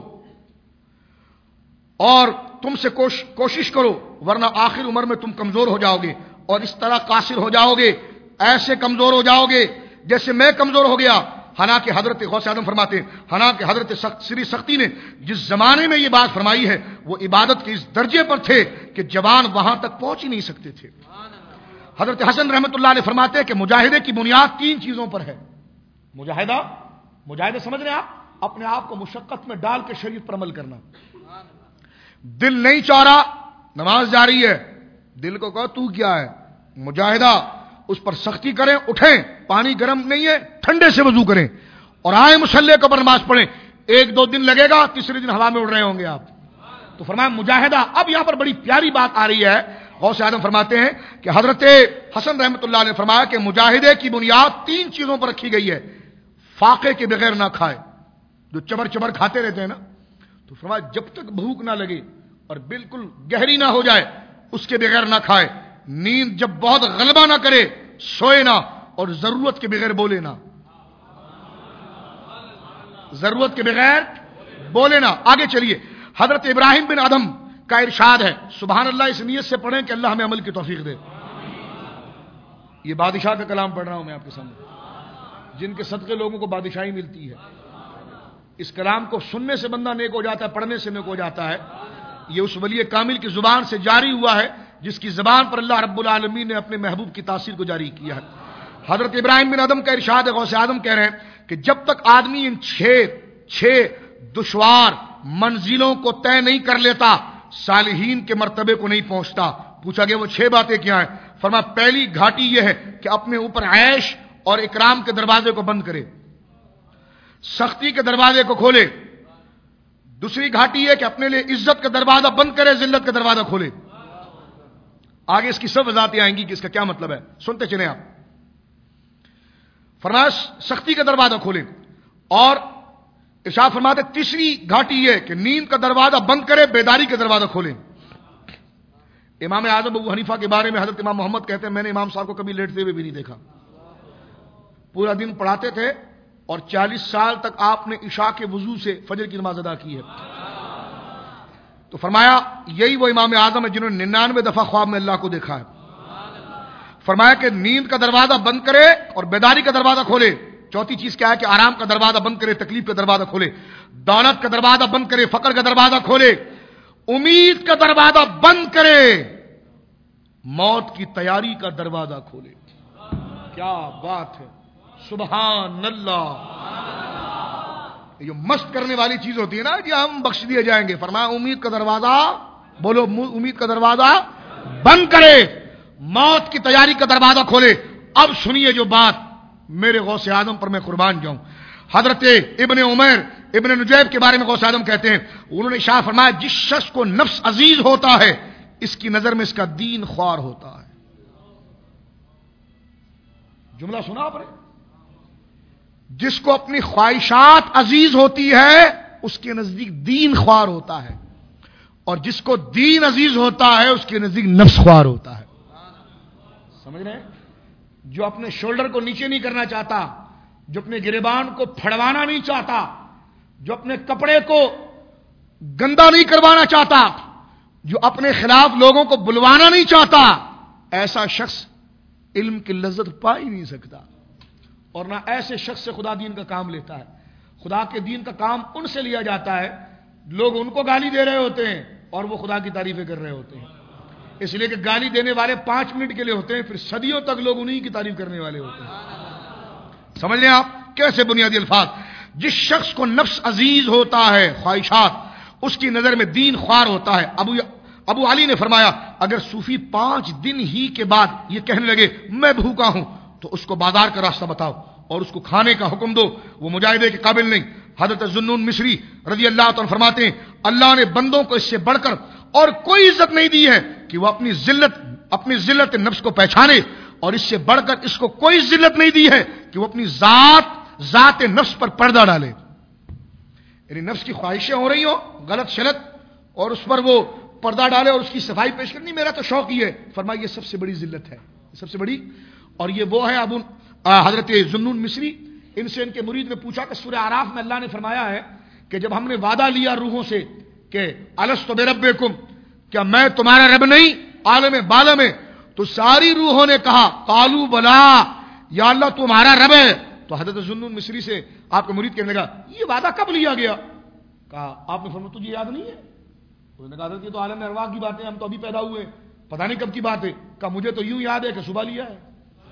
اور تم سے کوشش کرو ورنہ آخر عمر میں تم کمزور ہو جاؤ گے اور اس طرح قاصر ہو جاؤ گے، ایسے کمزور ہو جاؤ گے جیسے میں کمزور ہو گیا۔ حالانکہ حضرت غوث اعظم فرماتے ہیں حالانکہ حضرت سری سختی نے جس زمانے میں یہ بات فرمائی ہے وہ عبادت کے اس درجے پر تھے کہ جوان وہاں تک پہنچ ہی نہیں سکتے تھے۔ حضرت حسن رحمۃ اللہ علیہ فرماتے ہیں کہ مجاہدے کی بنیاد 3 چیزوں پر ہے۔ مجاہدہ سمجھ رہے ہیں آپ؟ اپنے آپ کو مشقت میں ڈال کے شریعت پر عمل کرنا۔ دل نہیں چاہ رہا، نماز جاری ہے، دل کو کہو تو کیا ہے، مجاہدہ، اس پر سختی کریں، اٹھیں، پانی گرم نہیں ہے ٹھنڈے سے وضو کریں اور آئیں مصلی کے اوپر نماز پڑھیں۔ 1-2 دن لگے گا، تیسرے دن ہوا میں اڑ رہے ہوں گے آپ۔ تو فرمایا مجاہدہ۔ اب یہاں پر بڑی پیاری بات آ رہی ہے، غوث اعظم فرماتے ہیں کہ حضرت حسن رحمۃ اللہ علیہ فرمایا کہ مجاہدے کی بنیاد 3 چیزوں پر رکھی گئی ہے. فاقے کے بغیر نہ کھائے، جو چبر چبر کھاتے رہتے ہیں نا، تو فرمایا جب تک بھوک نہ لگے اور بالکل گہری نہ ہو جائے اس کے بغیر نہ کھائے. نیند جب بہت غلبہ نہ کرے سوئے نہ، اور ضرورت کے بغیر بولے نہ، ضرورت کے بغیر بولے نہ. آگے چلیے، حضرت ابراہیم بن ادم کا ارشاد ہے، سبحان اللہ اس نیت سے پڑھیں کہ اللہ ہمیں عمل کی توفیق دے. یہ بادشاہ کا کلام پڑھ رہا ہوں میں آپ کے سامنے، جن کے صدقے لوگوں کو بادشاہی ملتی ہے. اس کلام کو سننے سے بندہ نیک ہو جاتا ہے، پڑھنے سے نیک ہو جاتا ہے. یہ اس ولی کامل کی زبان سے جاری ہوا ہے جس کی زبان پر اللہ رب العالمین نے اپنے محبوب کی تاثیر کو جاری کیا ہے. حضرت ابراہیم بن ادم کا ارشاد ہے، غوث اعظم کہہ رہے ہیں کہ جب تک آدمی ان 6 دشوار منزلوں کو طے نہیں کر لیتا صالحین کے مرتبے کو نہیں پہنچتا. پوچھا گیا وہ 6 باتیں کیا ہیں؟ فرمایا پہلی گھاٹی یہ ہے کہ اپنے اوپر عیش اور اکرام کے دروازے کو بند کرے، سختی کے دروازے کو کھولے. دوسری گھاٹی ہے کہ اپنے لیے عزت کا دروازہ بند کرے، ذلت کا دروازہ کھولے. آگے اس کی سب وضاحتیں آئیں گی کہ اس کا کیا مطلب ہے، سنتے چلیں آپ. فرمایا سختی کا دروازہ کھولے، اور ارشاد فرماتے تیسری گھاٹی یہ کہ نیند کا دروازہ بند کرے، بیداری کا دروازہ کھولے. امام اعظم ابو حنیفہ کے بارے میں حضرت امام محمد کہتے ہیں میں نے امام صاحب کو کبھی لیٹتے ہوئے بھی نہیں دیکھا. پورا دن پڑھاتے تھے اور 40 سال تک آپ نے عشاء کے وضو سے فجر کی نماز ادا کی ہے. تو فرمایا یہی وہ امام اعظم ہے جنہوں نے 99 دفعہ خواب میں اللہ کو دیکھا ہے. فرمایا کہ نیند کا دروازہ بند کرے اور بیداری کا دروازہ کھولے. چوتھی چیز کیا ہے کہ آرام کا دروازہ بند کرے، تکلیف کا دروازہ کھولے، دولت کا دروازہ بند کرے، فقر کا دروازہ کھولے، امید کا دروازہ بند کرے، موت کی تیاری کا دروازہ کھولے. کیا بات ہے، سبحان اللہ. یہ مست کرنے والی چیز ہوتی ہے نا کہ ہم بخش دیے جائیں گے. فرمایا امید کا دروازہ، بولو امید کا دروازہ بند کرے، موت کی تیاری کا دروازہ کھولے. اب سنیے جو بات، میرے غوث اعظم پر میں قربان جاؤں. حضرت ابن عمر ابن نجیب کے بارے میں غوث اعظم کہتے ہیں، انہوں نے شاہ فرمایا جس شخص کو نفس عزیز ہوتا ہے اس کی نظر میں اس کا دین خوار ہوتا ہے. جملہ سنا آپ نے؟ جس کو اپنی خواہشات عزیز ہوتی ہے اس کے نزدیک دین خوار ہوتا ہے، اور جس کو دین عزیز ہوتا ہے اس کے نزدیک نفس خوار ہوتا ہے. سمجھ رہے ہیں؟ جو اپنے شولڈر کو نیچے نہیں کرنا چاہتا، جو اپنے گریبان کو پھڑوانا نہیں چاہتا، جو اپنے کپڑے کو گندا نہیں کروانا چاہتا، جو اپنے خلاف لوگوں کو بلوانا نہیں چاہتا، ایسا شخص علم کی لذت پا ہی نہیں سکتا. اور نہ ایسے شخص سے خدا دین کا کام لیتا ہے. خدا کے دین کا کام ان سے لیا جاتا ہے لوگ ان کو گالی دے رہے ہوتے ہیں اور وہ خدا کی تعریفیں کر رہے ہوتے ہیں. اس لیے کہ گالی دینے والے 5 منٹ کے لیے ہوتے ہیں، پھر صدیوں تک لوگ انہی کی تعریف کرنے والے ہوتے ہیں. سمجھ لیں آپ کیسے بنیادی الفاظ. جس شخص کو نفس عزیز ہوتا ہے، خواہشات، اس کی نظر میں دین خوار ہوتا ہے. ابو علی نے فرمایا اگر صوفی 5 دن ہی کے بعد یہ کہنے لگے میں بھوکا ہوں تو اس کو بازار کا راستہ بتاؤ اور اس کو کھانے کا حکم دو، وہ مجاہدے کے قابل نہیں. حضرت ذوالنون مصری رضی اللہ عنہ فرماتے ہیں اللہ نے بندوں کو اس سے بڑھ کر اور کوئی عزت نہیں دی ہے کہ وہ اپنی ذلت نفس کو پہچانے، اور اس سے بڑھ کر اس کو کوئی ذلت نہیں دی ہے کہ وہ اپنی ذات نفس پر پردہ ڈالے. یعنی نفس کی خواہشیں ہو رہی ہو غلط شلت اور اس پر وہ پردہ ڈالے اور اس کی صفائی پیش کرنی. میرا تو شوق ہی ہے. فرمایا یہ سب سے بڑی ذلت ہے، سب سے بڑی. اور یہ وہ ہے حضرت ذوالنون مصری، ان سے ان کے مرید نے پوچھا کہ سورہ اعراف میں اللہ نے فرمایا ہے کہ جب ہم نے وعدہ لیا روحوں سے کہ الست بربکم، کیا میں تمہارا رب نہیں عالم بالا میں، تو ساری روحوں نے کہا قالوا بلا یا اللہ تمہارا رب ہے. تو حضرت ذوالنون مصری سے آپ کے مرید کہنے لگا یہ وعدہ کب لیا گیا؟ کہا آپ نے فرمایا تجھے یاد نہیں ہے؟ انہوں نے کہا حضرت یہ تو عالم ارواح کی بات ہے، ہم تو ابھی پیدا ہوئے، پتہ نہیں کب کی بات ہے. کہا مجھے تو یوں یاد ہے کہ صبح لیا ہے.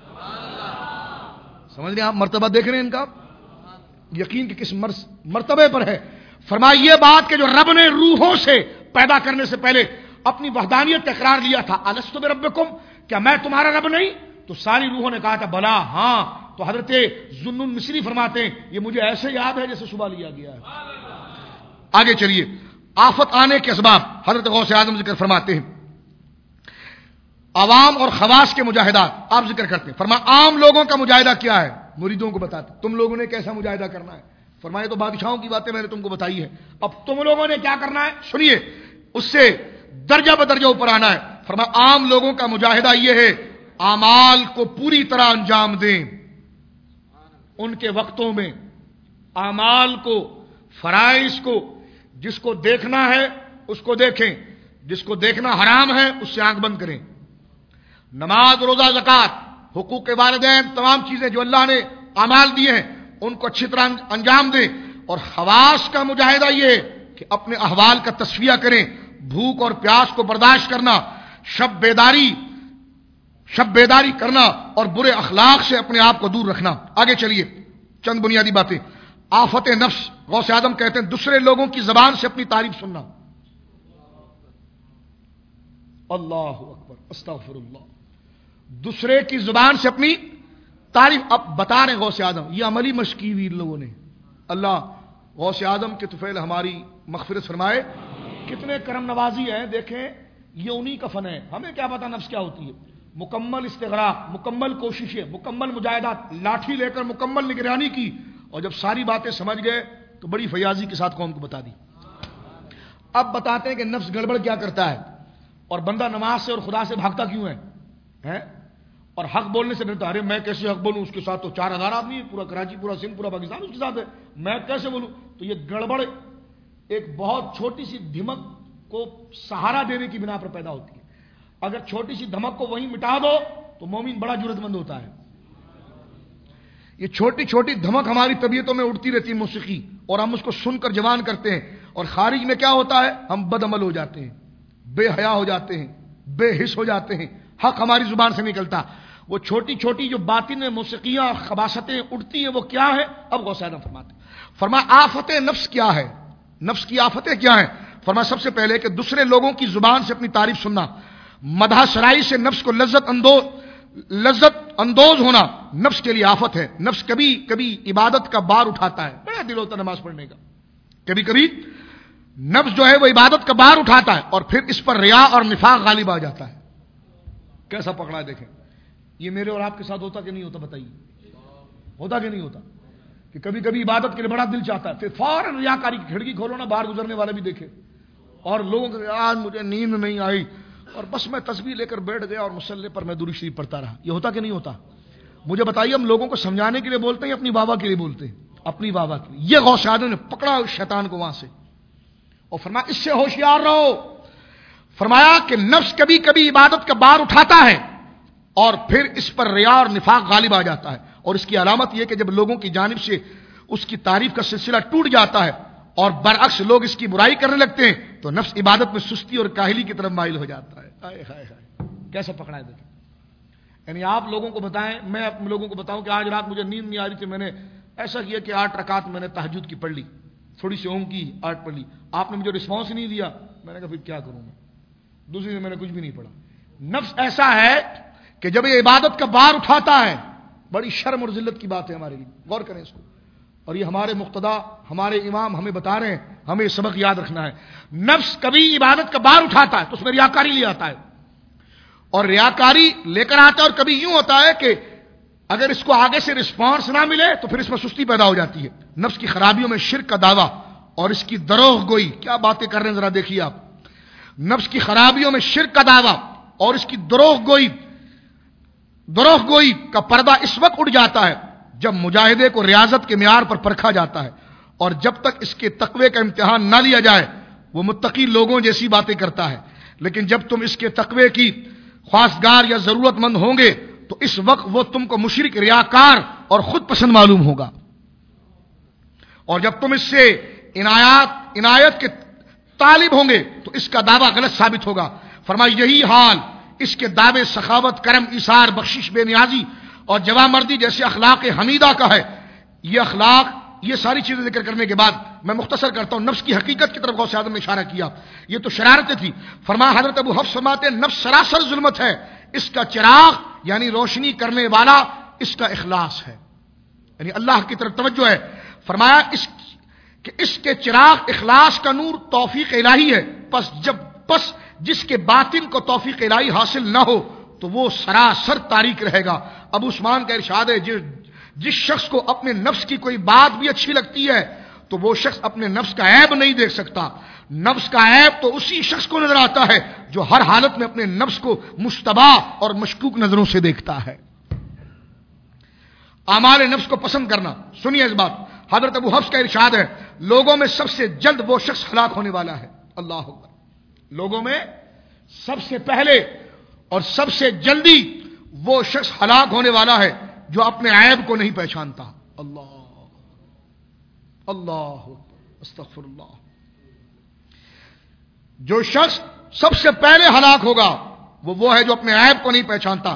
سمجھ رہے ہیں آپ مرتبہ دیکھ رہے ہیں ان کا یقین کہ کس مرتبے پر ہے. فرمایا یہ بات کہ جو رب نے روحوں سے پیدا کرنے سے پہلے اپنی وحدانیت کا اقرار لیا تھا الست بربکم، کیا میں تمہارا رب نہیں، تو ساری روحوں نے کہا تھا بلا ہاں. تو حضرت ذوالنون مصری فرماتے ہیں یہ مجھے ایسے یاد ہے جیسے صبح لیا گیا ہے. آگے چلیے. آفت آنے کے اسباب حضرت غوث اعظم ذکر فرماتے ہیں عوام اور خواص کے مجاہدات آپ ذکر کرتے ہیں. فرمایا عام لوگوں کا مجاہدہ کیا ہے؟ مریدوں کو بتاتے تم لوگوں نے کیسا مجاہدہ کرنا ہے. فرمایا تو بادشاہوں کی باتیں میں نے تم کو بتائی ہے، اب تم لوگوں نے کیا کرنا ہے سنیے، اس سے درجہ بدرجہ اوپر آنا ہے. فرمایا عام لوگوں کا مجاہدہ یہ ہے اعمال کو پوری طرح انجام دیں ان کے وقتوں میں، اعمال کو، فرائض کو، جس کو دیکھنا ہے اس کو دیکھیں، جس کو دیکھنا حرام ہے اس سے آنکھ بند کریں. نماز، روزہ، زکوٰۃ، حقوق والدین، تمام چیزیں جو اللہ نے اعمال دیے ہیں ان کو اچھی طرح انجام دیں. اور خواص کا مجاہدہ یہ ہے کہ اپنے احوال کا تصفیہ کریں، بھوک اور پیاس کو برداشت کرنا، شب بیداری کرنا اور برے اخلاق سے اپنے آپ کو دور رکھنا. آگے چلیے چند بنیادی باتیں. آفت نفس، غوث اعظم کہتے ہیں دوسرے لوگوں کی زبان سے اپنی تعریف سننا. اللہ اکبر، استغفر اللہ. دوسرے کی زبان سے اپنی تعریف. اب بتا رہے غوث اعظم، یہ عملی مشق کی ہوئی لوگوں نے. اللہ غوث اعظم کے طفیل ہماری مغفرت فرمائے. کتنے کرم نوازی ہیں، دیکھیں یہ انہی کا فن ہے. ہمیں کیا پتا نفس کیا ہوتی ہے. مکمل استغراق، مکمل کوششیں، مکمل مجاہدات، لاٹھی لے کر مکمل نگرانی کی، اور جب ساری باتیں سمجھ گئے تو بڑی فیاضی کے ساتھ قوم کو بتا دی. اب بتاتے ہیں کہ نفس گڑبڑ کیا کرتا ہے اور بندہ نماز سے اور خدا سے بھاگتا کیوں ہے اور حق بولنے سے ڈرتا. ارے میں کیسے حق بولوں، اس کے ساتھ تو 4000 آدمی ہے، پورا کراچی، پورا سندھ، پورا پاکستان اس کے ساتھ ہے، میں کیسے بولوں. تو یہ گڑبڑ ایک بہت چھوٹی سی دھمک کو سہارا دینے کی بنا پر پیدا ہوتی ہے. اگر چھوٹی سی دھمک کو وہیں مٹا دو تو مومن بڑا جرأت مند ہوتا ہے. یہ چھوٹی چھوٹی دھمک ہماری طبیعتوں میں اڑتی رہتی ہے موسیقی، اور ہم اس کو سن کر جوان کرتے ہیں، اور خارج میں کیا ہوتا ہے، ہم بد عمل ہو جاتے ہیں، بے حیا ہو جاتے ہیں، بے حس ہو جاتے ہیں، حق ہماری زبان سے نکلتا. وہ چھوٹی چھوٹی جو باطن خباستیں خباستیں اڑتی ہیں وہ کیا ہے؟ اب غوث اعظم فرماتے فرمایا آفت نفس کیا ہے، نفس کی آفتیں کیا ہیں. فرمایا سب سے پہلے کہ دوسرے لوگوں کی زبان سے اپنی تعریف سننا، مدح سرائی سے نفس کو لذت اندوز ہونا نفس کے لیے آفت ہے. نفس کبھی کبھی عبادت کا بار اٹھاتا ہے، بڑا دل ہوتا ہے نماز پڑھنے کا. کبھی کبھی نفس جو ہے وہ عبادت کا بار اٹھاتا ہے اور پھر اس پر ریا اور نفاق غالب آ جاتا ہے. کیسا پکڑا ہے دیکھیں. یہ میرے اور آپ کے ساتھ ہوتا کہ نہیں ہوتا؟ بتائیے ہوتا کہ نہیں ہوتا؟ کہ کبھی کبھی عبادت کے لیے بڑا دل چاہتا ہے، پھر فوراً ریاکاری کی کھڑکی کھولو نا، باہر گزرنے والے بھی دیکھے، اور لوگوں کو آج مجھے نیند نہیں آئی اور بس میں تسبیح لے کر بیٹھ گیا اور مصلی پر میں درود شریف پڑھتا رہا. یہ ہوتا کہ نہیں ہوتا؟ مجھے بتائیے، ہم لوگوں کو سمجھانے کے لیے بولتے ہیں اپنی بابا کے لیے بولتے ہیں؟ اپنی بابا کے لیے. یہ غوث اعظم نے پکڑا اس شیطان کو وہاں سے اور فرمایا اس سے ہوشیار رہو. فرمایا کہ نفس کبھی کبھی عبادت کا بار اٹھاتا ہے اور پھر اس پر ریا اور نفاق غالب آ جاتا ہے، اور اس کی علامت یہ کہ جب لوگوں کی جانب سے اس کی تعریف کا سلسلہ ٹوٹ جاتا ہے اور برعکس لوگ اس کی برائی کرنے لگتے ہیں تو نفس عبادت میں سستی اور کاہلی کی طرف مائل ہو جاتا ہے. ہائے ہائے ہائے، کیسا پکڑا ہے دیکھیں. یعنی آپ لوگوں کو بتائیں، میں اپنے لوگوں کو بتاؤں کہ آج رات مجھے نیند نہیں آ رہی تھی، میں نے ایسا کیا کہ 8 رکعت میں نے تہجد کی پڑھ لی، تھوڑی سی اونگ کی، 8 پڑھ لی. آپ نے مجھے رسپانس ہی نہیں دیا، میں نے کہا پھر کیا کروں میں. دوسری دن میں نے کچھ بھی نہیں پڑھا. نفس ایسا ہے کہ جب یہ عبادت کا بار اٹھاتا ہے، بڑی شرم اور ذلت کی بات ہے ہمارے لیے. غور کریں اس کو. اور یہ ہمارے مقتدا، ہمارے امام ہمیں بتا رہے ہیں، ہمیں یہ سبق یاد رکھنا ہے. نفس کبھی عبادت کا بار اٹھاتا ہے تو اس میں ریاکاری لے آتا ہے، اور ریاکاری لے کر آتا ہے، اور کبھی یوں ہوتا ہے کہ اگر اس کو آگے سے رسپانس نہ ملے تو پھر اس میں سستی پیدا ہو جاتی ہے. نفس کی خرابیوں میں شرک کا دعویٰ اور اس کی دروغ گوئی. کیا باتیں کر رہے ہیں ذرا دیکھیے آپ. نفس کی خرابیوں میں شرک کا دعویٰ اور اس کی دروغ گوئی کا پردہ اس وقت اٹھ جاتا ہے جب مجاہدے کو ریاضت کے معیار پر پرکھا جاتا ہے، اور جب تک اس کے تقوی کا امتحان نہ لیا جائے وہ متقی لوگوں جیسی باتیں کرتا ہے. لیکن جب تم اس کے تقوی کی خواستگار یا ضرورت مند ہوں گے تو اس وقت وہ تم کو مشرک، ریاکار اور خود پسند معلوم ہوگا. اور جب تم اس سے عنایت کے طالب ہوں گے تو اس کا دعویٰ غلط ثابت ہوگا. فرمایا یہی حال اس کے دعوے سخاوت، کرم، ایثار، بخشش، بے نیازی اور جوان مردی جیسے اخلاق حمیدہ کا ہے. یہ اخلاق، یہ ساری چیزیں ذکر کرنے کے بعد میں مختصر کرتا ہوں. نفس کی حقیقت کی طرف غوث اعظم نے اشارہ کیا. یہ تو شرارتیں تھی. فرمایا حضرت ابو حفص فرماتے ہیں نفس سراسر ظلمت ہے، اس کا چراغ یعنی روشنی کرنے والا اس کا اخلاص ہے، یعنی اللہ کی طرف توجہ ہے. فرمایا اس کے چراغ اخلاص کا نور توفیق الہی ہے. پس جس کے باطن کو توفیق الہی حاصل نہ ہو تو وہ سراسر تاریک رہے گا. ابو عثمان کا ارشاد ہے جس شخص کو اپنے نفس کی کوئی بات بھی اچھی لگتی ہے تو وہ شخص اپنے نفس کا عیب نہیں دیکھ سکتا. نفس کا عیب تو اسی شخص کو نظر آتا ہے جو ہر حالت میں اپنے نفس کو مشتبہ اور مشکوک نظروں سے دیکھتا ہے. اعمال نفس کو پسند کرنا. سنیے اس بات. حضرت ابو حفص کا ارشاد ہے لوگوں میں سب سے جلد وہ شخص ہلاک ہونے والا ہے. اللہ اکبر. لوگوں میں سب سے پہلے اور سب سے جلدی وہ شخص ہلاک ہونے والا ہے جو اپنے عیب کو نہیں پہچانتا. اللہ استغفر اللہ. جو شخص سب سے پہلے ہلاک ہوگا وہ ہے جو اپنے عیب کو نہیں پہچانتا.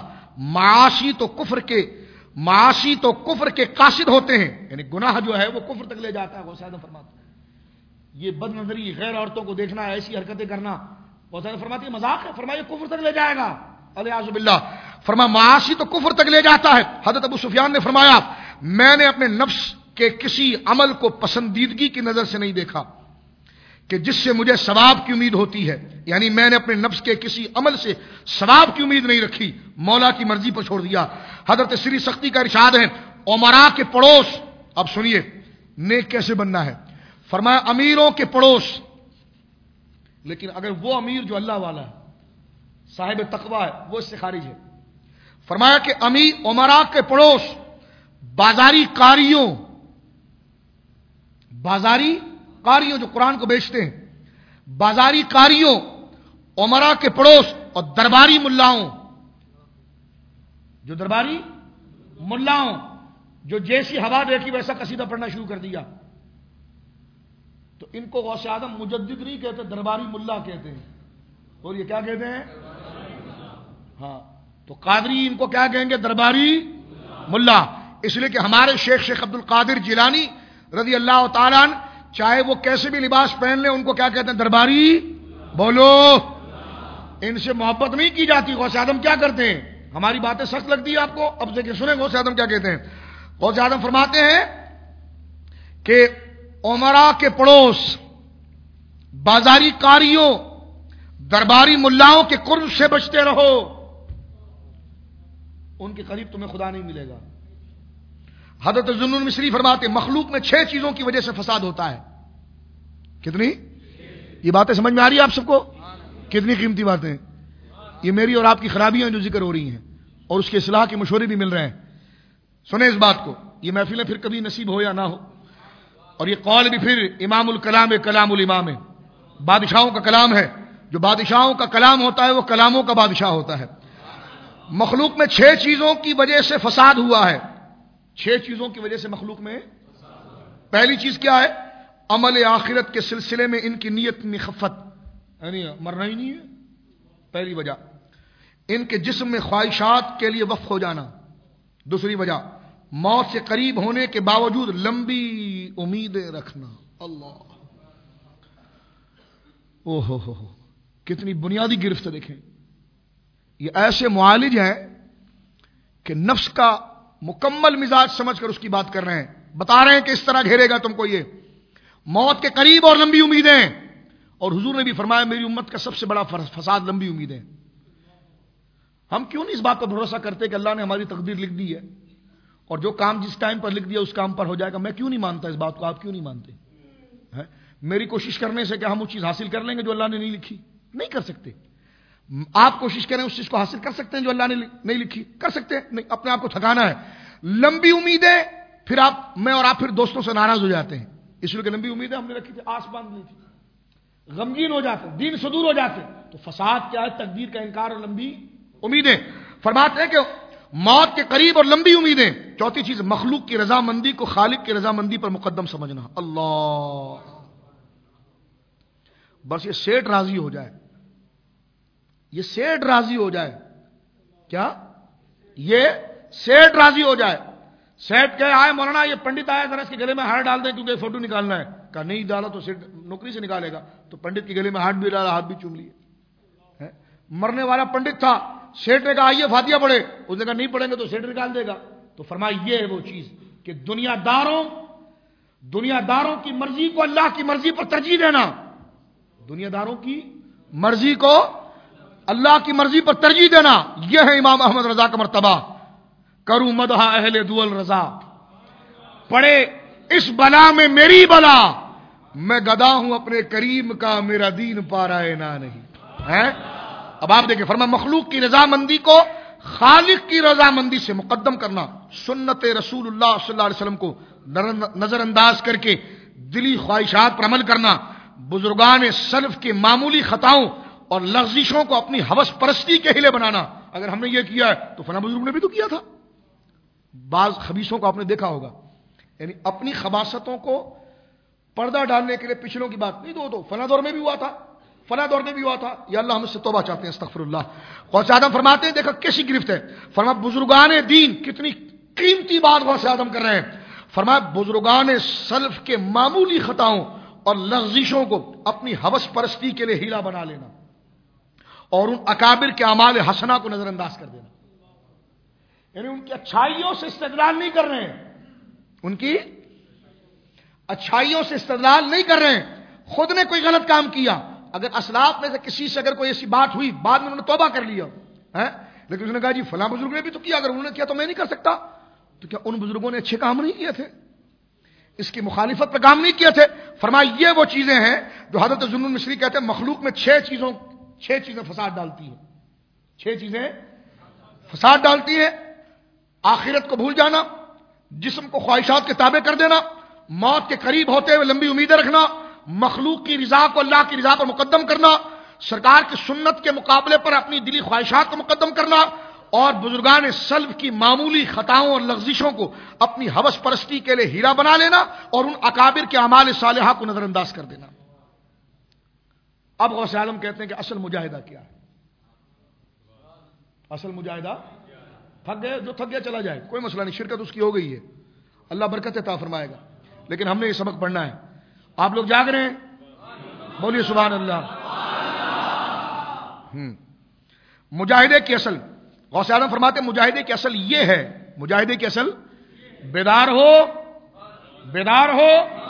معاشی تو کفر کے قاصد ہوتے ہیں، یعنی گناہ جو ہے وہ کفر تک لے جاتا ہے. غوث اعظم فرماتے ہیں یہ بد نظری، غیر عورتوں کو دیکھنا، ایسی حرکتیں کرنا، غوث اعظم فرماتے ہیں مذاق ہے. فرمایا کفر تک لے جائے گا. الیاذ باللہ. فرمایا معاشی تو کفر تک لے جاتا ہے. حضرت ابو سفیان نے فرمایا میں نے اپنے نفس کے کسی عمل کو پسندیدگی کی نظر سے نہیں دیکھا کہ جس سے مجھے ثواب کی امید ہوتی ہے. یعنی میں نے اپنے نفس کے کسی عمل سے ثواب کی امید نہیں رکھی، مولا کی مرضی پر چھوڑ دیا. حضرت سری سختی کا ارشاد ہے عمراء کے پڑوس. اب سنیے نیک کیسے بننا ہے. فرمایا امیروں کے پڑوس، لیکن اگر وہ امیر جو اللہ والا ہے، صاحب تقوی ہے، وہ اس سے خارج ہے. فرمایا کہ عمراء کے پڑوس بازاری قاریوں جو قرآن کو بیچتے ہیں، بازاری قاریوں، عمراء کے پڑوس اور درباری ملاؤں، جو جیسی ہوا دیکھی ویسا قصیدہ پڑھنا شروع کر دیا. تو ان کو غوث اعظم مجدد نہیں کہتے، درباری ملا کہتے ہیں. اور یہ کیا کہتے ہیں؟ ہاں. تو قادری ان کو کیا کہیں گے؟ درباری ملا. اس لیے کہ ہمارے شیخ عبد القادر جیلانی رضی اللہ تعالیٰ عنہ چاہے وہ کیسے بھی لباس پہن لیں ان کو کیا کہتے ہیں؟ درباری. بولو. ان سے محبت نہیں کی جاتی. غوث اعظم کیا کرتے ہیں؟ ہماری باتیں سخت لگتی ہے آپ کو؟ اب دیکھیں سنیں غوث اعظم کیا کہتے ہیں. غوث اعظم فرماتے ہیں کہ عمراء کے پڑوس بازاری قاریوں درباری ملاؤں کے قرب سے بچتے رہو، ان کے قریب تمہیں خدا نہیں ملے گا. حضرت ذوالنون مصری فرماتے مخلوق میں 6 چیزوں کی وجہ سے فساد ہوتا ہے. کتنی؟ یہ باتیں سمجھ میں آ رہی ہے آپ سب کو؟ کتنی قیمتی باتیں ہیں یہ. میری اور آپ کی خرابیاں جو ذکر ہو رہی ہیں اور اس کے اصلاح کے مشورے بھی مل رہے ہیں. سنیں اس بات کو. یہ محفلیں پھر کبھی نصیب ہو یا نہ ہو، اور یہ قول بھی پھر امام الکلام کلام الامام ہے، بادشاہوں کا کلام ہے. جو بادشاہوں کا کلام ہوتا ہے وہ کلاموں کا بادشاہ ہوتا ہے. مخلوق میں 6 چیزوں کی وجہ سے فساد ہوا ہے. 6 چیزوں کی وجہ سے مخلوق میں. پہلی چیز کیا ہے؟ عمل آخرت کے سلسلے میں ان کی نیت میں خفت، یعنی مرنا ہی نہیں ہے. پہلی وجہ ان کے جسم میں خواہشات کے لیے وقف ہو جانا. دوسری وجہ موت سے قریب ہونے کے باوجود لمبی امیدیں رکھنا. اللہ ہو کتنی بنیادی گرفت دیکھیں. یہ ایسے معالج ہیں کہ نفس کا مکمل مزاج سمجھ کر اس کی بات کر رہے ہیں. بتا رہے ہیں کہ اس طرح گھیرے گا تم کو یہ موت کے قریب اور لمبی امیدیں. اور حضور نے بھی فرمایا میری امت کا سب سے بڑا فساد لمبی امیدیں. ہم کیوں نہیں اس بات پر بھروسہ کرتے کہ اللہ نے ہماری تقدیر لکھ دی ہے اور جو کام جس ٹائم پر لکھ دیا اس کام پر ہو جائے گا؟ میں کیوں نہیں مانتا اس بات کو؟ آپ کیوں نہیں مانتے؟ میری کوشش کرنے سے کیا ہم وہ چیز حاصل کر لیں گے جو اللہ نے نہیں لکھی؟ نہیں کر سکتے. آپ کوشش کریں اس چیز کو حاصل کر سکتے ہیں جو اللہ نے نہیں لکھی؟ کر سکتے ہیں نہیں. اپنے آپ کو تھکانا ہے. لمبی امیدیں پھر میں اور آپ پھر دوستوں سے ناراض ہو جاتے ہیں. اس لیے کہ لمبی امیدیں ہم نے رکھی تھی، آس باندھ لی تھی، غمگین ہو جاتے، دین سے دور ہو جاتے. تو فساد کیا ہے؟ تقدیر کا انکار اور لمبی امیدیں. فرماتے ہیں کہ موت کے قریب اور لمبی امیدیں. چوتھی چیز مخلوق کی رضامندی کو خالق کی رضامندی پر مقدم سمجھنا. اللہ بس یہ سیٹ راضی ہو جائے، یہ سیٹ راضی ہو جائے. کیا؟ یہ سیٹ راضی ہو جائے. سیٹ کہ آئے مولانا یہ پنڈت آیا ذرا اس کے گلے میں ہاتھ ڈال دیں کیونکہ فوٹو نکالنا ہے. کہا نہیں ڈالا تو سیٹ نوکری سے نکالے گا. تو پنڈت کے گلے میں ہاتھ بھی ڈالا، ہاتھ بھی چوم لیے. مرنے والا پنڈت تھا، سیٹ نے کہا آئیے فاتحہ پڑھے، اس نے کہا نہیں پڑھیں گے تو سیٹ نکال دے گا. تو فرمایا یہ ہے وہ چیز کہ دنیا داروں کی مرضی کو اللہ کی مرضی پر ترجیح دینا. دنیا داروں کی مرضی کو اللہ کی مرضی پر ترجیح دینا، یہ ہے امام احمد رضا کا مرتبہ۔ کروں مدح اہل دول رضا، پڑے اس بلا میں میری بلا، میں گدا ہوں اپنے کریم کا، میرا دین پارائے نہ نہیں ہے۔ اب آپ دیکھیں، فرما مخلوق کی رضامندی کو خالق کی رضامندی سے مقدم کرنا، سنت رسول اللہ صلی اللہ علیہ وسلم کو نظر انداز کر کے دلی خواہشات پر عمل کرنا، بزرگان سلف کے معمولی خطاؤں اور لغزشوں کو اپنی ہوس پرستی کے ہلے بنانا۔ اگر ہم نے یہ کیا ہے تو فلاں بزرگ نے بھی تو کیا تھا۔ بعض خبیثوں کو آپ نے دیکھا ہوگا، یعنی اپنی خباثتوں کو پردہ ڈالنے کے لیے پچھلوں کی بات نہیں، تو فلاں دور میں بھی ہوا تھا، فلاں دور میں بھی ہوا تھا۔ یا اللہ ہم سے توبہ چاہتے ہیں، استغفر اللہ۔ غوث اعظم فرماتے ہیں، دیکھا کیسی گرفت ہے، فرما بزرگان دین، کتنی قیمتی بات غوث اعظم کر رہے ہیں۔ فرمایا بزرگان سلف کے معمولی خطاؤں اور لغزشوں کو اپنی ہوس پرستی کے لیے ہیلا بنا لینا، اور ان اکابر کے اعمال حسنہ کو نظر انداز کر دینا، یعنی ان کی اچھائیوں سے استدلال نہیں کر رہے ہیں، ان کی اچھائیوں سے استدلال نہیں کر رہے ہیں۔ خود نے کوئی غلط کام کیا، اگر اسلاف میں سے کسی سے اگر کوئی ایسی بات ہوئی، بعد میں انہوں نے توبہ کر لیا ہے، لیکن اس نے کہا جی فلاں بزرگ نے بھی تو کیا، اگر انہوں نے کیا تو میں نہیں کر سکتا، تو کیا ان بزرگوں نے اچھے کام نہیں کیے تھے؟ اس کی مخالفت پہ کام نہیں کیے تھے؟ فرمایا یہ وہ چیزیں ہیں جو حضرت ذوالنون مصری کہتے ہیں مخلوق میں چھ چیزیں فساد ڈالتی ہیں، چھ چیزیں فساد ڈالتی ہیں: آخرت کو بھول جانا، جسم کو خواہشات کے تابع کر دینا، موت کے قریب ہوتے ہوئے لمبی امیدیں رکھنا، مخلوق کی رضا کو اللہ کی رضا پر مقدم کرنا، سرکار کی سنت کے مقابلے پر اپنی دلی خواہشات کو مقدم کرنا، اور بزرگان سلف کی معمولی خطاؤں اور لغزشوں کو اپنی ہوس پرستی کے لیے ہیرا بنا لینا، اور ان اکابر کے اعمال صالحہ کو نظر انداز کر دینا۔ اب غوث اعظم کہتے ہیں کہ اصل مجاہدہ کیا ہے؟ اصل مجاہدہ، تھک گئے، جو تھک گیا چلا جائے، کوئی مسئلہ نہیں، شرکت اس کی ہو گئی ہے، اللہ برکت عطا فرمائے گا، لیکن ہم نے یہ سبق پڑھنا ہے۔ آپ لوگ جاگ رہے ہیں؟ بولیے سبحان اللہ۔ مجاہدے کی اصل، غوث اعظم فرماتے ہیں مجاہدے کی اصل یہ ہے، مجاہدے کی اصل بیدار ہو، بیدار ہو۔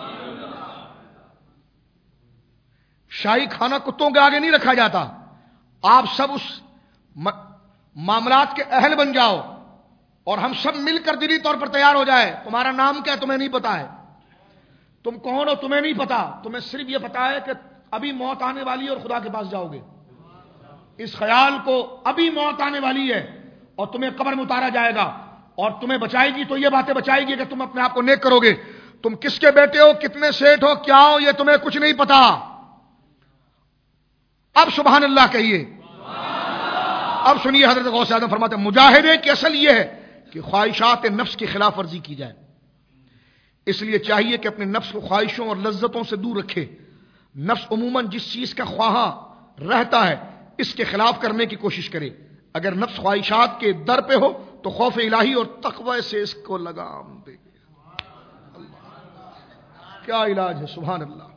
شاہی کھانا کتوں کے آگے نہیں رکھا جاتا، آپ سب اس معاملات کے اہل بن جاؤ، اور ہم سب مل کر دلی طور پر تیار ہو جائے۔ تمہارا نام کیا تمہیں نہیں پتا ہے، تم کون ہو تمہیں نہیں پتا، تمہیں صرف یہ پتا ہے کہ ابھی موت آنے والی ہے اور خدا کے پاس جاؤ گے۔ اس خیال کو ابھی موت آنے والی ہے اور تمہیں قبر میں اتارا جائے گا، اور تمہیں بچائے گی تو یہ باتیں بچائے گی کہ تم اپنے آپ کو نیک کرو گے۔ تم کس کے بیٹے ہو، کتنے سیٹ ہو، کیا ہو، یہ تمہیں کچھ نہیں پتا۔ اب سبحان اللہ کہیے۔ اب سنیے، حضرت غوث اعظم فرماتے ہیں مجاہدے کی اصل یہ ہے کہ خواہشات نفس کی خلاف ورزی کی جائے۔ اس لیے چاہیے کہ اپنے نفس کو خواہشوں اور لذتوں سے دور رکھے۔ نفس عموماً جس چیز کا خواہاں رہتا ہے اس کے خلاف کرنے کی کوشش کرے۔ اگر نفس خواہشات کے در پہ ہو تو خوف الہی اور تقوی سے اس کو لگام دے۔ کیا علاج ہے، سبحان اللہ،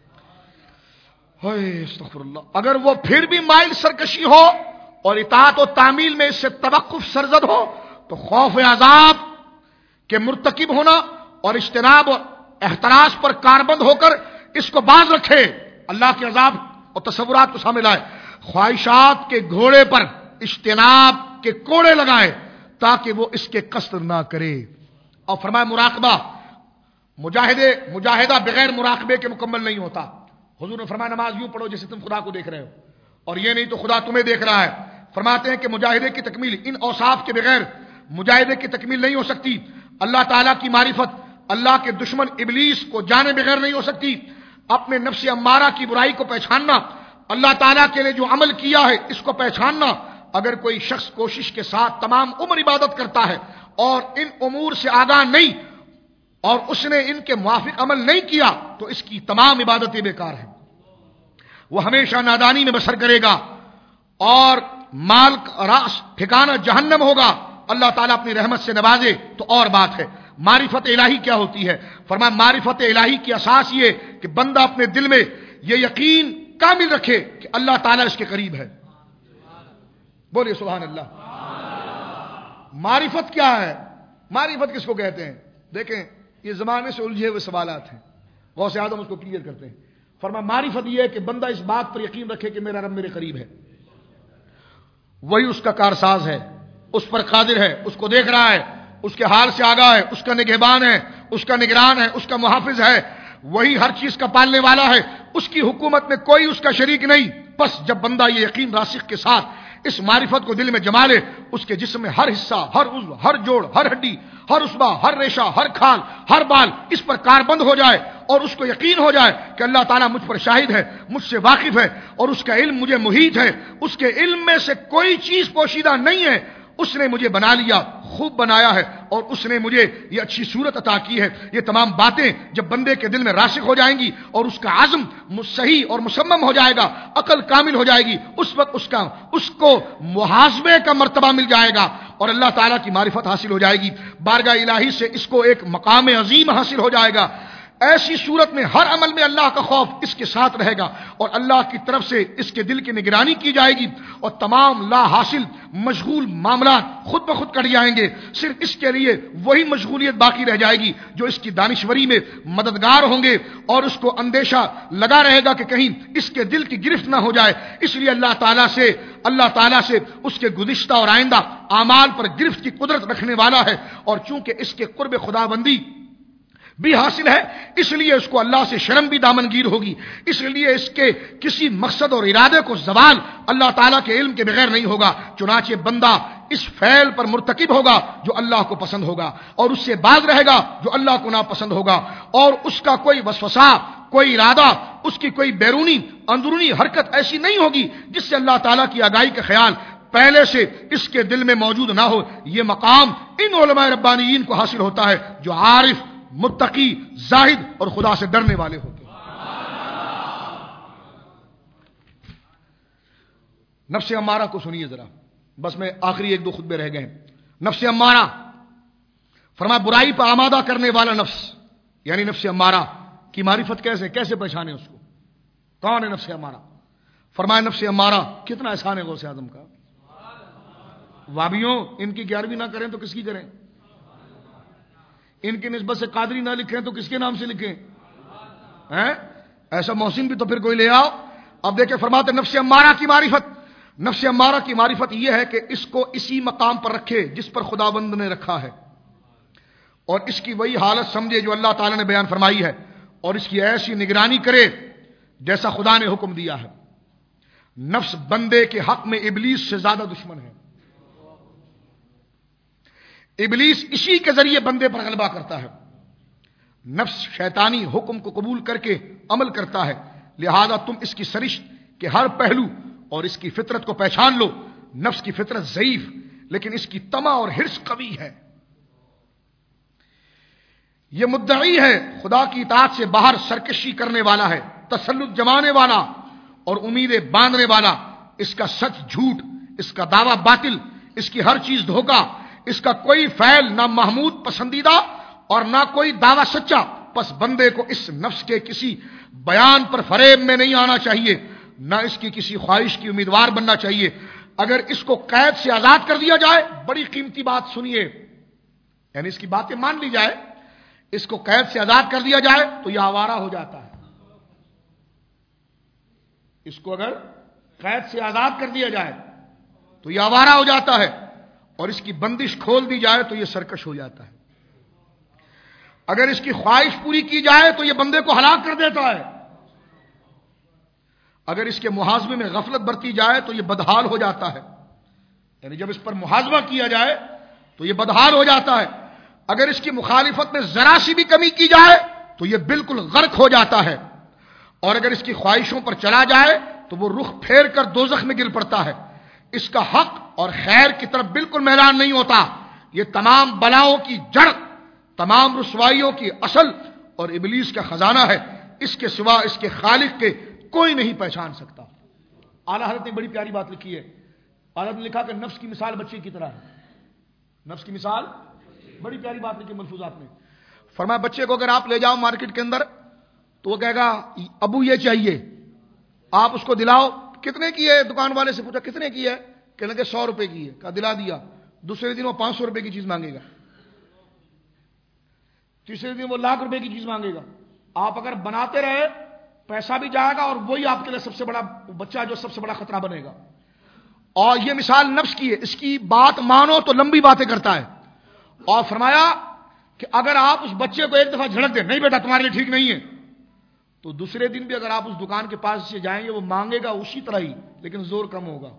استغفر اللہ۔ اگر وہ پھر بھی مائل سرکشی ہو اور اطاعت و تعمیل میں اس سے توقف سرزد ہو تو خوف عذاب کے مرتکب ہونا اور اجتناب اور احتراز پر کاربند ہو کر اس کو باز رکھے، اللہ کے عذاب اور تصورات کو سامنے لائے۔ خواہشات کے گھوڑے پر اجتناب کے کوڑے لگائے تاکہ وہ اس کے قصد نہ کرے۔ اور فرمایا مراقبہ، مجاہدہ بغیر مراقبے کے مکمل نہیں ہوتا۔ حضور نے فرمایا نماز یوں پڑھو جیسے تم خدا کو دیکھ رہے ہو، اور یہ نہیں تو خدا تمہیں دیکھ رہا ہے۔ فرماتے ہیں کہ مجاہدے کی تکمیل ان اوصاف کے بغیر مجاہدے کی تکمیل نہیں ہو سکتی۔ اللہ تعالیٰ کی معرفت اللہ کے دشمن ابلیس کو جانے بغیر نہیں ہو سکتی۔ اپنے نفس امارہ کی برائی کو پہچاننا، اللہ تعالیٰ کے لیے جو عمل کیا ہے اس کو پہچاننا۔ اگر کوئی شخص کوشش کے ساتھ تمام عمر عبادت کرتا ہے اور ان امور سے آگاہ نہیں اور اس نے ان کے موافق عمل نہیں کیا تو اس کی تمام عبادتیں بیکار ہیں، وہ ہمیشہ نادانی میں بسر کرے گا اور مال کا راس ٹھکانہ جہنم ہوگا۔ اللہ تعالیٰ اپنی رحمت سے نوازے تو اور بات ہے۔ معرفت الہی کیا ہوتی ہے؟ فرمایا معرفت الہی کی اساس یہ کہ بندہ اپنے دل میں یہ یقین کامل رکھے کہ اللہ تعالیٰ اس کے قریب ہے۔ بولیے سبحان اللہ۔ معرفت کیا ہے؟ معرفت کس کو کہتے ہیں؟ دیکھیں یہ زمانے سے الجھے ہوئے سوالات ہیں، غوث اعظم اس کو کلیئر کرتے ہیں۔ فرمایا معرفت یہ ہے کہ بندہ اس بات پر یقین رکھے کہ میرا رب میرے قریب ہے، وہی اس کا کارساز ہے، اس پر قادر ہے، اس کو دیکھ رہا ہے، اس کے حال سے آگاہ ہے، اس کا نگہبان ہے، اس کا نگران ہے، اس کا محافظ ہے، وہی ہر چیز کا پالنے والا ہے، اس کی حکومت میں کوئی اس کا شریک نہیں۔ بس جب بندہ یہ یقین راسخ کے ساتھ اس معرفت کو دل میں جما لے، اس کے جسم میں ہر حصہ، ہر عضو، ہر جوڑ، ہر ہڈی، ہر عصبہ، ہر ریشہ، ہر کھال، ہر بال اس پر کاربند ہو جائے اور اس کو یقین ہو جائے کہ اللہ تعالیٰ مجھ پر شاہد ہے، مجھ سے واقف ہے اور اس کا علم مجھے محیط ہے، اس کے علم میں سے کوئی چیز پوشیدہ نہیں ہے، اس نے مجھے بنا لیا، خوب بنایا ہے اور اس نے مجھے یہ اچھی صورت عطا کی ہے۔ یہ تمام باتیں جب بندے کے دل میں راسخ ہو جائیں گی اور اس کا عزم صحیح اور مصمم ہو جائے گا، عقل کامل ہو جائے گی، اس وقت اس کو محاسبے کا مرتبہ مل جائے گا اور اللہ تعالیٰ کی معرفت حاصل ہو جائے گی، بارگاہ الہی سے اس کو ایک مقام عظیم حاصل ہو جائے گا۔ ایسی صورت میں ہر عمل میں اللہ کا خوف اس کے ساتھ رہے گا اور اللہ کی طرف سے اس کے دل کی نگرانی کی جائے گی اور تمام لا حاصل مشغول معاملات خود بخود کٹ جائیں گے، صرف اس کے لیے وہی مشغولیت باقی رہ جائے گی جو اس کی دانشوری میں مددگار ہوں گے اور اس کو اندیشہ لگا رہے گا کہ کہیں اس کے دل کی گرفت نہ ہو جائے۔ اس لیے اللہ تعالیٰ سے اس کے گزشتہ اور آئندہ اعمال پر گرفت کی قدرت رکھنے والا ہے، اور چونکہ اس کے قرب خداوندی بھی حاصل ہے اس لیے اس کو اللہ سے شرم بھی دامنگیر ہوگی، اس لیے اس کے کسی مقصد اور ارادے کو زوال اللہ تعالیٰ کے علم کے بغیر نہیں ہوگا، چنانچہ بندہ اس فعل پر مرتکب ہوگا جو اللہ کو پسند ہوگا اور اس سے باز رہے گا جو اللہ کو ناپسند ہوگا، اور اس کا کوئی وسوسہ، کوئی ارادہ، اس کی کوئی بیرونی اندرونی حرکت ایسی نہیں ہوگی جس سے اللہ تعالیٰ کی آگاہی کا خیال پہلے سے اس کے دل میں موجود نہ ہو۔ یہ مقام ان علماء ربانیین کو حاصل ہوتا ہے جو عارف، متقی، زاہد اور خدا سے ڈرنے والے ہوتے ہیں۔ نفس امارہ کو سنیے ذرا، بس میں آخری ایک دو خطبے رہ گئے ہیں۔ نفس امارہ فرمایا برائی پر آمادہ کرنے والا نفس، یعنی نفس امارہ کی معرفت کیسے پہچانے اس کو؟ کون ہے نفس امارہ؟ فرمایا نفس امارہ کتنا احسان ہے غوث اعظم کا۔ وابیوں ان کی 11ویں نہ کریں تو کس کی کریں؟ ان کی نسبت سے قادری نہ لکھیں تو کس کے نام سے لکھیں؟ ایسا محسن بھی تو پھر کوئی لے آؤ۔ اب دیکھیں فرماتے نفس امارہ کی معرفت، نفس امارہ کی معرفت یہ ہے کہ اس کو اسی مقام پر رکھے جس پر خداوند نے رکھا ہے، اور اس کی وہی حالت سمجھے جو اللہ تعالیٰ نے بیان فرمائی ہے، اور اس کی ایسی نگرانی کرے جیسا خدا نے حکم دیا ہے۔ نفس بندے کے حق میں ابلیس سے زیادہ دشمن ہے۔ ابلیس اسی کے ذریعے بندے پر غلبہ کرتا ہے۔ نفس شیطانی حکم کو قبول کر کے عمل کرتا ہے، لہذا تم اس کی سرشت کے ہر پہلو اور اس کی فطرت کو پہچان لو۔ نفس کی فطرت ضعیف لیکن اس کی طمع اور حرص قوی ہے۔ یہ مدعی ہے خدا کی اطاعت سے باہر سرکشی کرنے والا ہے، تسلط جمانے والا اور امیدیں باندھنے والا۔ اس کا سچ جھوٹ، اس کا دعویٰ باطل، اس کی ہر چیز دھوکہ، اس کا کوئی فعل نہ محمود پسندیدہ اور نہ کوئی دعویٰ سچا۔ پس بندے کو اس نفس کے کسی بیان پر فریب میں نہیں آنا چاہیے، نہ اس کی کسی خواہش کی امیدوار بننا چاہیے۔ اگر اس کو قید سے آزاد کر دیا جائے، بڑی قیمتی بات سنیے، یعنی اس کی باتیں مان لی جائے، اس کو قید سے آزاد کر دیا جائے تو یہ آوارہ ہو جاتا ہے۔ اس کو اگر قید سے آزاد کر دیا جائے تو یہ آوارہ ہو جاتا ہے، اور اس کی بندش کھول دی جائے تو یہ سرکش ہو جاتا ہے۔ اگر اس کی خواہش پوری کی جائے تو یہ بندے کو ہلاک کر دیتا ہے۔ اگر اس کے محاسبے میں غفلت برتی جائے تو یہ بدحال ہو جاتا ہے، یعنی جب اس پر محاسبہ کیا جائے تو یہ بدحال ہو جاتا ہے۔ اگر اس کی مخالفت میں ذرا سی بھی کمی کی جائے تو یہ بالکل غرق ہو جاتا ہے، اور اگر اس کی خواہشوں پر چلا جائے تو وہ رخ پھیر کر دوزخ میں گر پڑتا ہے۔ اس کا حق اور خیر کی طرف بالکل میلان نہیں ہوتا۔ یہ تمام بلاؤں کی جڑ، تمام رسوائیوں کی اصل اور ابلیس کا خزانہ ہے۔ اس کے سوا اس کے خالق کے کوئی نہیں پہچان سکتا۔ اعلیٰ حضرت نے بڑی پیاری بات لکھی ہے۔ اعلیٰ نے لکھا کہ نفس کی مثال بچے کی طرح ہے۔ نفس کی مثال، بڑی پیاری بات لکھی ملفوظات میں۔ فرمایا بچے کو اگر آپ لے جاؤ مارکیٹ کے اندر تو وہ کہے گا ابو یہ چاہیے، آپ اس کو دلاؤ، کتنے کی ہے؟ دکان والے سے پوچھا کتنے کی ہے؟ کہنے لگے 100 روپے کی ہے، کہا دلا دیا۔ دوسرے دن وہ 500 روپے کی چیز مانگے گا، تیسرے دن وہ 1,00,000 روپے کی چیز مانگے گا۔ آپ اگر بناتے رہے پیسہ بھی جائے گا اور وہی آپ کے لیے سب سے بڑا بچہ جو سب سے بڑا خطرہ بنے گا۔ اور یہ مثال نفس کی ہے، اس کی بات مانو تو لمبی باتیں کرتا ہے. اور فرمایا کہ اگر آپ اس بچے کو ایک دفعہ جھڑک دیں، نہیں بیٹا تمہارے لیے ٹھیک نہیں ہے، تو دوسرے دن بھی اگر آپ اس دکان کے پاس سے جائیں گے وہ مانگے گا اسی طرح ہی، لیکن زور کم ہوگا.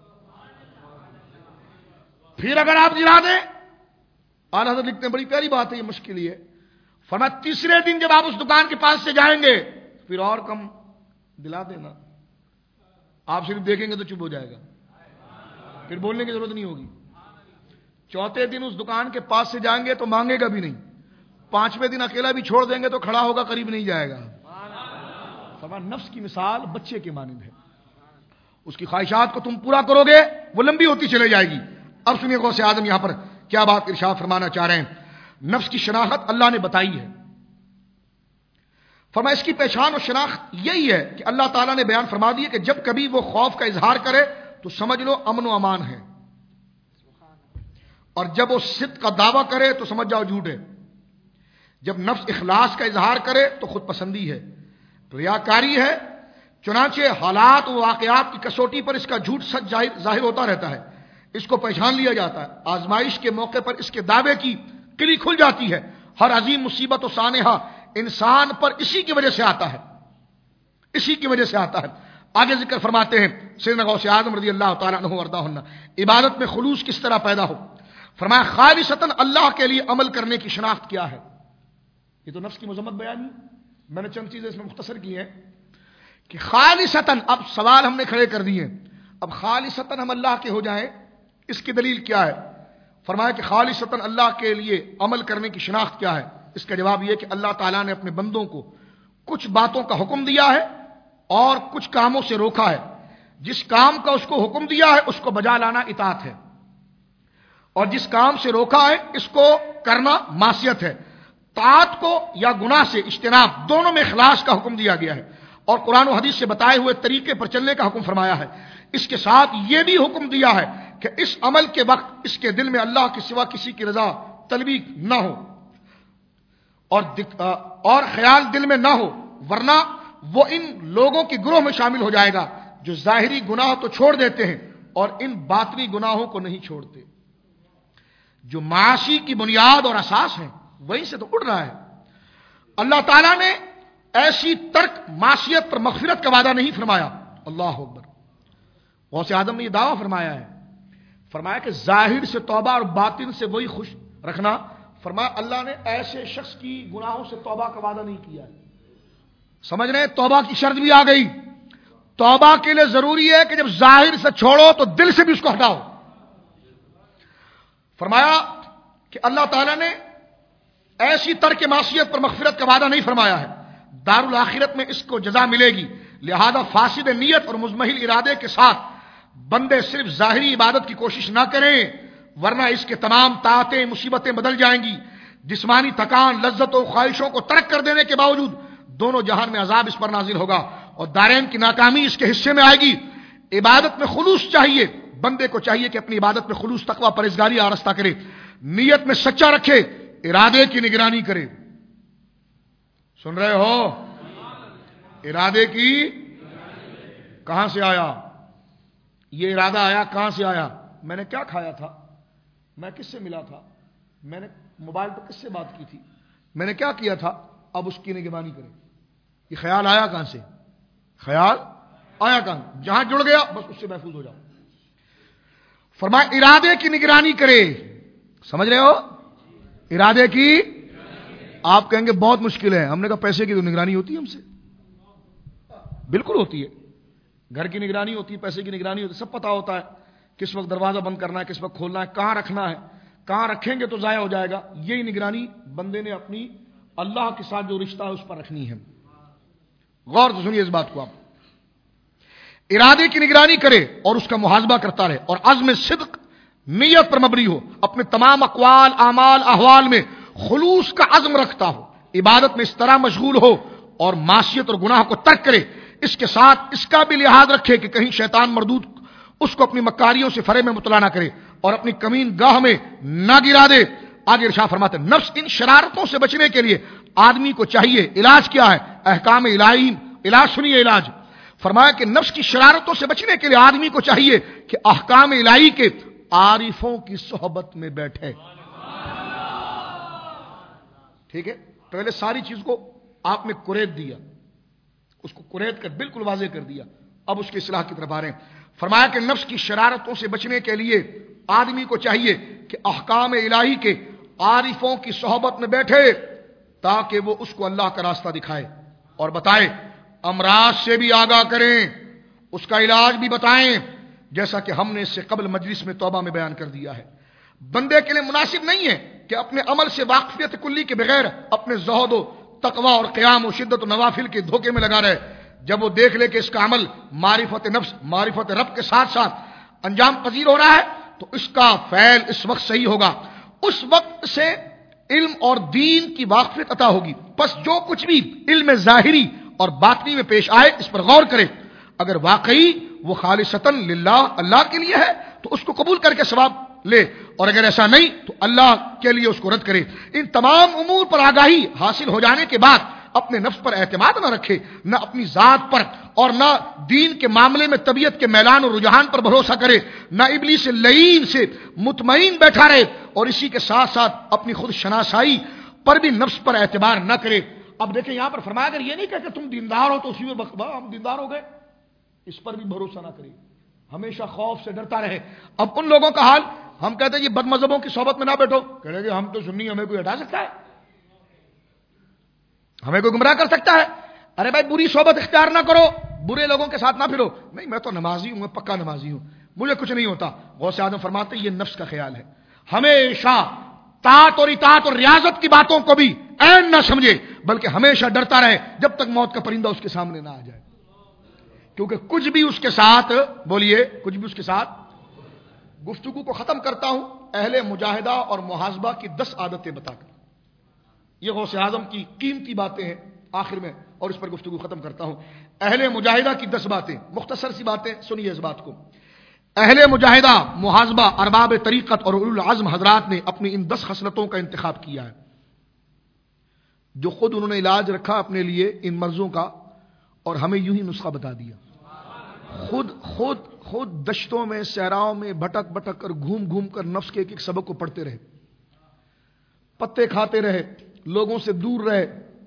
پھر اگر آپ جلا دیں، اعلیٰ حضرت لکھتے ہیں بڑی پیاری بات ہے، یہ مشکل ہی ہے. فرمایا تیسرے دن جب آپ اس دکان کے پاس سے جائیں گے پھر اور کم دلا دینا، آپ صرف دیکھیں گے تو چپ ہو جائے گا، پھر بولنے کی ضرورت نہیں ہوگی. چوتھے دن اس دکان کے پاس سے جائیں گے تو مانگے گا بھی نہیں، پانچویں دن اکیلا بھی چھوڑ دیں گے تو کھڑا ہوگا، قریب نہیں جائے گا. فرمایا نفس کی مثال بچے کے مانند ہے، اس کی خواہشات کو تم پورا کرو گے وہ لمبی ہوتی چلے جائے گی. اب سنیے غوث اعظم یہاں پر کیا بات ارشاد فرمانا چاہ رہے ہیں. نفس کی شناخت اللہ نے بتائی ہے. فرمایا اس کی پہچان اور شناخت یہی ہے کہ اللہ تعالیٰ نے بیان فرما دی ہے کہ جب کبھی وہ خوف کا اظہار کرے تو سمجھ لو امن و امان ہے، اور جب وہ صدق کا دعویٰ کرے تو سمجھ جاؤ جھوٹ ہے. جب نفس اخلاص کا اظہار کرے تو خود پسندی ہے، ریاکاری ہے. چنانچہ حالات و واقعات کی کسوٹی پر اس کا جھوٹ سچ ظاہر ہوتا رہتا ہے، اس کو پہچان لیا جاتا ہے. آزمائش کے موقع پر اس کے دعوے کی کلی کھل جاتی ہے. ہر عظیم مصیبت و سانحہ انسان پر اسی کی وجہ سے آتا ہے، اسی کی وجہ سے آتا ہے. آگے ذکر فرماتے ہیں سیدنا غوث اعظم رضی اللہ تعالیٰ عنہ وارضاہ عنہ، عبادت میں خلوص کس طرح پیدا ہو. فرمایا خالصتاً اللہ کے لیے عمل کرنے کی شناخت کیا ہے. یہ تو نفس کی مذمت بیان ہے، میں نے چند چیزیں اس میں مختصر کی ہیں کہ خالصتاً، اب سوال ہم نے کھڑے کر دیے، اب خالصتاً ہم اللہ کے ہو جائیں، اس کی دلیل کیا ہے. فرمایا کہ خالصتاً اللہ کے لیے عمل کرنے کی شناخت کیا ہے. اس کا جواب یہ کہ اللہ تعالیٰ نے اپنے بندوں کو کچھ باتوں کا حکم دیا ہے اور کچھ کاموں سے روکا ہے. جس کام کا اس کو حکم دیا ہے اس کو بجا لانا اطاعت ہے، اور جس کام سے روکا ہے اس کو کرنا معصیت ہے. طاعت کو یا گناہ سے اجتناب دونوں میں اخلاص کا حکم دیا گیا ہے، اور قرآن و حدیث سے بتائے ہوئے طریقے پر چلنے کا حکم فرمایا ہے. اس کے ساتھ یہ بھی حکم دیا ہے کہ اس عمل کے وقت اس کے دل میں اللہ کے سوا کسی کی رضا طلبی نہ ہو اور خیال دل میں نہ ہو، ورنہ وہ ان لوگوں کی گروہ میں شامل ہو جائے گا جو ظاہری گناہ تو چھوڑ دیتے ہیں اور ان باطنی گناہوں کو نہیں چھوڑتے. جو معاشی کی بنیاد اور اساس ہیں وہیں سے تو اٹھ رہا ہے. اللہ تعالیٰ نے ایسی ترک معصیت پر مغفرت کا وعدہ نہیں فرمایا. اللہ اکبر. غوث اعظم نے یہ دعویٰ فرمایا ہے، فرمایا کہ ظاہر سے توبہ اور باطن سے وہی خوش رکھنا. فرمایا اللہ نے ایسے شخص کی گناہوں سے توبہ کا وعدہ نہیں کیا ہے. سمجھ رہے ہیں؟ توبہ کی شرط بھی آ گئی. توبہ کے لیے ضروری ہے کہ جب ظاہر سے چھوڑو تو دل سے بھی اس کو ہٹاؤ. فرمایا کہ اللہ تعالیٰ نے ایسی ترک معصیت پر مغفرت کا وعدہ نہیں فرمایا ہے، دارالآخرت میں اس کو جزا ملے گی. لہذا فاسد نیت اور مزمحل ارادے کے ساتھ بندے صرف ظاہری عبادت کی کوشش نہ کریں، ورنہ اس کے تمام طاعتیں مصیبتیں بدل جائیں گی. جسمانی تکان، لذت و خواہشوں کو ترک کر دینے کے باوجود دونوں جہان میں عذاب اس پر نازل ہوگا اور دارین کی ناکامی اس کے حصے میں آئے گی. عبادت میں خلوص چاہیے. بندے کو چاہیے کہ اپنی عبادت میں خلوص، تقویٰ، پرہیزگاری آراستہ کرے، نیت میں سچا رکھے، ارادے کی نگرانی کرے. سن رہے ہو؟ ارادے کی کہاں سے آیا یہ ارادہ؟ آیا کہاں سے آیا؟ میں نے کیا کھایا تھا، میں کس سے ملا تھا، میں نے موبائل پر کس سے بات کی تھی، میں نے کیا کیا تھا. اب اس کی نگرانی کرے. یہ خیال آیا کہاں سے؟ خیال آیا کہاں؟ جہاں جڑ گیا بس اس سے محفوظ ہو جاؤ. فرمایا ارادے کی نگرانی کرے. سمجھ رہے ہو؟ ارادے کی. آپ کہیں گے بہت مشکل ہے. ہم نے کہا پیسے کی تو نگرانی ہوتی ہے ہم سے، بالکل ہوتی ہے. گھر کی نگرانی ہوتی ہے، پیسے کی نگرانی ہوتی ہے، سب پتا ہوتا ہے کس وقت دروازہ بند کرنا ہے، کس وقت کھولنا ہے، کہاں رکھنا ہے، کہاں رکھیں گے تو ضائع ہو جائے گا. یہی نگرانی بندے نے اپنی اللہ کے ساتھ جو رشتہ ہے اس پر رکھنی ہے. غور سے سنیے اس بات کو. آپ ارادے کی نگرانی کرے اور اس کا محاسبہ کرتا رہے اور عزم صدق نیت پر مبنی ہو. اپنے تمام اقوال، اعمال، احوال میں خلوص کا عزم رکھتا ہو. عبادت میں اس طرح مشغول ہو اور معصیت اور گناہ کو ترک کرے. اس کے ساتھ اس کا بھی لحاظ رکھے کہ کہیں شیطان مردود اس کو اپنی مکاریوں سے فرے میں مطلع نہ کرے اور اپنی کمین گاہ میں نہ گرا دے. آگے ارشاد فرماتے ہیں نفس ان شرارتوں سے بچنے کے لیے آدمی کو چاہیے. علاج کیا ہے؟ احکام الہی. علاج سنیے علاج. فرمایا کہ نفس کی شرارتوں سے بچنے کے لیے آدمی کو چاہیے کہ احکام الہی کے عارفوں کی صحبت میں بیٹھے. ٹھیک ہے، پہلے ساری چیز کو آپ نے کریت دیا، اس کو کریت کر بالکل واضح کر دیا. اب اس کی اصلاح کی طرف آ رہے ہیں. فرمایا کہ نفس کی شرارتوں سے بچنے کے لیے آدمی کو چاہیے کہ احکام الہی کے عارفوں کی صحبت میں بیٹھے تاکہ وہ اس کو اللہ کا راستہ دکھائے اور بتائے، امراض سے بھی آگاہ کریں، اس کا علاج بھی بتائیں، جیسا کہ ہم نے اس سے قبل مجلس میں توبہ میں بیان کر دیا ہے. بندے کے لیے مناسب نہیں ہے کہ اپنے عمل سے واقفیت کلی کے بغیر اپنے زہد و تقوی اور قیام و شدت و نوافل کے دھوکے میں لگا رہے. جب وہ دیکھ لے کہ اس کا عمل معرفت نفس معرفت رب کے ساتھ ساتھ انجام پذیر ہو رہا ہے تو اس کا فعل اس وقت صحیح ہوگا. اس وقت سے علم اور دین کی واقفیت عطا ہوگی. پس جو کچھ بھی علم ظاہری اور باطنی میں پیش آئے اس پر غور کرے. اگر واقعی وہ خالصتاً للہ اللہ کے لیے ہے تو اس کو قبول کر کے ثواب لے، اور اگر ایسا نہیں تو اللہ کے لیے اس کو رد کرے. ان تمام امور پر آگاہی حاصل ہو جانے کے بعد اپنے نفس پر اعتماد نہ رکھے، نہ اپنی ذات پر، اور نہ دین کے معاملے میں طبیعت کے میلان اور رجحان پر بھروسہ کرے، نہ ابلیس لعین سے مطمئن بیٹھا رہے، اور اسی کے ساتھ ساتھ اپنی خود شناسائی پر بھی نفس پر اعتبار نہ کرے. اب دیکھیں یہاں پر فرمایا اگر یہ نہیں کہ تم دیندار ہو تو اسی میں ہم دیندار ہو گئے، اس پر بھی بھروسہ نہ کرے، ہمیشہ خوف سے ڈرتا رہے. اب ان لوگوں کا حال، ہم کہتے ہیں یہ بد مذہبوں کی صحبت میں نہ بیٹھو، کہہ گے ہم تو سنی، ہمیں کوئی ہٹا سکتا ہے، ہمیں کوئی گمراہ کر سکتا ہے. ارے بھائی بری صحبت اختیار نہ کرو، برے لوگوں کے ساتھ نہ پھرو. نہیں میں تو نمازی ہوں، میں پکا نمازی ہوں، مجھے کچھ نہیں ہوتا. غوث اعظم فرماتے ہیں یہ نفس کا خیال ہے. ہمیشہ طاعت اور اطاعت اور ریاضت کی باتوں کو بھی عین نہ سمجھے، بلکہ ہمیشہ ڈرتا رہے جب تک موت کا پرندہ اس کے سامنے نہ آ جائے. کیونکہ کچھ بھی اس کے ساتھ، بولیے کچھ بھی اس کے ساتھ. گفتگو کو ختم کرتا ہوں اہل مجاہدہ اور محاسبہ کی 10 عادتیں بتا کر. یہ غوث اعظم کی قیمتی باتیں ہیں آخر میں، اور اس پر گفتگو ختم کرتا ہوں. اہل مجاہدہ کی 10 باتیں، مختصر سی باتیں، سنیے اس بات کو. اہل مجاہدہ، محاسبہ، ارباب طریقت اور اولو العزم حضرات نے اپنی ان 10 خصلتوں کا انتخاب کیا ہے، جو خود انہوں نے علاج رکھا اپنے لیے ان مرضوں کا، اور ہمیں یوں ہی نسخہ بتا دیا. خود دشتوں میں صحراؤں میں بھٹک بھٹک کر گھوم گھوم کر نفس کے ایک سبق کو پڑھتے رہے، پتے کھاتے رہے، لوگوں سے دور رہے،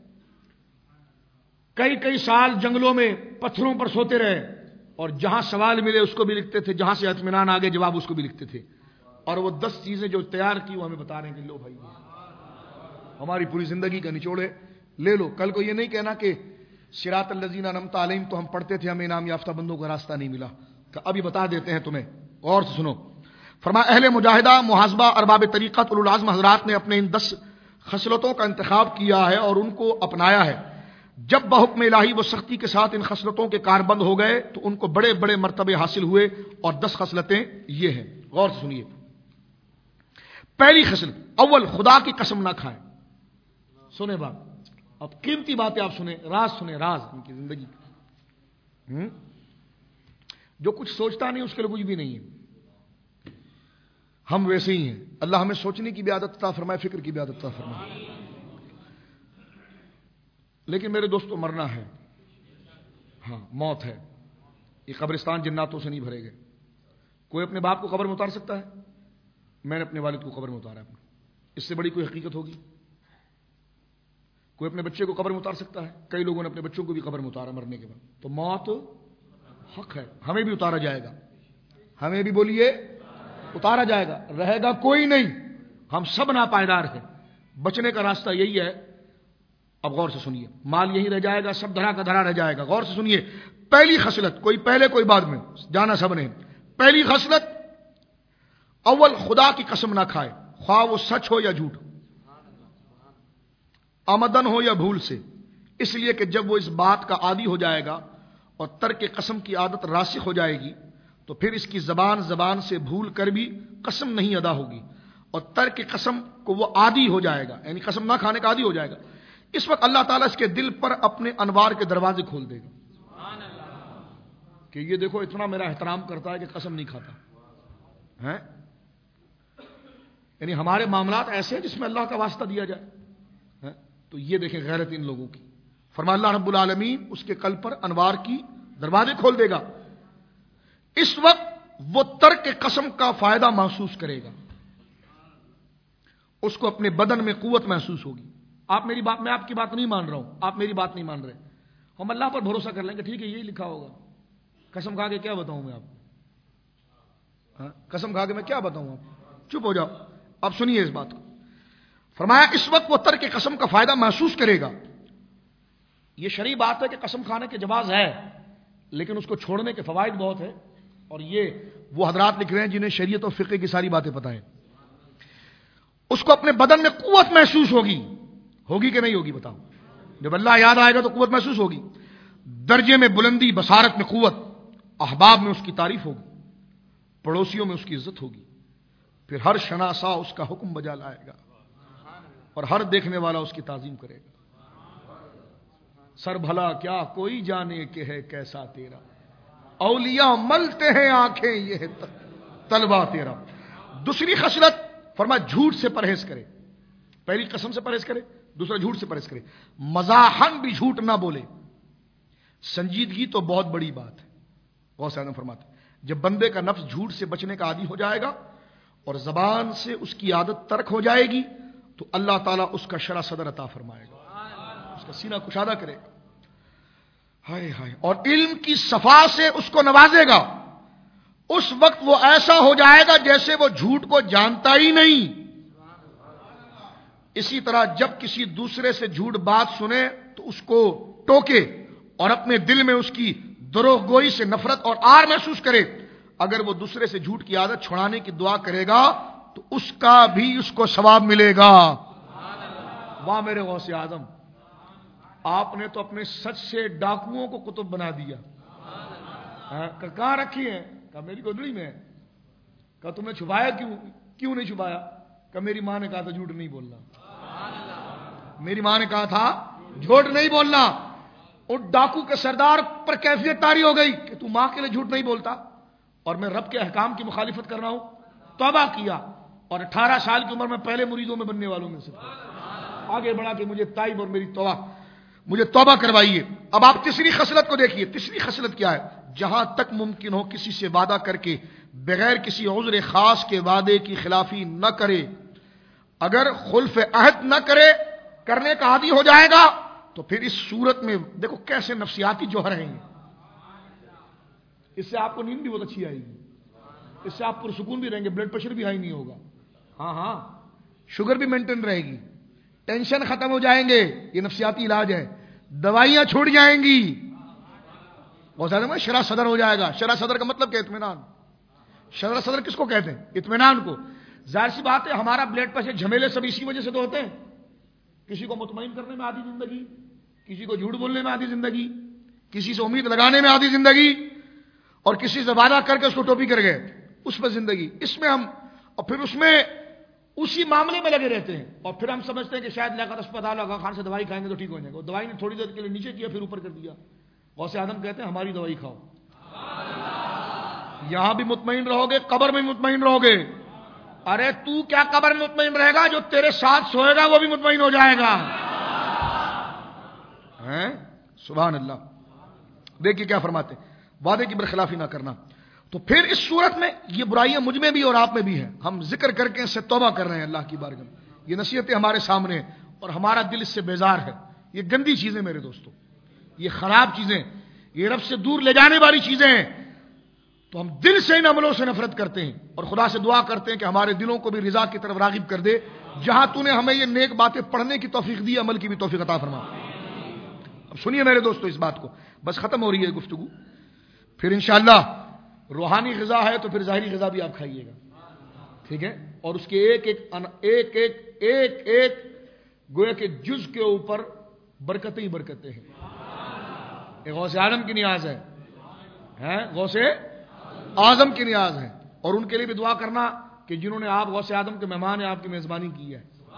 کئی سال جنگلوں میں پتھروں پر سوتے رہے، اور جہاں سوال ملے اس کو بھی لکھتے تھے، جہاں سے اطمینان آگے جواب اس کو بھی لکھتے تھے. اور وہ 10 چیزیں جو تیار کی وہ ہمیں بتا رہے ہیں کہ لو بھائی ہماری پوری زندگی کا نچوڑ ہے، لے لو. کل کو یہ نہیں کہنا کہ صراط الذین انعمت علیہم تو ہم پڑھتے تھے، ہمیں انعام یافتہ بندوں کا راستہ نہیں ملا. کہ ابھی بتا دیتے ہیں تمہیں، غور سے سنو. فرمایا اہل مجاہدہ، محاسبہ، ارباب طریقت، اولو العزم حضرات نے اپنے ان 10 خصلتوں کا انتخاب کیا ہے اور ان کو اپنایا ہے. جب بحکم الہی وہ سختی کے ساتھ ان خصلتوں کے کاربند ہو گئے تو ان کو بڑے بڑے مرتبے حاصل ہوئے، اور 10 خصلتیں یہ ہیں. غور سے سنیے. پہلی خصلت، اول خدا کی قسم نہ کھائیں. سنیں بات، اب قیمتی باتیں آپ سنیں، راز سنیں، راز ان کی زندگی. جو کچھ سوچتا نہیں اس کے لیے کچھ بھی نہیں ہے. ہم ویسے ہی ہیں. اللہ ہمیں سوچنے کی بھی عادت عطا فرمائے، فکر کی بھی عادت عطا فرمائے. لیکن میرے دوستو مرنا ہے، ہاں موت ہے. یہ قبرستان جناتوں سے نہیں بھرے گئے. کوئی اپنے باپ کو قبر میں اتار سکتا ہے؟ میں نے اپنے والد کو قبر میں اتارا اپنے. اس سے بڑی کوئی حقیقت ہوگی؟ کوئی اپنے بچے کو قبر میں اتار سکتا ہے؟ کئی لوگوں نے اپنے بچوں کو بھی قبر میں اتارا مرنے کے بعد. تو موت حق ہے، ہمیں بھی اتارا جائے گا. ہمیں بھی بولیے اتارا جائے گا، رہے گا کوئی نہیں. ہم سب ناپائیدار ہیں، بچنے کا راستہ یہی ہے. اب غور سے سنیے، مال یہی رہ جائے گا، سب دھرا کا دھرا رہ جائے گا. غور سے سنیے. پہلی خصلت، کوئی پہلے کوئی بعد میں، جانا سب نے. پہلی خصلت، اول خدا کی قسم نہ کھائے، خواہ وہ سچ ہو یا جھوٹ، آمدن ہو یا بھول سے. اس لیے کہ جب وہ اس بات کا عادی ہو جائے گا اور ترک قسم کی عادت راسخ ہو جائے گی تو پھر اس کی زبان سے بھول کر بھی قسم نہیں ادا ہوگی، اور ترک قسم کو وہ عادی ہو جائے گا، یعنی قسم نہ کھانے کا عادی ہو جائے گا. اس وقت اللہ تعالیٰ اس کے دل پر اپنے انوار کے دروازے کھول دے گا کہ یہ دیکھو اتنا میرا احترام کرتا ہے کہ قسم نہیں کھاتا ہے. یعنی ہمارے معاملات ایسے ہیں جس میں اللہ کا واسطہ دیا جائے. تو یہ دیکھیں غیرت ان لوگوں کی. فرمایا اللہ رب العالمین اس کے قلب پر انوار کی دروازے کھول دے گا. اس وقت وہ ترک قسم کا فائدہ محسوس کرے گا, اس کو اپنے بدن میں قوت محسوس ہوگی. آپ میری بات, میں آپ کی بات نہیں مان رہا ہوں, آپ میری بات نہیں مان رہے, ہم اللہ پر بھروسہ کر لیں گے, ٹھیک ہے یہی لکھا ہوگا. قسم کھا کے کیا بتاؤں میں آپ کو, قسم کھا کے میں کیا بتاؤں آپ, چپ ہو جاؤ. اب سنیے اس بات کو. فرمایا اس وقت وہ ترک قسم کا فائدہ محسوس کرے گا. یہ شرعی بات ہے کہ قسم کھانے کے جواز ہے, لیکن اس کو چھوڑنے کے فوائد بہت ہیں, اور یہ وہ حضرات لکھ رہے ہیں جنہیں شریعت اور فقہ کی ساری باتیں پتہ ہیں. اس کو اپنے بدن میں قوت محسوس ہوگی. ہوگی کہ نہیں ہوگی بتاؤ؟ جب اللہ یاد آئے گا تو قوت محسوس ہوگی. درجے میں بلندی, بصارت میں قوت, احباب میں اس کی تعریف ہوگی, پڑوسیوں میں اس کی عزت ہوگی. پھر ہر شناسا اس کا حکم بجا لائے گا, اور ہر دیکھنے والا اس کی تعظیم کرے گا. سر بھلا کیا کوئی جانے کہ ہے کیسا تیرا, اولیاء ملتے ہیں آنکھیں یہ ہے طلبہ تیرا. دوسری خصلت فرمایا جھوٹ سے پرہیز کرے. پہلی قسم سے پرہیز کرے, دوسرا جھوٹ سے پرہیز کرے. مزاحن بھی جھوٹ نہ بولے. سنجیدگی تو بہت بڑی بات ہے. غوث اعظم فرماتے جب بندے کا نفس جھوٹ سے بچنے کا عادی ہو جائے گا اور زبان سے اس کی عادت ترک ہو جائے گی تو اللہ تعالیٰ اس کا شرح صدر عطا فرمائے گا, اس کا سینہ کشادہ کرے گا. ہائے ہائے. اور علم کی صفا سے اس کو نوازے گا. اس وقت وہ ایسا ہو جائے گا جیسے وہ جھوٹ کو جانتا ہی نہیں. اسی طرح جب کسی دوسرے سے جھوٹ بات سنے تو اس کو ٹوکے اور اپنے دل میں اس کی دروغ گوئی سے نفرت اور آر محسوس کرے. اگر وہ دوسرے سے جھوٹ کی عادت چھڑانے کی دعا کرے گا تو اس کا بھی اس کو ثواب ملے گا. واہ میرے غوث اعظم, آپ نے تو اپنے سچ سے ڈاکوؤں کو کتب بنا دیا. کہاں رکھی ہے؟ کہا میری گودڑی میں. کہا تمہیں چھپایا کیوں نہیں چھپایا؟ کہا میری ماں نے کہا تھا جھوٹ نہیں بولنا. میری ماں نے کہا تھا جھوٹ نہیں بولنا. اور ڈاکو کے سردار پر کیفیت طاری ہو گئی کہ تو ماں کے لیے جھوٹ نہیں بولتا اور میں رب کے احکام کی مخالفت کر رہا ہوں. توبہ کیا اور 18 سال کی عمر میں پہلے مریدوں میں بننے والوں میں سے آگے بڑھا کہ مجھے تائب اور مجھے توبہ کروائیے. اب آپ تیسری خصلت کو دیکھیے. تیسری خصلت کیا ہے؟ جہاں تک ممکن ہو کسی سے وعدہ کر کے بغیر کسی عذر خاص کے وعدے کی خلافی نہ کرے. اگر خلف عہد نہ کرنے کا عادی ہو جائے گا تو پھر اس صورت میں دیکھو کیسے نفسیاتی جوہر ہیں. اس سے آپ کو نیند بھی بہت اچھی آئے گی, اس سے آپ پرسکون بھی رہیں گے, بلڈ پریشر بھی ہائی نہیں ہوگا, ہاں شوگر بھی مینٹین رہے گی, ٹینشن ختم ہو جائیں گے. یہ نفسیاتی علاج ہے. دوائیاں چھوٹ جائیں گی. بہت زیادہ میں شرح صدر ہو جائے گا. شرح صدر کا مطلب کیا؟ اطمینان. شرح صدر کس کو کہتے ہیں؟ اطمینان کو. ظاہر سی بات ہے ہمارا بلڈ پریشر جھمیلے سب اسی وجہ سے تو ہوتے ہیں. کسی کو مطمئن کرنے میں آدھی زندگی, کسی کو جھوٹ بولنے میں آدھی زندگی, کسی سے امید لگانے میں آدھی زندگی, اور کسی سے وعدہ کر کے اس کو ٹوپی کر گئے اس پر زندگی. اس میں ہم اور پھر اس میں اسی معاملے میں لگے رہتے ہیں, اور پھر ہم سمجھتے ہیں کہ شاید لیاقت اسپتال آغا خان سے دوائی کھائیں گے تو ٹھیک ہو جائے گا. دوائی نے تھوڑی دیر کے لیے نیچے کیا پھر اوپر کر دیا. غوث اعظم کہتے ہیں ہماری دوائی کھاؤ, یہاں بھی مطمئن رہو گے, قبر میں مطمئن رہو گے. ارے تو کیا قبر میں مطمئن رہے گا, جو تیرے ساتھ سوئے گا وہ بھی مطمئن ہو جائے گا. سبحان اللہ. دیکھیے کیا فرماتے ہیں, وعدے کی برخلافی نہ کرنا. تو پھر اس صورت میں یہ برائیاں مجھ میں بھی اور آپ میں بھی ہیں. ہم ذکر کر کے اس سے توبہ کر رہے ہیں اللہ کی بارگاہ میں. یہ نصیحتیں ہمارے سامنے ہیں اور ہمارا دل اس سے بیزار ہے. یہ گندی چیزیں میرے دوستوں, یہ خراب چیزیں, یہ رب سے دور لے جانے والی چیزیں ہیں. تو ہم دل سے ان عملوں سے نفرت کرتے ہیں اور خدا سے دعا کرتے ہیں کہ ہمارے دلوں کو بھی رضا کی طرف راغب کر دے. جہاں تو نے ہمیں یہ نیک باتیں پڑھنے کی توفیق دی, عمل کی بھی توفیق عطا فرما. اب سنیے میرے دوستو اس بات کو, بس ختم ہو رہی ہے گفتگو. پھر انشاءاللہ روحانی غذا ہے تو پھر ظاہری غذا بھی آپ کھائیے گا, ٹھیک ہے. اور اس کے ایک گویا کے جز کے اوپر برکتیں ہی برکتیں ہیں. ایک غوث اعظم کی نیاز ہے, غوث اعظم کی نیاز ہے. اور ان کے لیے بھی دعا کرنا کہ جنہوں نے آپ غوث اعظم کے مہمان ہیں, آپ کی میزبانی کی ہے.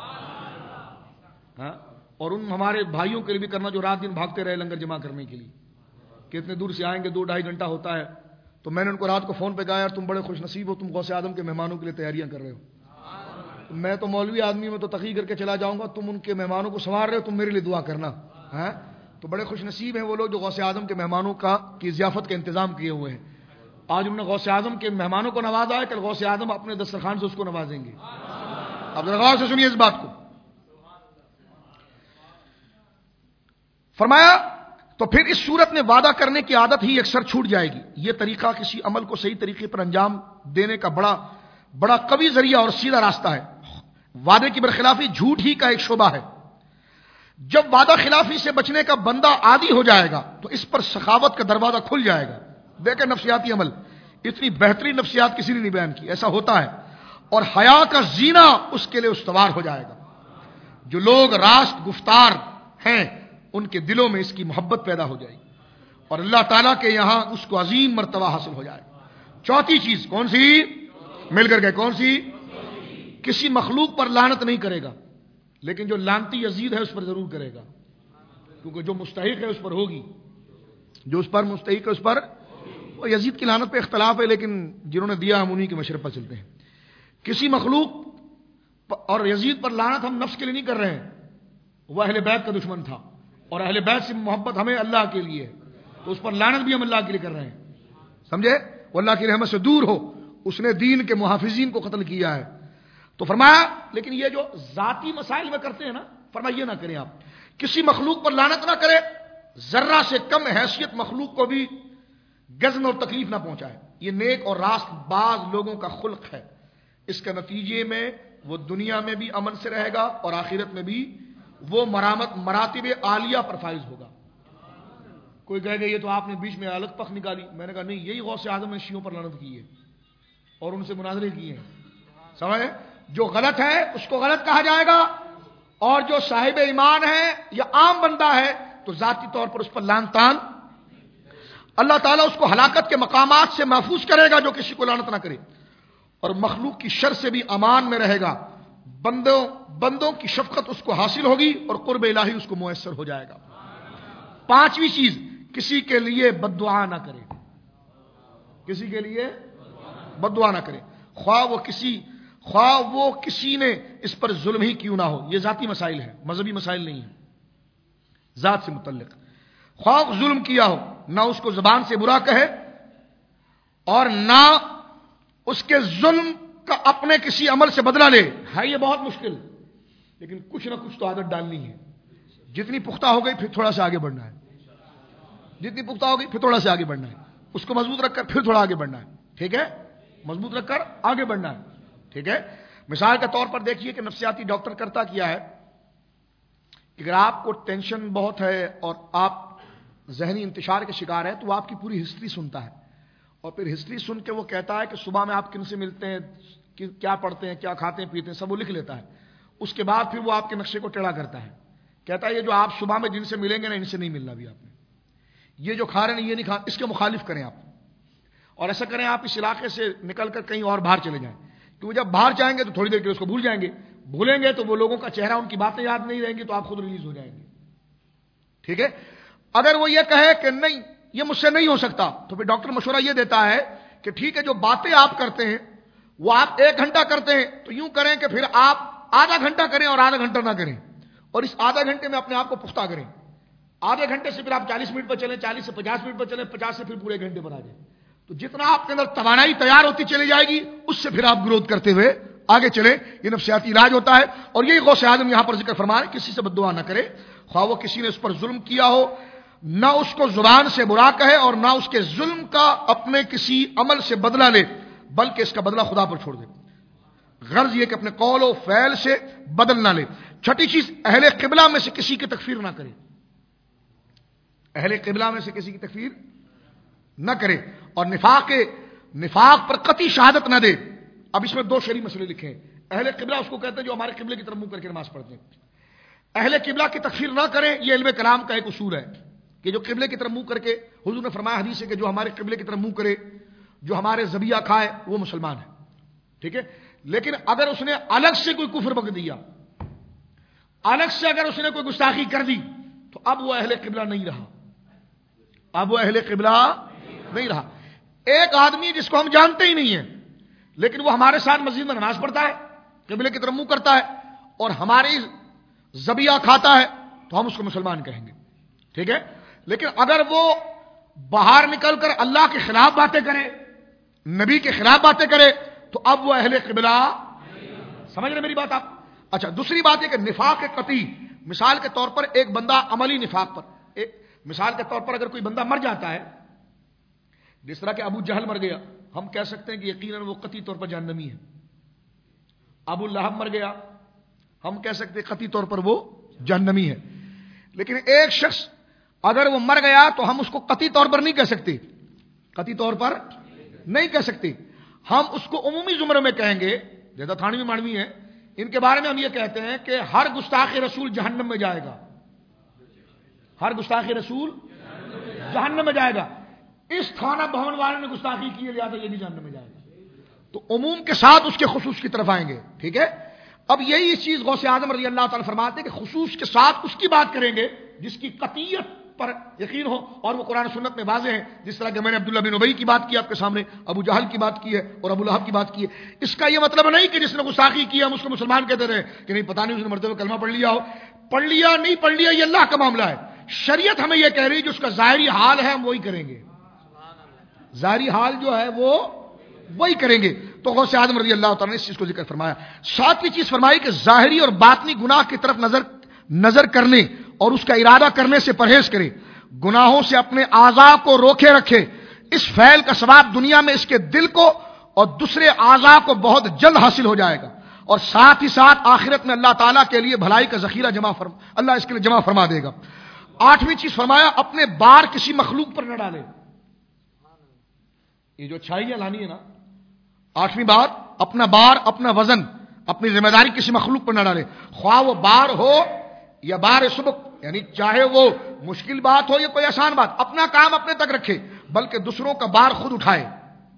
اور ان ہمارے بھائیوں کے لیے بھی کرنا جو رات دن بھاگتے رہے لنگر جمع کرنے کے لیے, کہ اتنے دور سے آئیں گے, 2-2.5 گھنٹہ ہوتا ہے. تو میں نے ان کو رات کو فون پہ کہا یار تم بڑے خوش نصیب ہو, تم غوث اعظم کے مہمانوں کے لیے تیاریاں کر رہے ہو. میں تو مولوی آدمی میں تو تقریر کر کے چلا جاؤں گا, تم ان کے مہمانوں کو سنوار رہے ہو, تم میرے لیے دعا کرنا. تو تو بڑے خوش نصیب ہیں وہ لوگ جو غوث اعظم کے مہمانوں کی ضیافت کا انتظام کیے ہوئے ہیں. آج انہوں نے غوث اعظم کے مہمانوں کو نوازا ہے, کل غوث اعظم اپنے دسترخوان سے اس کو نوازیں گے. اب ذرا غور سے سنیے اس بات کو. فرمایا تو پھر اس صورت میں وعدہ کرنے کی عادت ہی اکثر چھوٹ جائے گی. یہ طریقہ کسی عمل کو صحیح طریقے پر انجام دینے کا بڑا قوی ذریعہ اور سیدھا راستہ ہے. وعدے کی برخلافی جھوٹ ہی کا ایک شعبہ ہے. جب وعدہ خلافی سے بچنے کا بندہ عادی ہو جائے گا تو اس پر سخاوت کا دروازہ کھل جائے گا. دیکھیں نفسیاتی عمل, اتنی بہترین نفسیات کسی نے نہیں بیان کی, ایسا ہوتا ہے. اور حیا کا زینہ اس کے لیے استوار ہو جائے گا. جو لوگ راست گفتار ہیں ان کے دلوں میں اس کی محبت پیدا ہو جائے گی اور اللہ تعالیٰ کے یہاں اس کو عظیم مرتبہ حاصل ہو جائے گا. چوتھی چیز کون سی؟ مل کر کے کون سی؟ کسی مخلوق پر لعنت نہیں کرے گا, لیکن جو لعنتی یزید ہے اس پر ضرور کرے گا, کیونکہ جو مستحق ہے اس پر ہوگی. جو اس پر مستحق ہے اس پر, وہ یزید کی لعنت پہ اختلاف ہے, لیکن جنہوں نے دیا ہم انہی کے مشرب پر چلتے ہیں. کسی مخلوق اور یزید پر لعنت ہم نفس کے لیے نہیں کر رہے ہیں, وہ اہل بیت کا دشمن تھا اور اہل بیت سے محبت ہمیں اللہ کے لیے, تو اس پر لعنت بھی ہم اللہ کے لیے کر رہے ہیں. سمجھے؟ وہ اللہ کی رحمت سے دور ہو, اس نے دین کے محافظین کو قتل کیا ہے. تو فرمایا لیکن یہ جو ذاتی مسائل میں کرتے ہیں نا, فرمایا یہ نہ کریں آپ. کسی مخلوق پر لعنت نہ کرے, ذرہ سے کم حیثیت مخلوق کو بھی گزن اور تکلیف نہ پہنچائے. یہ نیک اور راست باز لوگوں کا خلق ہے. اس کے نتیجے میں وہ دنیا میں بھی امن سے رہے گا اور آخرت میں بھی وہ مراتب عالیہ پر فائز ہوگا. کوئی کہے گا یہ تو آپ نے بیچ میں الگ پخ نکالی. میں نے کہا نہیں, یہی غوث اعظم نے شیعوں پر لعنت کی ہے اور ان سے مناظرے کیے ہیں. سمجھے؟ جو غلط ہے اس کو غلط کہا جائے گا, اور جو صاحب ایمان ہے یا عام بندہ ہے تو ذاتی طور پر اس پر لعن طعن. اللہ تعالیٰ اس کو ہلاکت کے مقامات سے محفوظ کرے گا جو کسی کو لعنت نہ کرے, اور مخلوق کی شر سے بھی امان میں رہے گا. بندوں کی شفقت اس کو حاصل ہوگی اور قرب الہی اس کو میسر ہو جائے گا. پانچویں چیز, کسی کے لیے بد دعا نہ کرے. کسی کے لیے بد دعا نہ کرے, خواہ وہ کسی نے اس پر ظلم ہی کیوں نہ ہو. یہ ذاتی مسائل ہے, مذہبی مسائل نہیں ہیں, ذات سے متعلق. خواہ ظلم کیا ہو, نہ اس کو زبان سے برا کہے اور نہ اس کے ظلم کا اپنے کسی عمل سے بدلہ لے. ہے یہ بہت مشکل, لیکن کچھ نہ کچھ تو عادت ڈالنی ہے. جتنی پختہ ہو گئی پھر تھوڑا سا آگے بڑھنا ہے, جتنی پختہ ہو گئی پھر تھوڑا سا آگے بڑھنا ہے. اس کو مضبوط رکھ کر پھر تھوڑا آگے بڑھنا ہے. ٹھیک ہے, مضبوط رکھ کر آگے بڑھنا ہے. ٹھیک ہے. مثال کے طور پر دیکھیے کہ نفسیاتی ڈاکٹر کرتا کیا ہے, اگر آپ کو ٹینشن بہت ہے اور آپ ذہنی انتشار کے شکار ہیں تو وہ آپ کی پوری ہسٹری سنتا ہے, اور پھر ہسٹری سن کے وہ کہتا ہے کہ صبح میں آپ کن سے ملتے ہیں, کیا پڑھتے ہیں, کیا کھاتے ہیں پیتے ہیں, سب وہ لکھ لیتا ہے. اس کے بعد پھر وہ آپ کے نقشے کو ٹیڑھا کرتا ہے, کہتا ہے یہ جو آپ صبح میں جن سے ملیں گے نا ان سے نہیں ملنا بھی آپ نے, یہ جو کھا رہے ہیں یہ نہیں کھا, اس کے مخالف کریں آپ. اور ایسا کریں آپ اس علاقے سے نکل کر کہیں اور باہر چلے جائیں, کیونکہ جب باہر جائیں گے تو تھوڑی دیر کے اس کو بھولیں گے تو وہ لوگوں کا چہرہ, ان کی باتیں یاد نہیں رہیں گی, تو آپ خود ریلیز ہو جائیں گے. ٹھیک ہے. اگر وہ یہ کہے کہ نہیں یہ مجھ سے نہیں ہو سکتا, تو پھر ڈاکٹر مشورہ یہ دیتا ہے کہ ٹھیک ہے جو باتیں آپ کرتے ہیں وہ آپ 1 گھنٹہ کرتے ہیں تو یوں کریں کہ پھر آپ آدھا گھنٹہ کریں اور آدھا گھنٹہ نہ کریں, اور اس آدھا گھنٹے میں اپنے آپ کو پختہ کریں. آدھے گھنٹے سے پھر آپ 40 منٹ پر چلیں, 40 سے 50 منٹ پر چلیں, 50 سے پھر پورے گھنٹے پر آ جائیں. تو جتنا آپ کے اندر توانائی تیار ہوتی چلی جائے گی اس سے پھر آپ گروتھ کرتے ہوئے آگے چلیں. یہ نفسیاتی علاج ہوتا ہے, اور یہی غوث اعظم یہاں پر ذکر فرما رہے, کسی سے بد دعا نہ کرے, خواہ وہ کسی نے اس پر ظلم کیا ہو, نہ اس کو زبان سے برا کہے اور نہ اس کے ظلم کا اپنے کسی عمل سے بدلہ لے, بلکہ اس کا بدلہ خدا پر چھوڑ دے. غرض یہ کہ اپنے قول و فعل سے بدل نہ لے. چھٹی چیز, اہل قبلہ میں سے کسی کی تکفیر نہ کرے. اہل قبلہ میں سے کسی کی تکفیر نہ کرے, اور نفاق پر قطعی شہادت نہ دے. اب اس میں 2 شرعی مسئلے لکھے ہیں. اہل قبلہ اس کو کہتے ہیں جو ہمارے قبلے کی طرف منہ کر کے نماز پڑھتے ہیں. اہل قبلہ کی تکفیر نہ کریں, یہ علم کلام کا ایک اصول ہے کہ جو قبلے کی طرف منہ کر کے, حضور نے فرمایا حدیث ہے کہ جو ہمارے قبلے کی طرف منہ کرے, جو ہمارے ذبیحہ کھائے, وہ مسلمان ہے. ٹھیک ہے. لیکن اگر اس نے الگ سے کوئی کفر بک دیا, الگ سے اگر اس نے کوئی گستاخی کر دی, تو اب وہ اہل قبلہ نہیں رہا. اب وہ اہل قبلہ نہیں رہا. ایک آدمی جس کو ہم جانتے ہی نہیں ہیں لیکن وہ ہمارے ساتھ مسجد میں نماز پڑھتا ہے, قبلے کی طرف منہ کرتا ہے اور ہماری ذبیحہ کھاتا ہے, تو ہم اس کو مسلمان کہیں گے. ٹھیک ہے. لیکن اگر وہ باہر نکل کر اللہ کے خلاف باتیں کرے، نبی کے خلاف باتیں کرے، تو اب وہ اہل قبلہ. سمجھ رہے میری بات آپ؟ اچھا، دوسری بات یہ کہ نفاق قطعی، مثال کے طور پر ایک بندہ عملی نفاق پر، مثال کے طور پر اگر کوئی بندہ مر جاتا ہے، جس طرح کہ ابو جہل مر گیا، ہم کہہ سکتے ہیں کہ یقیناً وہ قطعی طور پر جہنمی ہے. ابو لہب مر گیا، ہم کہہ سکتے ہیں قطعی طور پر وہ جہنمی ہے. لیکن ایک شخص اگر وہ مر گیا تو ہم اس کو قطعی طور پر نہیں کہہ سکتے، قطعی طور پر نہیں کہہ سکتے. ہم اس کو عمومی زمرے میں کہیں گے. جیسا تھانوی مانوی ہیں، ان کے بارے میں ہم یہ کہتے ہیں کہ ہر گستاخ رسول جہنم میں جائے گا، ہر گستاخ رسول جہنم میں جائے گا. اس تھانہ بھون والے نے گستاخی کی ہے، لہٰذا یہ بھی جہنم میں جائے گا. تو عموم کے ساتھ اس کے خصوص کی طرف آئیں گے. ٹھیک ہے. اب یہی چیز غوث اعظم رضی اللہ تعالیٰ فرماتے ہیں کہ خصوص کے ساتھ اس کی بات کریں گے جس کی قطعیت پر یقین ہو، اور وہ قرآن سنت میں واضح ہے. جس طرح کہ میں نے عبداللہ بن ابی کی بات کی آپ کے سامنے، ابو جہل کی بات کی ہے اور ابو لہب کی بات کی ہے. اس کا یہ مطلب نہیں کہ جس نے گستاخی کی ہم اس کو مسلمان کہتے رہے کہ نہیں پتہ نہیں اس نے مرتے ہوئے کلمہ پڑھ لیا ہو. پڑھ لیا نہیں پڑھ لیا یہ اللہ کا معاملہ ہے. شریعت ہمیں یہ کہہ رہی جو اس کا ظاہری حال ہے ہم وہی کریں گے، ظاہری حال جو ہے وہ وہی کریں گے. تو غوث اعظم رضی اللہ تعالیٰ نے اس چیز کو ذکر فرمایا. ساتویں چیز فرمائی کہ ظاہری اور باطنی گناہ کی طرف نظر کرنے اور اس کا ارادہ کرنے سے پرہیز کرے، گناہوں سے اپنے اعضاء کو روکے رکھے. اس فعل کا ثواب دنیا میں اس کے دل کو اور دوسرے اعضاء کو بہت جلد حاصل ہو جائے گا، اور ساتھ ہی ساتھ آخرت میں اللہ تعالیٰ کے لیے بھلائی کا ذخیرہ اللہ اس کے لیے جمع فرما دے گا. آٹھویں چیز فرمایا اپنے بار کسی مخلوق پر نہ ڈالے. یہ جو اچھائیاں لانی ہے نا، آٹھویں بات، اپنا بار، اپنا وزن، اپنی ذمہ داری کسی مخلوق پر نہ ڈالے. خواہ وہ بار ہو یا بار سبق، یعنی چاہے وہ مشکل بات ہو یا کوئی آسان بات، اپنا کام اپنے تک رکھے بلکہ دوسروں کا بار خود اٹھائے.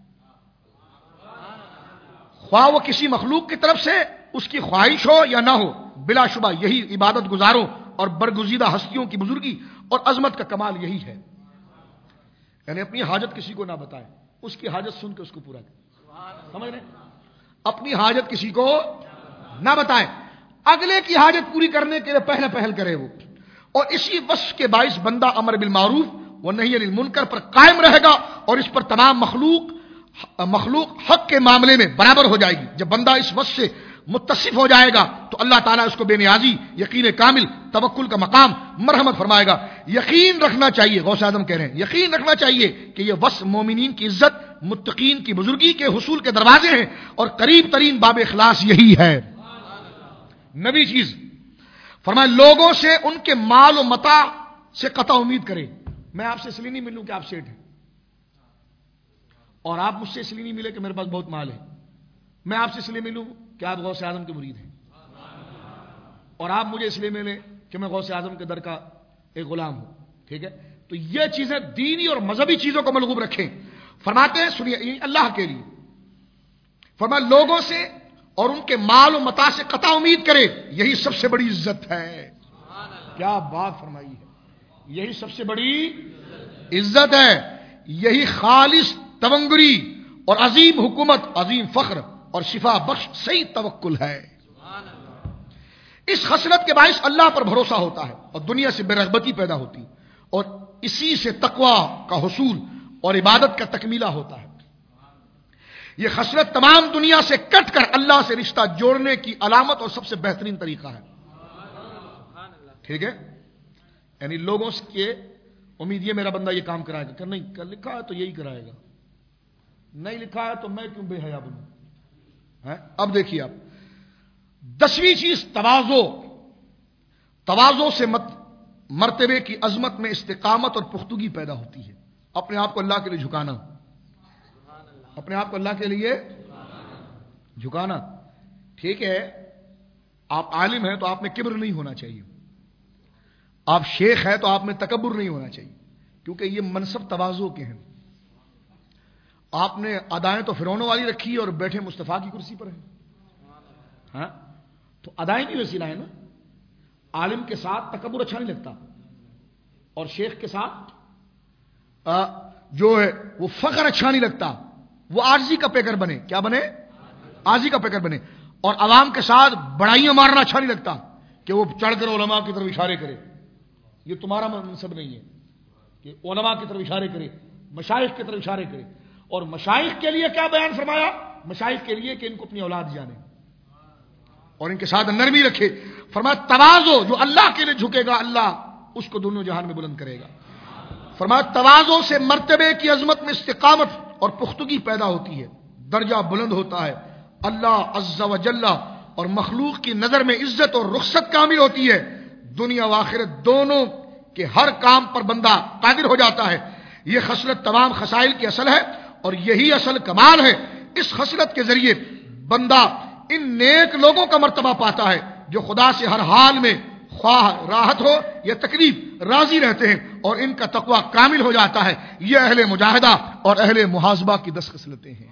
خواہ وہ کسی مخلوق کی طرف سے اس کی خواہش ہو یا نہ ہو، بلا شبہ یہی عبادت گزاروں اور برگزیدہ ہستیوں کی بزرگی اور عظمت کا کمال یہی ہے. یعنی اپنی حاجت کسی کو نہ بتائے، اس کی حاجت سن کے اس کو پورا کرے. سمجھ رہے؟ اپنی حاجت کسی کو نہ بتائے، اگلے کی حاجت پوری کرنے کے لیے پہل کرے وہ. اور اسی وصف کے باعث بندہ امر بالمعروف و نہی عن المنکر پر قائم رہے گا، اور اس پر تمام مخلوق حق کے معاملے میں برابر ہو جائے گی. جب بندہ اس وصف سے متصف ہو جائے گا تو اللہ تعالیٰ اس کو بے نیازی، یقین کامل، توکل کا مقام، مرحمت فرمائے گا. یقین رکھنا چاہیے، غوث اعظم کہہ رہے ہیں یقین رکھنا چاہیے کہ یہ وصف مومنین کی عزت، متقین کی بزرگی کے حصول کے دروازے ہیں، اور قریب ترین باب اخلاص یہی ہے. نبی چیز فرمائے لوگوں سے ان کے مال و متاع سے قطع امید کرے. میں آپ سے اس لیے نہیں ملوں کہ آپ سیٹ ہیں، اور آپ مجھ سے اس لیے نہیں ملے کہ میرے پاس بہت مال ہے. میں آپ سے اس لیے ملوں کہ آپ غوث اعظم کے مرید ہیں، اور آپ مجھے اس لیے ملے کہ میں غوث اعظم کے در کا ایک غلام ہوں. ٹھیک ہے. تو یہ چیزیں دینی اور مذہبی چیزوں کو ملغوب رکھیں. فرماتے ہیں سنیے اللہ کے لیے، فرمایا لوگوں سے اور ان کے مال و متاع سے قطع امید کرے، یہی سب سے بڑی عزت ہے. کیا بات فرمائی ہے، یہی سب سے بڑی عزت ہے، یہی خالص تونگری اور عظیم حکومت، عظیم فخر اور شفا بخش صحیح توکل ہے. اس خصلت کے باعث اللہ پر بھروسہ ہوتا ہے اور دنیا سے بے رغبتی پیدا ہوتی، اور اسی سے تقوی کا حصول اور عبادت کا تکمیلہ ہوتا ہے. یہ خصلت تمام دنیا سے کٹ کر اللہ سے رشتہ جوڑنے کی علامت اور سب سے بہترین طریقہ ہے. ٹھیک ہے. یعنی لوگوں کے امید یہ میرا بندہ یہ کام کرائے گا، کہ نہیں لکھا ہے تو یہی کرائے گا، نہیں لکھا ہے تو میں کیوں بے حیا بنوں. اب دیکھیے آپ 10ویں چیز تواضع سے مرتبے کی عظمت میں استقامت اور پختگی پیدا ہوتی ہے. اپنے آپ کو اللہ کے لیے جھکانا، اپنے آپ کو اللہ کے لیے جھکانا. ٹھیک ہے. آپ عالم ہیں تو آپ میں کبر نہیں ہونا چاہیے، آپ شیخ ہیں تو آپ میں تکبر نہیں ہونا چاہیے، کیونکہ یہ منصب تواضع کے ہیں. آپ نے ادائیں تو فرعونوں والی رکھی اور بیٹھے مصطفیٰ کی کرسی پر ہیں. ہاں تو ادائیں بھی وسیلہ ہے نا. عالم کے ساتھ تکبر اچھا نہیں لگتا، اور شیخ کے ساتھ جو ہے وہ فخر اچھا نہیں لگتا. وہ عاجزی کا پیکر بنے. کیا بنے؟ عاجزی کا پیکر بنے. اور عوام کے ساتھ بڑائیاں مارنا اچھا نہیں لگتا کہ وہ چڑھ کر علماء کی طرف اشارے کرے. یہ تمہارا منصب نہیں ہے کہ علماء کی طرف اشارے کرے، مشائخ کی طرف اشارے کرے. اور مشائخ کے لیے کیا بیان فرمایا؟ مشائخ کے لیے کہ ان کو اپنی اولاد جانے اور ان کے ساتھ نرمی رکھے. فرمایا تواضع، جو اللہ کے لیے جھکے گا اللہ اس کو دونوں جہان میں بلند کرے گا. فرمایا تواضع سے مرتبے کی عظمت میں استقامت اور پختگی پیدا ہوتی ہے، درجہ بلند ہوتا ہے. اللہ عز و جل اور مخلوق کی نظر میں عزت اور رخصت کامل ہوتی ہے. دنیا و آخرت دونوں کے ہر کام پر بندہ قادر ہو جاتا ہے. یہ خصلت تمام خصائل کی اصل ہے اور یہی اصل کمال ہے. اس خصلت کے ذریعے بندہ ان نیک لوگوں کا مرتبہ پاتا ہے جو خدا سے ہر حال میں خواہ راحت ہو یا تکلیف راضی رہتے ہیں اور ان کا تقوی کامل ہو جاتا ہے. یہ اہل مجاہدہ اور اہل محاسبہ کی 10 خصلتیں ہیں.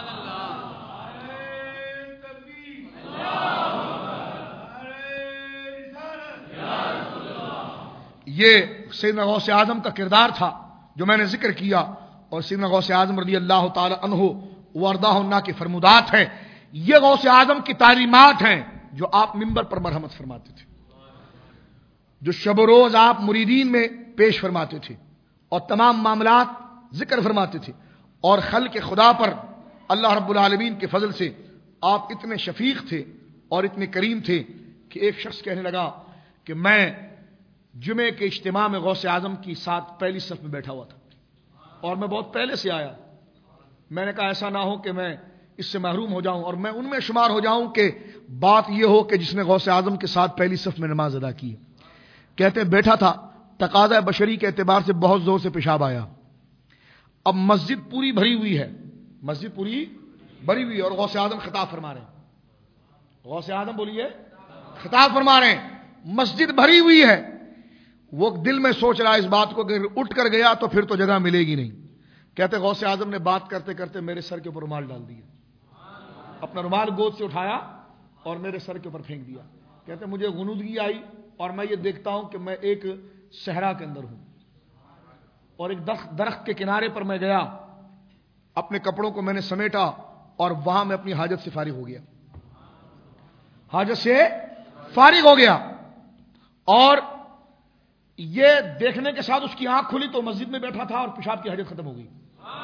یہ سیدنا غوث اعظم کا کردار تھا جو میں نے ذکر کیا، اور سیدنا غوث اعظم رضی اللہ تعالی عنہ وارضاہ عنہ کے فرمودات ہیں. یہ غوث اعظم کی تعلیمات ہیں جو آپ منبر پر مرحمت فرماتے تھے، جو شب و روز آپ مریدین میں پیش فرماتے تھے اور تمام معاملات ذکر فرماتے تھے. اور خلق خدا پر اللہ رب العالمین کے فضل سے آپ اتنے شفیق تھے اور اتنے کریم تھے کہ ایک شخص کہنے لگا کہ میں جمعے کے اجتماع میں غوث اعظم کی ساتھ پہلی صف میں بیٹھا ہوا تھا اور میں بہت پہلے سے آیا. میں نے کہا ایسا نہ ہو کہ میں اس سے محروم ہو جاؤں اور میں ان میں شمار ہو جاؤں کہ بات یہ ہو کہ جس نے غوث اعظم کے ساتھ پہلی صف میں نماز ادا کی. کہتے بیٹھا تھا، تقاضا بشری کے اعتبار سے بہت زور سے پیشاب آیا. اب مسجد پوری بھری ہوئی ہے، مسجد پوری بھری ہوئی ہے اور غوث اعظم خطاب فرما رہے ہیں. غوث اعظم بولیے خطاب فرما رہے ہیں، مسجد بھری ہوئی ہے. وہ دل میں سوچ رہا ہے اس بات کو کہ اٹھ کر گیا تو پھر تو جگہ ملے گی نہیں. کہتے غوث اعظم نے بات کرتے کرتے میرے سر کے اوپر رومال ڈال دیا، اپنا رومال گود سے اٹھایا اور میرے سر کے اوپر پھینک دیا. کہتے مجھے غنودگی آئی اور میں یہ دیکھتا ہوں کہ میں ایک صحرا کے اندر ہوں اور ایک درخت کے کنارے پر میں گیا، اپنے کپڑوں کو میں نے سمیٹا اور وہاں میں اپنی حاجت سے فارغ ہو گیا، حاجت سے فارغ ہو گیا. اور یہ دیکھنے کے ساتھ اس کی آنکھ کھلی تو مسجد میں بیٹھا تھا اور پیشاب کی حاجت ختم ہو گئی.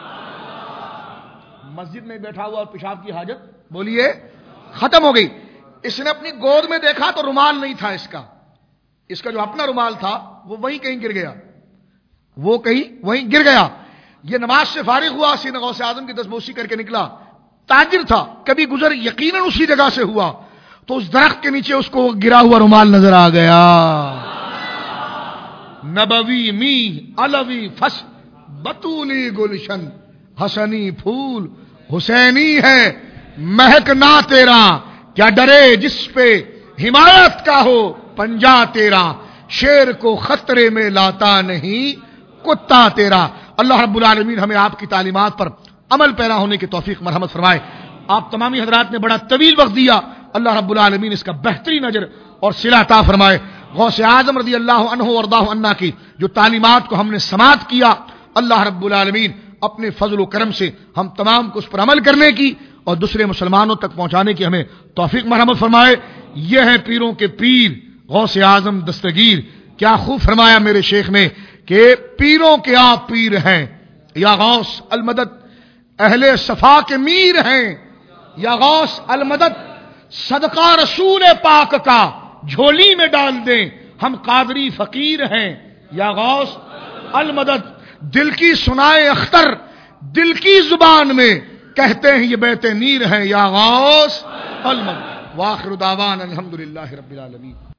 مسجد میں بیٹھا ہوا اور پیشاب کی حاجت بولیے ختم ہو گئی. اس نے اپنی گود میں دیکھا تو رومال نہیں تھا اس کا جو اپنا رومال تھا وہ وہیں کہیں گر گیا، وہ کہیں وہیں گر گیا. یہ نماز سے فارغ ہوا، سیدنا غوث اعظم کی دستبوسی کر کے نکلا. تاجر تھا، کبھی گزر یقیناً اسی جگہ سے ہوا تو اس درخت کے نیچے اس کو گرا ہوا رومال نظر آ گیا. نبوی می علوی فس بطولی گلشن، حسنی پھول حسینی ہے مہکنا تیرا، کیا ڈرے جس پہ حمایت کا ہو پنجا تیرا، شیر کو خطرے میں لاتا نہیں کتا تیرا. اللہ رب العالمین ہمیں آپ کی تعلیمات پر عمل پیرا ہونے کی توفیق مرحمت فرمائے. آپ تمامی حضرات نے بڑا طویل وقت دیا، اللہ رب العالمین اس کا بہترین اجر اور صلہ عطا فرمائے. غوث اعظم رضی اللہ عنہ وارضاہ عنہ کی جو تعلیمات کو ہم نے سماعت کیا، اللہ رب العالمین اپنے فضل و کرم سے ہم تمام کو اس پر عمل کرنے کی اور دوسرے مسلمانوں تک پہنچانے کی ہمیں توفیق مرحمت فرمائے. یہ ہے پیروں کے پیر غوث اعظم دستگیر. کیا خوب فرمایا میرے شیخ نے کہ پیروں کے آپ پیر ہیں یا غوث المدد، اہل صفا کے میر ہیں یا غوث المدد، صدقہ رسول پاک کا جھولی میں ڈال دیں ہم قادری فقیر ہیں یا غوث المدد. دل کی سنائے اختر، دل کی زبان میں کہتے ہیں یہ بیت نیر ہیں یا غوث المدد. واخر دعوان الحمدللہ رب العالمین.